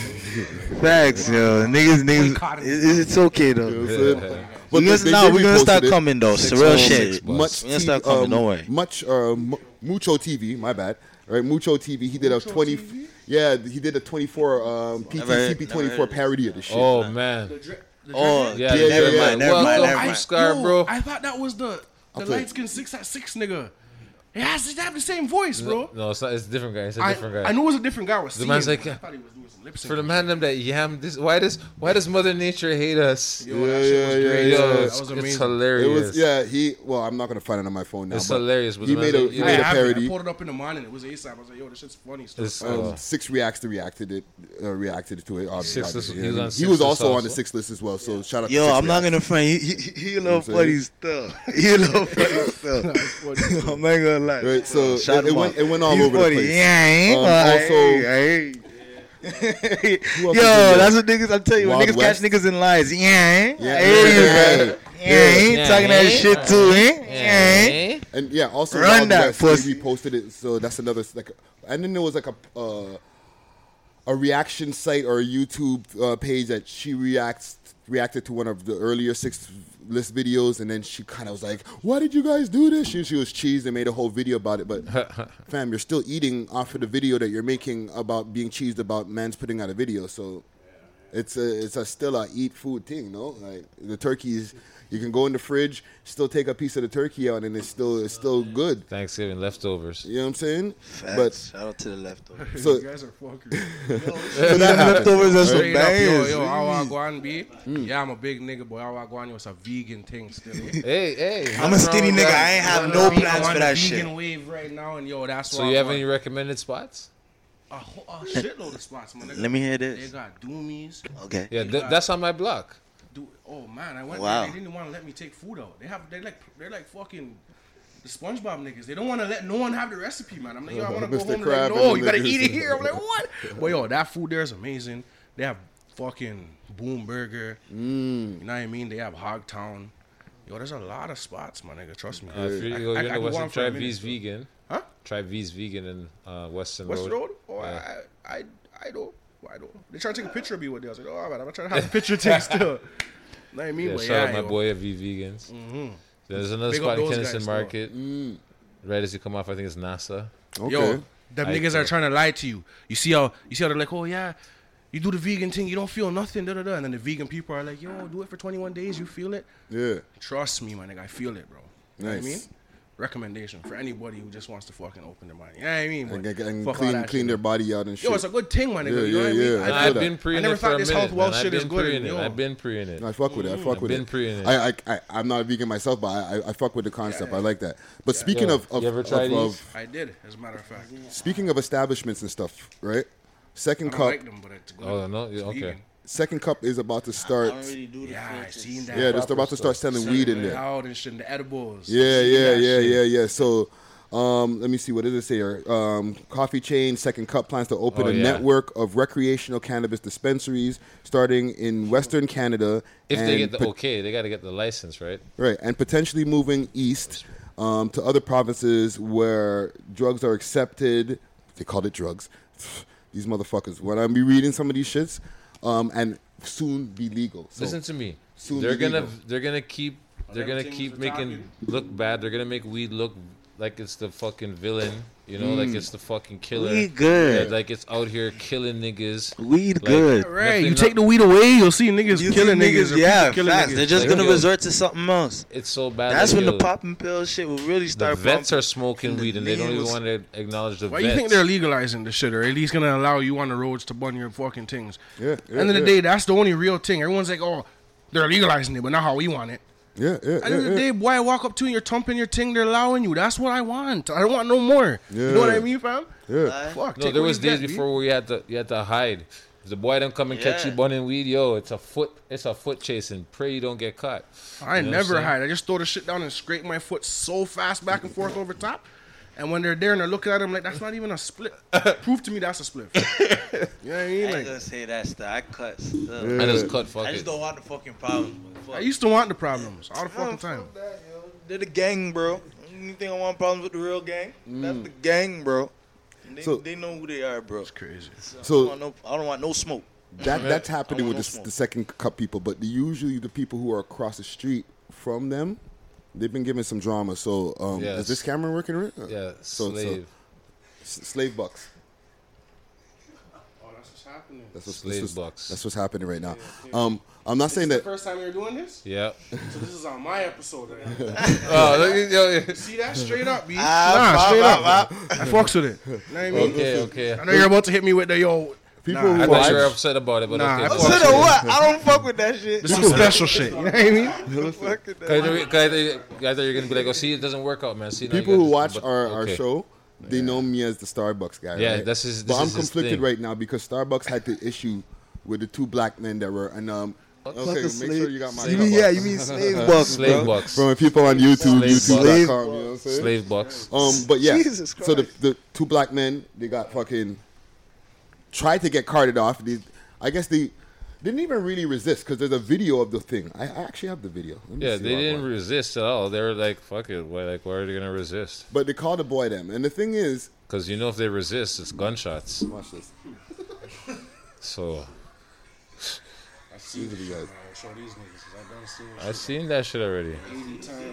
Speaker 12: Facts, yo. Niggas, niggas. it- It's okay though.
Speaker 5: You know what I'm saying?
Speaker 12: But
Speaker 5: they-
Speaker 12: we're
Speaker 5: they
Speaker 12: now
Speaker 5: did
Speaker 12: we're gonna
Speaker 5: reposted
Speaker 12: start
Speaker 5: it.
Speaker 12: coming though.
Speaker 5: Six
Speaker 12: It's real
Speaker 5: um,
Speaker 12: shit.
Speaker 5: Much
Speaker 12: We're gonna start coming.
Speaker 5: um,
Speaker 12: Don't worry.
Speaker 5: Much uh, Mu- Mucho T V. My bad. Right, Mucho T V. He did a twenty. Yeah, he did a twenty-four um, P T
Speaker 12: Never-
Speaker 5: C P twenty-four parody of the shit.
Speaker 6: Oh man.
Speaker 12: Oh,
Speaker 6: Yeah,
Speaker 5: Yeah,
Speaker 6: never
Speaker 5: yeah,
Speaker 6: mind.
Speaker 5: yeah.
Speaker 12: Never
Speaker 6: Welcome,
Speaker 12: mind, never
Speaker 14: I-
Speaker 12: mind.
Speaker 6: Scar,
Speaker 14: yo,
Speaker 6: bro.
Speaker 14: I thought that was the the
Speaker 5: play it.
Speaker 14: light skin six at six nigga. It has to have the same voice, bro.
Speaker 6: No, it's not. It's a different guy. It's a
Speaker 14: I,
Speaker 6: different guy.
Speaker 14: I knew it was a different guy. I was
Speaker 6: The
Speaker 14: seeing
Speaker 6: man's
Speaker 14: it.
Speaker 6: like,
Speaker 14: I
Speaker 6: uh,
Speaker 14: thought he was doing some lip sync.
Speaker 6: For the man them that yam this, why does why does Mother Nature hate us?
Speaker 14: Yo, that shit was
Speaker 5: yeah,
Speaker 14: great.
Speaker 5: yeah,
Speaker 6: Yo,
Speaker 5: yeah.
Speaker 14: That
Speaker 6: it's,
Speaker 14: was
Speaker 6: it's
Speaker 14: amazing.
Speaker 6: hilarious.
Speaker 5: It was yeah. He well, I'm not gonna find it on my phone now.
Speaker 6: It's
Speaker 5: but
Speaker 6: hilarious, but
Speaker 5: He
Speaker 6: the
Speaker 5: made
Speaker 6: man's
Speaker 5: a
Speaker 6: like,
Speaker 5: he
Speaker 6: yeah.
Speaker 5: made a
Speaker 14: I have it. I
Speaker 5: parody.
Speaker 14: pulled it up in the morning. It was ASAP. I was like, yo, this shit's funny stuff.
Speaker 6: It's,
Speaker 5: Um,
Speaker 6: uh,
Speaker 5: Six reacts to reacted it, uh, reacted to it. Obviously,
Speaker 6: Six List-
Speaker 5: obviously.
Speaker 6: he was on
Speaker 5: he
Speaker 6: Six
Speaker 5: was
Speaker 6: List
Speaker 5: also on
Speaker 6: also.
Speaker 5: the Six List as well. So shout out.
Speaker 12: Yo,
Speaker 5: to Six
Speaker 12: I'm not
Speaker 5: Reacts.
Speaker 12: gonna front. He, he, he a little
Speaker 5: You know what I'm
Speaker 12: funny stuff. He a little funny stuff. I'm not gonna lie.
Speaker 5: Right, so
Speaker 12: Shout
Speaker 5: it, it
Speaker 12: him
Speaker 5: went
Speaker 12: out.
Speaker 5: it went all
Speaker 12: He's
Speaker 5: over
Speaker 12: funny.
Speaker 5: the place.
Speaker 12: Yeah,
Speaker 5: Um,
Speaker 12: also,
Speaker 5: Who else
Speaker 12: yo,
Speaker 5: is in there?
Speaker 12: that's what niggas. I'm telling you, when
Speaker 5: Wild
Speaker 12: niggas
Speaker 5: West?
Speaker 12: catch niggas in lies. Yeah,
Speaker 5: Yeah,
Speaker 12: I hear you,
Speaker 5: yeah,
Speaker 12: bro. Yeah,
Speaker 5: yeah.
Speaker 12: ain't talking that shit too, eh? Yeah.
Speaker 5: And yeah, also
Speaker 12: Run
Speaker 5: Wild
Speaker 12: that
Speaker 5: West,
Speaker 12: pussy.
Speaker 5: they reposted it. So that's another like, and then there was like a uh, a reaction site or a YouTube uh, page that she reacts reacted to one of the earlier Six List videos, and then she kind of was like, "Why did you guys do this?" She, she was cheesed and made a whole video about it. But fam, you're still eating off of the video that you're making about being cheesed about man's putting out a video. So it's a it's a still a eat food thing, no? Like the turkeys, you can go in the fridge, still take a piece of the turkey out, and it's still it's still good.
Speaker 6: Thanksgiving leftovers.
Speaker 5: You know what I'm saying?
Speaker 12: Facts.
Speaker 5: But
Speaker 12: Shout out to the leftovers.
Speaker 5: so,
Speaker 14: You guys are fuckers.
Speaker 5: so that happened.
Speaker 12: Leftovers are some
Speaker 14: Straight up, yo,
Speaker 12: bangers.
Speaker 14: yo, Awa be. Yeah, I'm a big nigga, boy. Awa Guan was a vegan thing still. eh?
Speaker 6: Hey, hey.
Speaker 12: I'm a
Speaker 6: what's
Speaker 12: skinny
Speaker 6: wrong with
Speaker 12: nigga.
Speaker 6: that?
Speaker 12: I ain't have
Speaker 14: I'm
Speaker 12: no
Speaker 14: on the-
Speaker 12: plans
Speaker 14: I'm
Speaker 12: for
Speaker 14: on the
Speaker 12: that
Speaker 14: vegan
Speaker 12: shit.
Speaker 14: wave right now, and yo, that's
Speaker 6: So
Speaker 14: why
Speaker 6: you
Speaker 14: I
Speaker 6: have
Speaker 14: want
Speaker 6: any recommended spots?
Speaker 14: a, whole, a shitload of spots, man. They
Speaker 12: Let me hear
Speaker 14: They
Speaker 12: this.
Speaker 14: got Doomies.
Speaker 12: Okay.
Speaker 6: Yeah, th- that's on my block.
Speaker 14: Do, oh man, I went
Speaker 12: Wow.
Speaker 14: there. They didn't want to let me take food out. They have they like they're like fucking the SpongeBob niggas. They don't want to let no one have the recipe, man. I'm like, yo, I want to go
Speaker 5: Mister
Speaker 14: home. They're like,
Speaker 5: Krabs
Speaker 14: no,
Speaker 5: and
Speaker 14: you gotta
Speaker 5: niggas.
Speaker 14: eat it here. I'm like, what? But yo, that food there is amazing. They have fucking Boom Burger.
Speaker 5: Mm.
Speaker 14: You know what I mean? They have Hogtown. Yo, there's a lot of spots, my nigga. Trust me.
Speaker 6: Uh, if you
Speaker 14: I-
Speaker 6: go,
Speaker 14: I-
Speaker 6: you
Speaker 14: I
Speaker 6: know,
Speaker 14: could go on
Speaker 6: Western,
Speaker 14: for a
Speaker 6: try
Speaker 14: minute,
Speaker 6: V's
Speaker 14: so.
Speaker 6: Vegan.
Speaker 14: Huh?
Speaker 6: Try V's Vegan in uh, Western
Speaker 14: Western
Speaker 6: Road.
Speaker 14: Road? Oh,
Speaker 6: Yeah.
Speaker 14: I, I, I don't. I don't. They try to take a picture of me with it. I was like, oh, man, I'm trying to have a picture take still. Know what I mean?
Speaker 6: Yeah,
Speaker 14: But
Speaker 6: shout
Speaker 14: yeah,
Speaker 6: out my
Speaker 14: yo.
Speaker 6: boy at V Vegans.
Speaker 14: Mhm.
Speaker 6: There's another
Speaker 14: Big up
Speaker 6: spot in
Speaker 14: those
Speaker 6: Kennison
Speaker 14: guys, though.
Speaker 6: Market.
Speaker 5: Mm.
Speaker 6: Right as you come off, I think it's NASA.
Speaker 14: Yo, them
Speaker 6: I-
Speaker 14: niggas are trying to lie to you. You see how you see how they're like, oh yeah, you do the vegan thing, you don't feel nothing, da da da. And then the vegan people are like, yo, do it for twenty-one days, you feel it.
Speaker 5: Yeah.
Speaker 14: Trust me, my nigga, I feel it, bro. You know what I
Speaker 5: Nice.
Speaker 14: mean? Recommendation for anybody who just wants to fucking open their mind. You know what I mean?
Speaker 5: And,
Speaker 14: But
Speaker 5: and, and
Speaker 14: fuck all
Speaker 5: clean,
Speaker 14: that
Speaker 5: clean
Speaker 14: shit,
Speaker 5: their
Speaker 14: man.
Speaker 5: body out and shit.
Speaker 14: Yo, it's a good thing, my nigga.
Speaker 5: Yeah,
Speaker 14: you know
Speaker 5: yeah,
Speaker 14: what I mean?
Speaker 5: yeah.
Speaker 14: I,
Speaker 5: I feel
Speaker 6: I've
Speaker 5: that.
Speaker 6: been pre-ing
Speaker 14: I never
Speaker 6: it for
Speaker 14: thought
Speaker 6: a
Speaker 14: this
Speaker 6: minute,
Speaker 14: health wealth
Speaker 6: man.
Speaker 14: shit
Speaker 6: I've
Speaker 14: is
Speaker 6: been
Speaker 14: good.
Speaker 6: pre-ing it.
Speaker 14: Yo.
Speaker 6: I've been pre-ing it.
Speaker 5: I fuck with it. I fuck
Speaker 6: I've
Speaker 5: with
Speaker 6: been
Speaker 5: it.
Speaker 6: pre-ing it.
Speaker 5: I, I, I, I'm not a vegan myself, but I, I, I fuck with the concept. I like that. But speaking
Speaker 6: Yo,
Speaker 5: of, of,
Speaker 6: you ever
Speaker 5: of,
Speaker 6: tried
Speaker 5: of-
Speaker 6: these?
Speaker 14: I did, as a matter of fact.
Speaker 5: speaking of establishments and stuff, right? Second
Speaker 14: I don't
Speaker 5: cup.
Speaker 14: like them, but it's good.
Speaker 6: Oh no,
Speaker 14: It's
Speaker 6: yeah, okay.
Speaker 14: vegan.
Speaker 5: Second cup is about to start.
Speaker 14: Yeah, I seen that.
Speaker 5: Yeah, they're about to start selling weed in there.
Speaker 14: Out and shit, and the edibles.
Speaker 5: Yeah,
Speaker 14: I
Speaker 5: yeah,
Speaker 14: seen
Speaker 5: yeah,
Speaker 14: that
Speaker 5: yeah,
Speaker 14: shit.
Speaker 5: yeah. So, um, let me see. What does it say here? Um, coffee chain Second Cup plans to open
Speaker 6: Oh,
Speaker 5: a
Speaker 6: yeah.
Speaker 5: network of recreational cannabis dispensaries starting in Western Canada.
Speaker 6: If
Speaker 5: and
Speaker 6: they get the
Speaker 5: pot-
Speaker 6: okay, they got to get the license, right?
Speaker 5: Right, and potentially moving east um, to other provinces where drugs are accepted. They called it drugs. These motherfuckers. When I be reading some of these shits, um, and soon be legal. So,
Speaker 6: Listen to me.
Speaker 5: soon
Speaker 6: They're
Speaker 5: be
Speaker 6: gonna
Speaker 5: legal.
Speaker 6: they're gonna keep they're gonna
Speaker 14: Everything
Speaker 6: keep
Speaker 14: was
Speaker 6: making
Speaker 14: attacking.
Speaker 6: look bad. They're gonna make weed look like it's the fucking villain. You know, like it's the fucking killer.
Speaker 12: Weed good.
Speaker 6: Yeah, like it's out here killing niggas.
Speaker 12: Weed
Speaker 6: Like,
Speaker 12: good.
Speaker 14: Right,
Speaker 6: nothing
Speaker 14: you
Speaker 6: not-
Speaker 14: take the weed away, you'll see niggas
Speaker 12: You
Speaker 14: killing
Speaker 12: see
Speaker 14: niggas. or
Speaker 12: yeah,
Speaker 14: people killing
Speaker 12: facts.
Speaker 14: niggas.
Speaker 12: They're just
Speaker 6: Like,
Speaker 12: gonna
Speaker 6: yo,
Speaker 12: resort to something else.
Speaker 6: It's so bad.
Speaker 12: That's
Speaker 6: like,
Speaker 12: when
Speaker 6: yo,
Speaker 12: the popping pill shit will really
Speaker 6: the
Speaker 12: start.
Speaker 6: vets
Speaker 12: pumping.
Speaker 6: are smoking
Speaker 12: And the
Speaker 6: weed and they don't even
Speaker 12: names-
Speaker 6: want to acknowledge the
Speaker 14: Why
Speaker 6: vets.
Speaker 14: you think they're legalizing this shit, or at least gonna allow you on the roads to bun your fucking things?
Speaker 5: Yeah, yeah,
Speaker 14: End of the
Speaker 5: yeah.
Speaker 14: day, that's the only real thing. Everyone's like, oh, they're legalizing it, but not how we want it.
Speaker 5: Yeah, yeah,
Speaker 14: At the
Speaker 5: yeah,
Speaker 14: end of the
Speaker 5: yeah.
Speaker 14: day, boy, I walk up to you and you're thumping your ting, they're allowing you. That's what I want. I don't want no more. You know what I
Speaker 5: Yeah.
Speaker 14: mean, fam?
Speaker 5: Yeah.
Speaker 14: Fuck.
Speaker 6: No,
Speaker 14: take
Speaker 6: there
Speaker 14: what
Speaker 6: was
Speaker 14: you
Speaker 6: days
Speaker 14: get, B.
Speaker 6: before where you had to you had to hide. If the boy don't come and catch you
Speaker 12: Yeah.
Speaker 6: bunning weed, yo, it's a foot it's a foot chasing. Pray you don't get caught.
Speaker 14: I
Speaker 6: You know what I'm
Speaker 14: never
Speaker 6: saying?
Speaker 14: hide. I just throw the shit down and scrape my foot so fast back and forth over top. And when they're there and they're looking at them like, that's not even a split. Prove to me that's a split. You know what I
Speaker 12: I
Speaker 14: mean?
Speaker 12: ain't
Speaker 14: Like,
Speaker 12: gonna say that stuff. I cut stuff.
Speaker 6: I just cut fuck
Speaker 12: I
Speaker 6: it.
Speaker 12: just don't want the fucking problem.
Speaker 14: I used to want the problems all the fucking
Speaker 12: Oh,
Speaker 14: time.
Speaker 12: fuck that, yo. They're the gang, bro. You think I want problems with the real gang?
Speaker 14: Mm.
Speaker 12: That's the gang, bro. And They,
Speaker 5: So-
Speaker 12: they know who they are, bro. It's
Speaker 14: crazy.
Speaker 12: I
Speaker 5: So-
Speaker 12: don't want no, I don't want no smoke.
Speaker 5: That that's happening
Speaker 12: I
Speaker 5: with
Speaker 12: want
Speaker 5: the,
Speaker 12: no
Speaker 5: the
Speaker 12: smoke.
Speaker 5: Second Cup people, but the, usually the people who are across the street from them, they've been given some drama. So, um,
Speaker 6: Yes.
Speaker 5: is this camera working? Right?
Speaker 6: Yeah,
Speaker 5: So- so-
Speaker 6: slave.
Speaker 5: S- slave bucks.
Speaker 14: Oh, that's what's happening.
Speaker 5: That's what's,
Speaker 6: Slave
Speaker 5: that's what's,
Speaker 6: bucks.
Speaker 5: that's what's happening right now. Um, I'm not
Speaker 14: This
Speaker 5: saying
Speaker 14: is
Speaker 5: that.
Speaker 14: the first time you're doing this?
Speaker 6: Yeah.
Speaker 14: So this is on my episode. Then.
Speaker 6: Oh, look at- yo, yo.
Speaker 14: See that straight up, B?
Speaker 12: Ah,
Speaker 14: nah,
Speaker 12: bop,
Speaker 14: straight
Speaker 12: bop,
Speaker 14: up.
Speaker 12: bop.
Speaker 14: I fucks with it. You know what I mean?
Speaker 6: Okay, okay.
Speaker 14: I know you're about to hit me with the yo.
Speaker 5: People
Speaker 14: nah,
Speaker 5: who
Speaker 6: I
Speaker 14: I
Speaker 5: watch-
Speaker 6: thought you were upset about it, but
Speaker 14: Nah,
Speaker 6: okay.
Speaker 14: I
Speaker 6: fuck
Speaker 14: fucks
Speaker 12: Instead
Speaker 6: it.
Speaker 12: of what? I don't fuck with that shit.
Speaker 14: This is some special shit. You know what I mean?
Speaker 12: Fuck with that.
Speaker 6: Cause I thought- cause I thought you- I thought you're gonna be like, oh, see, it doesn't work out, man. See, now you
Speaker 5: People
Speaker 6: got
Speaker 5: who
Speaker 6: this-
Speaker 5: watch
Speaker 6: but-
Speaker 5: our, our
Speaker 6: okay.
Speaker 5: show, they know me as the Starbucks guy.
Speaker 6: Yeah,
Speaker 5: right?
Speaker 6: that's his-
Speaker 5: But
Speaker 6: this
Speaker 5: I'm
Speaker 6: is his
Speaker 5: conflicted
Speaker 6: thing.
Speaker 5: right now because Starbucks had the issue with the two black men that were and um. Okay, make sure you got my.
Speaker 12: You mean, yeah, you mean slave bucks,
Speaker 6: Slave
Speaker 12: bro.
Speaker 6: bucks.
Speaker 5: From people on YouTube,
Speaker 6: Slave
Speaker 5: YouTube
Speaker 6: bucks.
Speaker 5: dot com, you know what I'm saying?
Speaker 6: Slave bucks.
Speaker 5: Um, but yeah,
Speaker 12: Jesus
Speaker 5: so the,
Speaker 12: Christ.
Speaker 5: the two black men, they got fucking tried to get carted off. They, I guess they didn't even really resist because there's a video of the thing. I, I actually have the video. Let me
Speaker 6: Yeah,
Speaker 5: see
Speaker 6: they
Speaker 5: what I
Speaker 6: didn't
Speaker 5: want.
Speaker 6: resist at all. They were like, fuck it. Why, like, why are they gonna resist?
Speaker 5: But they called the boy them, and the thing is,
Speaker 6: Because you know if they resist, it's gunshots.
Speaker 5: watch this.
Speaker 6: So
Speaker 5: These are the guys.
Speaker 14: Show these niggas, 'cause I done seen
Speaker 6: I seen that shit already.
Speaker 14: eighty times.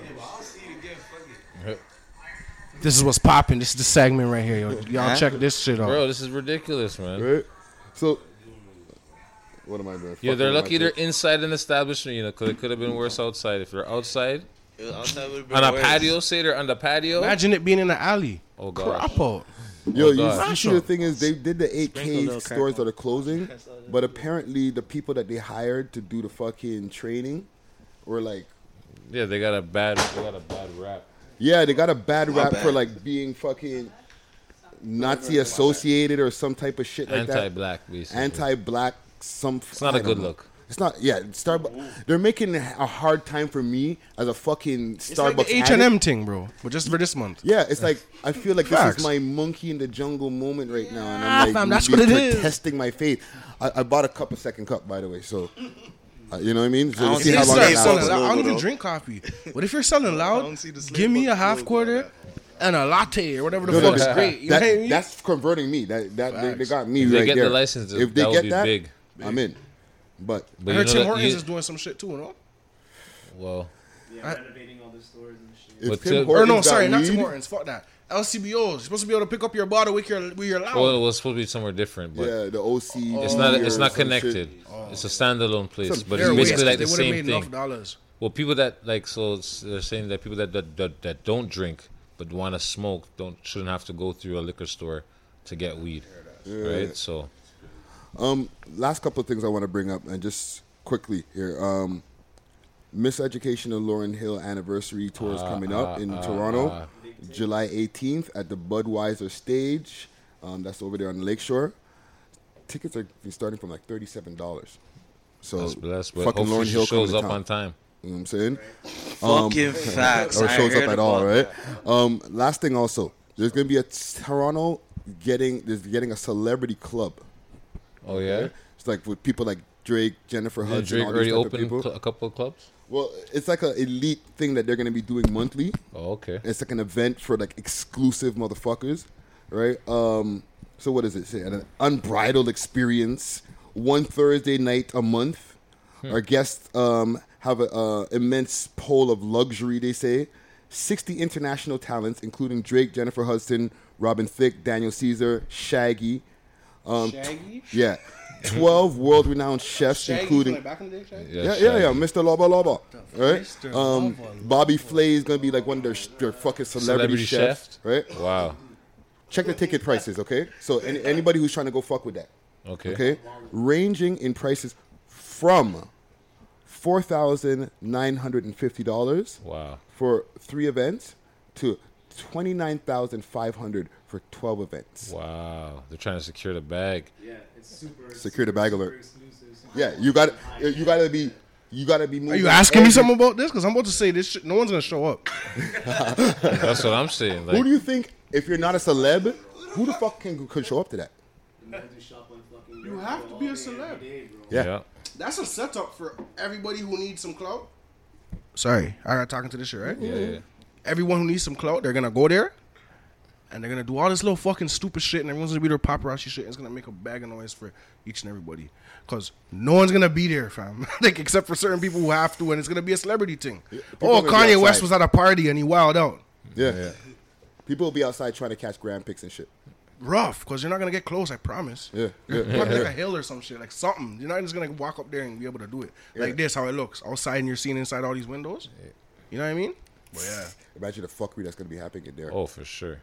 Speaker 14: This is what's popping. This is the segment right here, yo. Y'all
Speaker 12: Huh?
Speaker 14: check this shit out.
Speaker 6: Bro, this is ridiculous, man.
Speaker 5: Right? So, what am I doing?
Speaker 6: Yeah,
Speaker 5: Fucking
Speaker 6: they're
Speaker 5: with my
Speaker 6: lucky they're
Speaker 5: shit.
Speaker 6: inside an establishment, you know, because it could have been worse outside. If they're outside,
Speaker 12: It was outside would've been
Speaker 6: on a
Speaker 12: worse.
Speaker 6: patio, say they're on the patio.
Speaker 14: Imagine it being in the alley.
Speaker 6: Oh, gosh.
Speaker 14: Crop out.
Speaker 5: Yo,
Speaker 6: Oh,
Speaker 5: you,
Speaker 6: God.
Speaker 5: you see the thing is, they did the eight
Speaker 12: Sprinkle a
Speaker 5: K
Speaker 12: little crack
Speaker 5: stores
Speaker 12: on
Speaker 5: that are
Speaker 12: it.
Speaker 5: closing, but apparently the people that they hired to do the fucking training were like,
Speaker 6: Yeah, they got a bad, they got a bad rap.
Speaker 5: yeah, they got a bad
Speaker 12: My
Speaker 5: rap
Speaker 12: bad.
Speaker 5: for like being fucking Nazi associated or some type of shit like that.
Speaker 6: Anti-black, basically.
Speaker 5: Anti-black, some.
Speaker 6: It's not
Speaker 5: I
Speaker 6: a
Speaker 5: don't
Speaker 6: good
Speaker 5: know.
Speaker 6: look.
Speaker 5: It's not. Yeah, Starbucks. They're making a hard time for me as a fucking Starbucks.
Speaker 14: It's like the H and M thing, bro, but just for this month.
Speaker 5: Yeah, it's like I feel like
Speaker 14: Facts.
Speaker 5: this is my monkey in the jungle moment right now, and
Speaker 14: Ah,
Speaker 5: I'm like
Speaker 14: fam, that's
Speaker 5: really
Speaker 14: what it is.
Speaker 5: testing my faith. I, I bought a cup, a second cup, by the way. So, uh, you know what I mean? So
Speaker 12: I
Speaker 5: we'll
Speaker 12: don't
Speaker 5: see
Speaker 12: see
Speaker 5: how
Speaker 12: the
Speaker 5: long
Speaker 12: slave
Speaker 5: it
Speaker 12: selling
Speaker 5: lasts.
Speaker 12: logo,
Speaker 14: I don't even
Speaker 12: though.
Speaker 14: drink coffee. But if you're selling loud,
Speaker 12: don't see the slave
Speaker 14: give me
Speaker 12: logo
Speaker 14: a half
Speaker 12: on
Speaker 14: quarter
Speaker 12: that.
Speaker 14: and a latte or whatever the
Speaker 5: No, no,
Speaker 14: fuck's
Speaker 5: that-
Speaker 14: great. You
Speaker 5: that-
Speaker 14: know what I mean?
Speaker 5: That's converting me. That that they, they got me
Speaker 6: If they
Speaker 5: right
Speaker 6: get the
Speaker 5: there.
Speaker 6: license,
Speaker 5: if they
Speaker 6: that would
Speaker 5: get
Speaker 6: be
Speaker 5: that,
Speaker 6: big.
Speaker 5: I'm in. But,
Speaker 6: But
Speaker 14: I
Speaker 6: you
Speaker 14: heard
Speaker 6: know
Speaker 14: Tim
Speaker 6: that
Speaker 14: Hortons
Speaker 6: you-
Speaker 14: is doing some shit too, you know?
Speaker 6: Well,
Speaker 9: Yeah,
Speaker 14: I-
Speaker 9: renovating all the stores and shit.
Speaker 5: if
Speaker 6: But
Speaker 5: Tim
Speaker 6: Tim-
Speaker 14: Or
Speaker 5: Hortons
Speaker 14: no,
Speaker 5: got
Speaker 14: sorry, not
Speaker 5: weed,
Speaker 14: Tim Hortons. Fuck that. L C B Os. You're supposed to be able to pick up your bottle with your with your loud.
Speaker 6: well, it was supposed to be somewhere different, but
Speaker 5: Yeah, the O C.
Speaker 6: it's not.
Speaker 5: or
Speaker 6: It's not
Speaker 5: some shit.
Speaker 6: connected. It's a standalone place,
Speaker 5: Some
Speaker 6: but
Speaker 14: They're
Speaker 6: it's
Speaker 14: waste,
Speaker 6: basically like
Speaker 14: they
Speaker 6: the
Speaker 14: would've
Speaker 6: same
Speaker 14: made enough
Speaker 6: thing.
Speaker 14: dollars.
Speaker 6: Well, people that like so it's, they're saying that people that that, that, that don't drink but want to smoke don't shouldn't have to go through a liquor store to get weed, right? So
Speaker 5: Um, last couple of things I want to bring up, and just quickly here. Um, Miseducation of Lauryn Hill anniversary tour is
Speaker 6: Ah,
Speaker 5: coming up
Speaker 6: ah,
Speaker 5: in
Speaker 6: ah,
Speaker 5: Toronto,
Speaker 6: ah.
Speaker 5: July eighteenth at the Budweiser stage. Um, that's over there on the Lakeshore. Tickets are starting from like thirty-seven dollars. So
Speaker 6: that's blessed. But
Speaker 5: fucking
Speaker 6: hopefully
Speaker 5: Lauryn
Speaker 6: she
Speaker 5: Hill
Speaker 6: shows
Speaker 5: coming
Speaker 6: up
Speaker 5: to
Speaker 6: on time.
Speaker 5: You know what I'm saying?
Speaker 12: Fucking facts.
Speaker 5: Or
Speaker 12: I
Speaker 5: shows up
Speaker 12: heard
Speaker 5: at all,
Speaker 12: about
Speaker 5: right? Um, last thing also, there's gonna be a Toronto getting there's getting a celebrity club.
Speaker 6: Oh yeah,
Speaker 5: It's like with people like Drake, Jennifer
Speaker 6: Did
Speaker 5: Hudson,
Speaker 6: Drake
Speaker 5: all
Speaker 6: already
Speaker 5: these type of
Speaker 6: opened
Speaker 5: people.
Speaker 6: cl- a couple of clubs?
Speaker 5: Well, it's like an elite thing that they're gonna be doing monthly.
Speaker 6: Oh, okay.
Speaker 5: It's like an event for like exclusive motherfuckers, right? Um, so what does it say? An unbridled experience, one Thursday night a month.
Speaker 6: Hmm.
Speaker 5: Our guests um, have an uh, immense pool of luxury. They say sixty international talents, including Drake, Jennifer Hudson, Robin Thicke, Daniel Caesar, Shaggy. Um,
Speaker 14: Shaggy?
Speaker 5: Yeah. twelve world-renowned chefs,
Speaker 14: Shaggy,
Speaker 5: including
Speaker 14: like back in the day, Shaggy?
Speaker 5: yeah, yeah, yeah,
Speaker 6: Shaggy.
Speaker 5: Mister Loba Loba, right?
Speaker 14: Mister
Speaker 5: Um,
Speaker 14: Loba
Speaker 5: Bobby Flay is gonna be like one of their, their fucking celebrity,
Speaker 6: Celebrity
Speaker 5: chefs,
Speaker 6: chef?
Speaker 5: right?
Speaker 6: Wow.
Speaker 5: Check the ticket prices, okay? So any, anybody who's trying to go fuck with that,
Speaker 6: Okay.
Speaker 5: okay, ranging in prices from four thousand nine hundred and fifty dollars
Speaker 6: Wow.
Speaker 5: for three events to twenty-nine thousand five hundred for twelve events.
Speaker 6: Wow. They're trying to secure the bag.
Speaker 9: Yeah, it's super.
Speaker 5: Secure the bag
Speaker 9: super
Speaker 5: alert.
Speaker 9: exclusive, super
Speaker 5: Yeah, you got you got to be you got to be.
Speaker 14: Are
Speaker 5: moving
Speaker 14: you asking me
Speaker 5: every-
Speaker 14: something about this? Because I'm about to say this shit. No one's going to show up.
Speaker 6: That's what I'm saying. Like,
Speaker 5: Who do you think, if you're not a celeb, who the fuck can could show up to that?
Speaker 14: You have to be a celeb.
Speaker 5: Yeah.
Speaker 6: yeah.
Speaker 14: That's a setup for everybody who needs some clout. Sorry, I got talking to this shit, right?
Speaker 6: Yeah, yeah.
Speaker 14: Everyone who needs some clout, they're gonna go there, and they're gonna do all this little fucking stupid shit, and everyone's gonna be their paparazzi shit. And it's gonna make a bag of noise for each and everybody, cause no one's gonna be there, fam. Like except for certain people who have to, and it's gonna be a celebrity thing.
Speaker 5: People
Speaker 14: Oh,
Speaker 5: are gonna be
Speaker 14: Kanye West
Speaker 5: outside.
Speaker 14: was at a party and he wilded out.
Speaker 5: Yeah. People will be outside trying to catch gram pics and shit.
Speaker 14: Rough, cause you're not gonna get close. I promise.
Speaker 5: Yeah. yeah.
Speaker 14: Probably like a hill or some shit, like something. You're not just gonna walk up there and be able to do it like
Speaker 5: Yeah.
Speaker 14: this. How it looks outside, and you're seeing inside all these windows. You know what I mean? But yeah,
Speaker 5: Imagine the fuckery that's gonna be happening in there.
Speaker 6: Oh, for sure.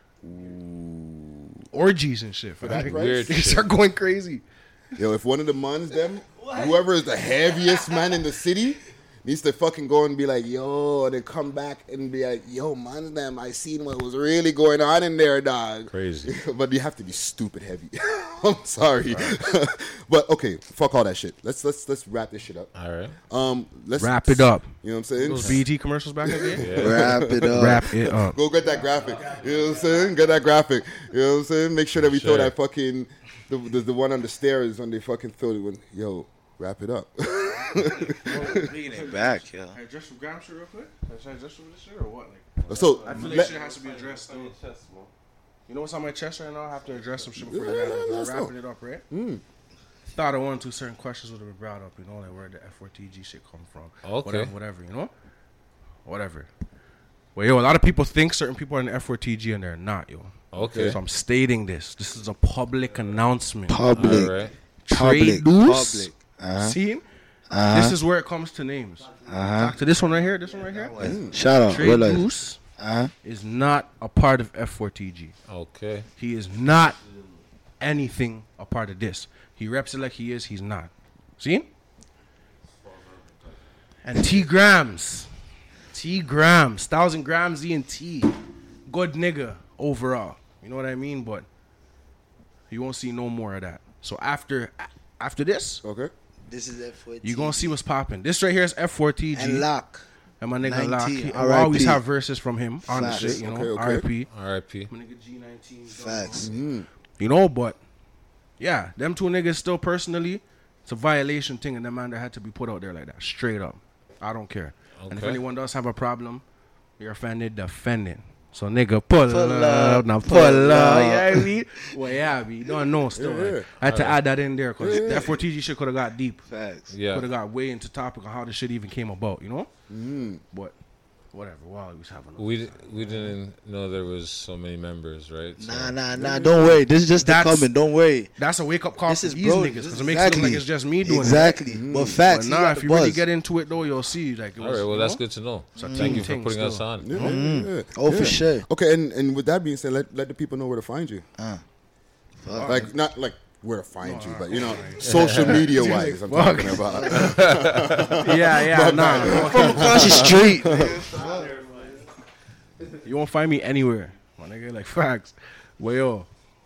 Speaker 14: orgies and shit.
Speaker 5: For
Speaker 14: fam.
Speaker 5: that
Speaker 14: Like,
Speaker 5: price?
Speaker 14: they start going crazy.
Speaker 5: Yo, if one of the muns, them, whoever is the heaviest man in the city, needs to fucking go and be like, yo, and then come back and be like, yo, man, them, I seen what was really going on in there, dog.
Speaker 6: Crazy.
Speaker 5: But you have to be stupid heavy. I'm sorry. But okay, fuck all that shit. Let's let's let's wrap this shit up.
Speaker 6: All right.
Speaker 5: Um, let's
Speaker 14: Wrap it up.
Speaker 5: You know what I'm saying?
Speaker 14: Those B E T commercials back in the day.
Speaker 6: Yeah.
Speaker 12: Wrap it up.
Speaker 14: Wrap it up.
Speaker 5: Go get that graphic. You know what I'm saying? Get that graphic. You know what I'm saying? Make sure that we throw
Speaker 6: Sure.
Speaker 5: that fucking the, the the one on the stairs when they fucking throw it. When yo, wrap it up.
Speaker 12: Bringing it back, yeah.
Speaker 14: Hey, address some gram shit real quick. Should I address some of this shit or what? Like,
Speaker 5: So
Speaker 14: I feel like
Speaker 5: let-
Speaker 14: shit has to be addressed. Though. You know what's on my chest right now? I have to address some shit before
Speaker 5: Yeah,
Speaker 14: I
Speaker 5: yeah,
Speaker 14: got
Speaker 5: let's
Speaker 14: I'm
Speaker 5: go.
Speaker 14: wrapping it up, right?
Speaker 5: Mm.
Speaker 14: Thought of one or two certain questions would have been brought up. You know, like where the F four T G shit come from.
Speaker 6: Okay.
Speaker 14: Whatever, whatever. You know, whatever. Well, yo, a lot of people think certain people are in the F four T G and they're not, yo.
Speaker 6: Okay.
Speaker 14: So I'm stating this. This is a public announcement.
Speaker 12: Public.
Speaker 6: All right.
Speaker 14: Trade
Speaker 12: Public.
Speaker 14: loose.
Speaker 12: Public. Uh-huh.
Speaker 14: See?
Speaker 12: Uh-huh.
Speaker 14: This is where it comes to names.
Speaker 12: Uh-huh.
Speaker 14: Talk to this one right here. This one right here.
Speaker 12: Mm. Shout out.
Speaker 14: Trade
Speaker 12: Real life.
Speaker 14: Loose
Speaker 12: Uh-huh.
Speaker 14: is not a part of F four T G.
Speaker 6: Okay.
Speaker 14: He is not anything a part of this. He reps it like he is. He's not. See? And T Grams. T Grams. Thousand grams E and T. Good nigga overall. You know what I mean? But you won't see no more of that. So after after this,
Speaker 5: Okay.
Speaker 12: This is F four T G.
Speaker 14: You gonna see what's popping. This right here is F four T G.
Speaker 12: And Lock.
Speaker 14: And my nigga Lock.
Speaker 12: nineteen,
Speaker 14: He-
Speaker 12: R I P.
Speaker 14: We always have verses from him on the
Speaker 12: Facts.
Speaker 14: shit, you know.
Speaker 5: Okay, okay.
Speaker 14: R I P.
Speaker 6: R I P.
Speaker 14: My nigga G nineteen.
Speaker 12: Facts.
Speaker 5: Mm-hmm.
Speaker 14: You know, but yeah, them two niggas still personally, it's a violation thing, and that man that had to be put out there like that, straight up. I don't care. And if
Speaker 6: Okay.
Speaker 14: anyone does have a problem, you're offended, defending. So nigga, pull,
Speaker 12: Pull
Speaker 14: up,
Speaker 12: up,
Speaker 14: now
Speaker 12: pull
Speaker 14: pull up.
Speaker 12: up.
Speaker 14: Yeah, I mean, well, yeah, we don't know still.
Speaker 5: Yeah, yeah.
Speaker 14: Like, I had to add that in there because
Speaker 5: Yeah, yeah.
Speaker 14: that F four T G shit could have got deep.
Speaker 12: Facts.
Speaker 6: Yeah.
Speaker 14: Could have got way into topic on how the shit even came about, you know.
Speaker 5: Mm.
Speaker 14: But whatever. While he was having. A
Speaker 6: We di- we didn't know there was so many members, right? So-
Speaker 12: Nah, nah, nah. Don't worry. This is just the
Speaker 14: That's-
Speaker 12: coming. Don't worry.
Speaker 14: That's a wake up call
Speaker 12: This
Speaker 14: for
Speaker 12: is
Speaker 14: these
Speaker 12: bro.
Speaker 14: niggas
Speaker 12: this
Speaker 14: because
Speaker 12: is
Speaker 14: it makes it look
Speaker 12: exactly.
Speaker 14: like it's just me doing
Speaker 12: exactly.
Speaker 14: it.
Speaker 12: Exactly. But facts.
Speaker 14: But
Speaker 12: he
Speaker 14: nah,
Speaker 12: got
Speaker 14: if
Speaker 12: the
Speaker 14: you really
Speaker 12: buzz.
Speaker 14: get into it though, you'll see. Like, it
Speaker 6: All
Speaker 14: was,
Speaker 6: right, well,
Speaker 14: you
Speaker 6: that's
Speaker 14: know?
Speaker 6: good to know.
Speaker 14: It's a
Speaker 6: Thank
Speaker 14: team
Speaker 6: you for
Speaker 14: thing
Speaker 6: putting us
Speaker 14: still.
Speaker 6: on.
Speaker 5: Yeah,
Speaker 12: Mm.
Speaker 5: yeah, yeah.
Speaker 12: Oh, for
Speaker 5: Yeah.
Speaker 12: sure.
Speaker 5: Okay, and, and with that being said, let, let the people know where to find you.
Speaker 12: Uh, fuck.
Speaker 5: Like, not like where to find you, but, you know, social media wise, I'm
Speaker 14: Fuck.
Speaker 5: talking about.
Speaker 14: Yeah, yeah,
Speaker 5: My
Speaker 14: nah.
Speaker 5: bad.
Speaker 12: From across the street.
Speaker 14: You won't find me anywhere, my nigga. Like facts. Well, yo,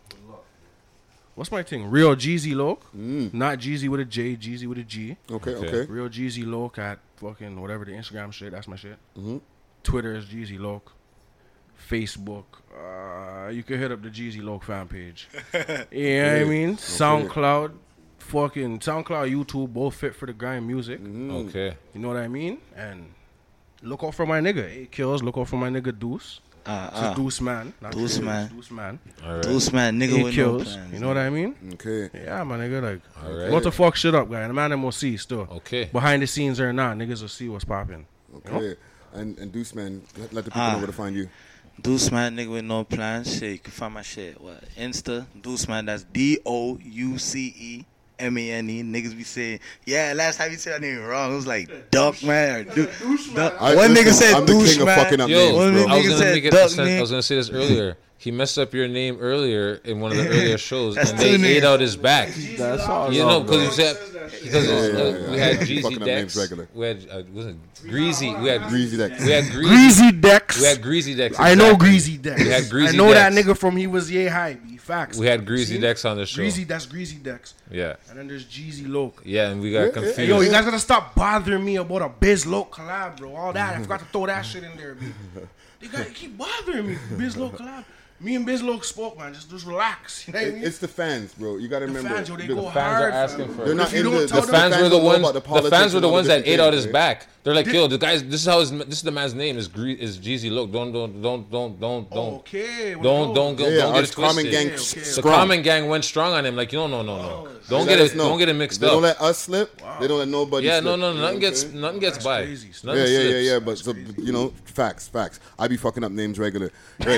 Speaker 14: what's my thing? Real Jeezy Loke,
Speaker 5: Mm.
Speaker 14: not Jeezy with a J, Jeezy with a G.
Speaker 5: Okay,
Speaker 6: Okay.
Speaker 5: okay.
Speaker 14: Real Jeezy Loke at fucking whatever the Instagram shit. That's my shit.
Speaker 5: Mhm.
Speaker 14: Twitter is Jeezy Loke. Facebook, uh, you can hit up the Jeezy Loke fan page. Yeah, I mean SoundCloud, fucking SoundCloud, YouTube, both fit for the grind music.
Speaker 5: Mm.
Speaker 6: Okay.
Speaker 14: You know what I mean? And look out for my nigga. Hey, Kills. Look out for my nigga Deuce.
Speaker 12: Uh,
Speaker 14: This is
Speaker 12: uh.
Speaker 14: Deuce Man. not
Speaker 12: Deuce
Speaker 14: Kills,
Speaker 12: Man.
Speaker 14: Deuce Man.
Speaker 6: All right.
Speaker 12: Deuce man, nigga
Speaker 14: Hey,
Speaker 12: with no
Speaker 14: Kills.
Speaker 12: plans.
Speaker 14: You know what I mean?
Speaker 5: Okay.
Speaker 14: Yeah, my nigga. Like,
Speaker 6: All right.
Speaker 14: what the fuck shit up, guy? And the man them will see still.
Speaker 6: Okay.
Speaker 14: Behind the scenes or not, niggas will see what's popping.
Speaker 5: Okay. And, and Deuce, man, let, let the people
Speaker 12: Ah.
Speaker 5: know where to find you.
Speaker 12: Deuce man, nigga with no plans. Shit, you can find my shit. What? Insta, Deuce man. That's D O U C E M A N E. Niggas be saying, yeah. Last time you said that name wrong, it was like Duck man or Du- Duck.
Speaker 5: I-
Speaker 12: One
Speaker 5: listen,
Speaker 12: nigga said
Speaker 5: I'm the
Speaker 12: Douche
Speaker 5: king of
Speaker 12: man.
Speaker 5: fucking up
Speaker 6: Yo,
Speaker 5: names,
Speaker 12: One
Speaker 5: bro.
Speaker 6: I was
Speaker 12: nigga
Speaker 6: gonna
Speaker 12: said
Speaker 6: make it.
Speaker 12: Duck
Speaker 6: I
Speaker 12: name.
Speaker 6: was gonna say this earlier. He messed up your name earlier in one of the earlier shows,
Speaker 12: That's
Speaker 6: and they
Speaker 12: two
Speaker 6: ate
Speaker 12: niggas.
Speaker 6: out his back.
Speaker 7: That's all.
Speaker 6: You know, because you said because
Speaker 5: Yeah,
Speaker 6: uh,
Speaker 5: yeah, yeah,
Speaker 6: we
Speaker 5: yeah.
Speaker 6: had
Speaker 5: Fucking
Speaker 6: Greasy
Speaker 5: up names
Speaker 6: Dex.
Speaker 5: regular.
Speaker 6: We had uh, wasn't it Greasy. We had
Speaker 5: Greasy Dex.
Speaker 6: We had Greasy.
Speaker 14: Greasy Dex.
Speaker 6: We had Greasy Dex.
Speaker 14: I know
Speaker 6: exactly.
Speaker 14: Greasy Dex.
Speaker 6: We had Greasy
Speaker 14: I know
Speaker 6: Dex.
Speaker 14: that nigga from he was yay high. Be facts.
Speaker 6: We had Greasy
Speaker 14: See?
Speaker 6: Dex on the show.
Speaker 14: Greasy, that's Greasy Dex.
Speaker 6: Yeah,
Speaker 14: And then there's Jeezy Loke.
Speaker 6: yeah, and we got
Speaker 5: Yeah, yeah.
Speaker 6: confused.
Speaker 14: Hey, yo, you guys gotta stop bothering me about a Biz Loke collab, bro. All that. I forgot to throw that shit in there, B. You guys keep bothering me. Biz Loke collab. Me and Biz Loke spoke, man. Just, just relax. You know what I
Speaker 5: It,
Speaker 14: mean?
Speaker 5: it's the fans, bro. You got to
Speaker 14: The
Speaker 5: remember.
Speaker 14: fans, yo, they
Speaker 5: the,
Speaker 14: go
Speaker 6: The fans
Speaker 14: hard.
Speaker 6: are asking for
Speaker 5: they're
Speaker 6: it.
Speaker 5: not
Speaker 14: If you
Speaker 5: in
Speaker 14: don't
Speaker 5: the,
Speaker 14: tell
Speaker 5: the
Speaker 6: The
Speaker 14: them-
Speaker 6: fans were
Speaker 5: don't
Speaker 6: the
Speaker 5: know
Speaker 6: ones.
Speaker 5: about
Speaker 6: The
Speaker 5: politics
Speaker 6: fans were
Speaker 5: and
Speaker 6: the
Speaker 5: all
Speaker 6: ones that
Speaker 5: different
Speaker 6: ate out
Speaker 5: things,
Speaker 6: his
Speaker 5: right?
Speaker 6: back. They're like, yo, the guys. This is how his. This is the man's name. Is Gre- is Jeezy Loke. Don't don't don't don't don't don't.
Speaker 14: Okay. well,
Speaker 6: Don't
Speaker 14: no.
Speaker 6: don't go.
Speaker 5: Yeah,
Speaker 6: don't
Speaker 5: our
Speaker 6: get it
Speaker 5: Common
Speaker 6: twisted.
Speaker 5: Gang
Speaker 14: Okay, okay.
Speaker 6: The
Speaker 5: strong.
Speaker 6: Common Gang went strong on him. Like, no, no, no, no. Don't
Speaker 5: They
Speaker 6: get
Speaker 5: let
Speaker 6: it.
Speaker 5: us know.
Speaker 6: Don't get it mixed
Speaker 5: They
Speaker 6: up.
Speaker 5: don't let us slip. They don't let nobody
Speaker 6: Yeah,
Speaker 5: slip.
Speaker 6: no, no,
Speaker 5: You know
Speaker 6: nothing
Speaker 5: what I'm
Speaker 6: gets
Speaker 5: saying?
Speaker 6: nothing gets by.
Speaker 14: crazy.
Speaker 6: Nothing
Speaker 5: Yeah, yeah, yeah,
Speaker 6: slips.
Speaker 5: yeah. But so, you know, facts, facts. I be fucking up names regular. Right.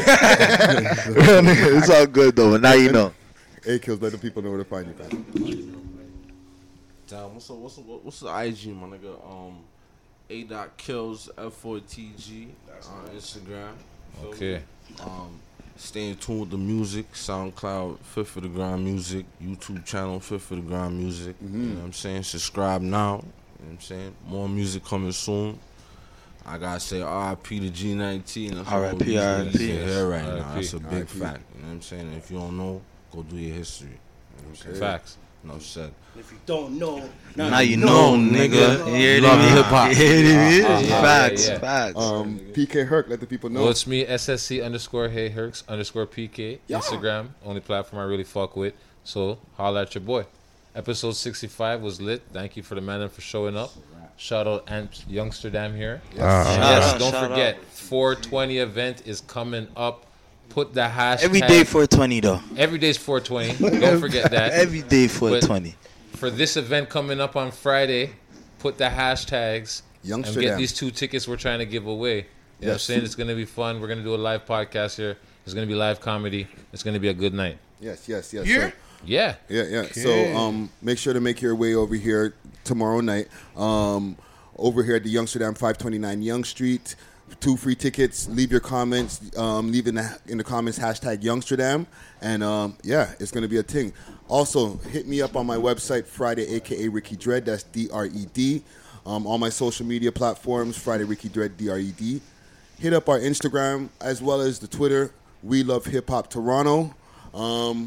Speaker 12: It's all good though. But now you know.
Speaker 5: Hey, Kills, let the people know where to find you, man.
Speaker 15: Damn, what's up? What's up? What's the I G, my nigga? Um, A dot kills F four T G on Instagram. Feel
Speaker 6: Okay.
Speaker 15: me? Um, stay in tune with the music. SoundCloud, Fit for the Grind Music. YouTube channel, Fit for the Grind Music. You know what I'm saying? Subscribe now. You know what I'm saying? More music coming soon. I gotta say R I P to G nineteen. That's
Speaker 12: R I P,
Speaker 15: all
Speaker 12: R I
Speaker 15: these
Speaker 12: P.
Speaker 15: niggas in here right
Speaker 6: R I P.
Speaker 15: now. That's a
Speaker 5: R I
Speaker 15: big
Speaker 5: P.
Speaker 15: fact. You know what I'm saying? And if you don't know, go do your history. You know what I'm saying?
Speaker 6: Facts.
Speaker 15: No shit.
Speaker 9: If you don't know,
Speaker 12: Now you know, nigga. You hear
Speaker 15: Love
Speaker 12: it?
Speaker 15: hip-hop.
Speaker 12: You hear it?
Speaker 6: Uh, uh,
Speaker 12: Facts,
Speaker 6: yeah, yeah.
Speaker 12: facts.
Speaker 5: Um, P K Herc, let the people know.
Speaker 6: Well, it's me, S S C underscore Hey Herks underscore P K. Instagram, only platform I really fuck with. So holla at your boy. Episode sixty-five was lit. Thank you for the man for showing up. Shout out Ant Youngsterdam here.
Speaker 5: Yes.
Speaker 6: And
Speaker 12: Shout
Speaker 6: yes,
Speaker 12: out,
Speaker 6: don't
Speaker 12: shout
Speaker 6: forget,
Speaker 12: out.
Speaker 6: four twenty event is coming up. Put the hashtag.
Speaker 12: Every day four twenty though.
Speaker 6: Every day's four twenty. Don't forget that.
Speaker 12: Every day four
Speaker 6: But
Speaker 12: twenty.
Speaker 6: For this event coming up on Friday, put the hashtags and
Speaker 5: Youngsterdam.
Speaker 6: get these two tickets we're trying to give away. You know what I'm
Speaker 5: Yes.
Speaker 6: saying? It's going to be fun. We're going to do a live podcast here. It's going to be live comedy. It's going to be a good night.
Speaker 5: Yes, yes, yes.
Speaker 14: Here?
Speaker 5: So,
Speaker 6: Yeah.
Speaker 5: yeah, yeah. So um, make sure to make your way over here tomorrow night. Um, over here at the Youngsterdam, five twenty-nine Young Street. Two free tickets. Leave your comments. Um, leave in the in the comments hashtag Youngsterdam, and um, yeah, it's gonna be a thing. Also, hit me up on my website Friday, aka Ricky Dread. That's D R E D. Um, all my social media platforms Friday Ricky Dread D R E D. Hit up our Instagram as well as the Twitter. We love Hip Hop Toronto. Um,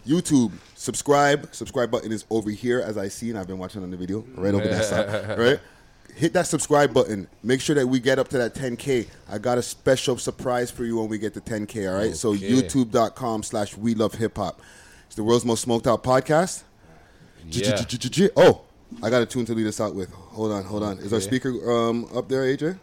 Speaker 5: YouTube, subscribe. Subscribe button is over here, as I see, and I've been watching on the video. Right over that side. Right? Hit that subscribe button. Make sure that we get up to that ten K. I got a special surprise for you when we get to ten K, all right? Okay. So youtube.com slash we love hip hop. It's the world's most smoked out podcast.
Speaker 6: Yeah.
Speaker 5: Oh, I got a tune to lead us out with. Hold on, hold on. Is our speaker um, up there, A J?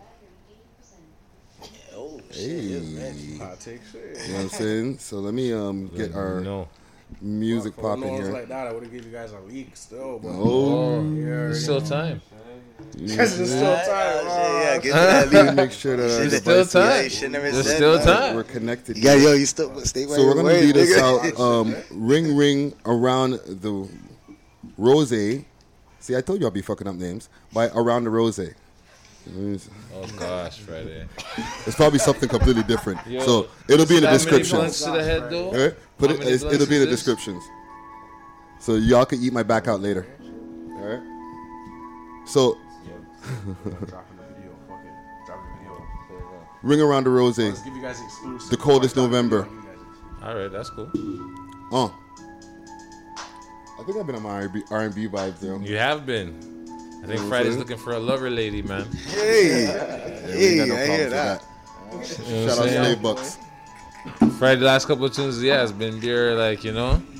Speaker 12: Oh,
Speaker 5: hey.
Speaker 14: I take shit.
Speaker 5: You know what I'm saying? So let me um, get our
Speaker 6: no.
Speaker 5: music
Speaker 14: well,
Speaker 5: popping here.
Speaker 14: like that, I would have given you guys a week still. But
Speaker 5: oh,
Speaker 14: yeah,
Speaker 6: there's still time.
Speaker 14: Yes, there's still time.
Speaker 12: Oh, yeah, get to that lead.
Speaker 5: Make sure that
Speaker 6: there's still time.
Speaker 12: Yeah,
Speaker 6: there's still time.
Speaker 5: We're connected.
Speaker 12: Yeah, yo, you still stay right.
Speaker 5: So we're gonna
Speaker 12: way,
Speaker 5: lead us
Speaker 12: nigga.
Speaker 5: out. Um, ring, ring around the rose. See, I told you I'll be fucking up names by around the rose.
Speaker 6: Oh gosh, Friday.
Speaker 5: It's probably something completely different.
Speaker 6: Yo,
Speaker 5: so it'll be in the description.
Speaker 6: To the head, though?
Speaker 5: All right? Put it. It's, it'll be in the
Speaker 6: this?
Speaker 5: descriptions. So y'all can eat my back out later. All right. So. Ring around the rose.
Speaker 14: Let's give you guys exclusive.
Speaker 5: The coldest November.
Speaker 6: All right, that's cool.
Speaker 5: Oh. I think I've been on my R and B vibes there.
Speaker 6: You have been. I think
Speaker 5: You know
Speaker 6: Friday's
Speaker 5: what I'm
Speaker 6: looking for a lover lady, man.
Speaker 12: Hey,
Speaker 5: Yeah, we
Speaker 12: hey,
Speaker 5: ain't got no
Speaker 12: I
Speaker 5: problems
Speaker 12: hear
Speaker 5: with
Speaker 12: that.
Speaker 6: You know
Speaker 5: Shout
Speaker 6: what
Speaker 5: out
Speaker 6: I'm
Speaker 5: to
Speaker 6: saying?
Speaker 5: Bucks.
Speaker 6: Friday, the last couple of tunes, yeah, it's been beer, like, you know.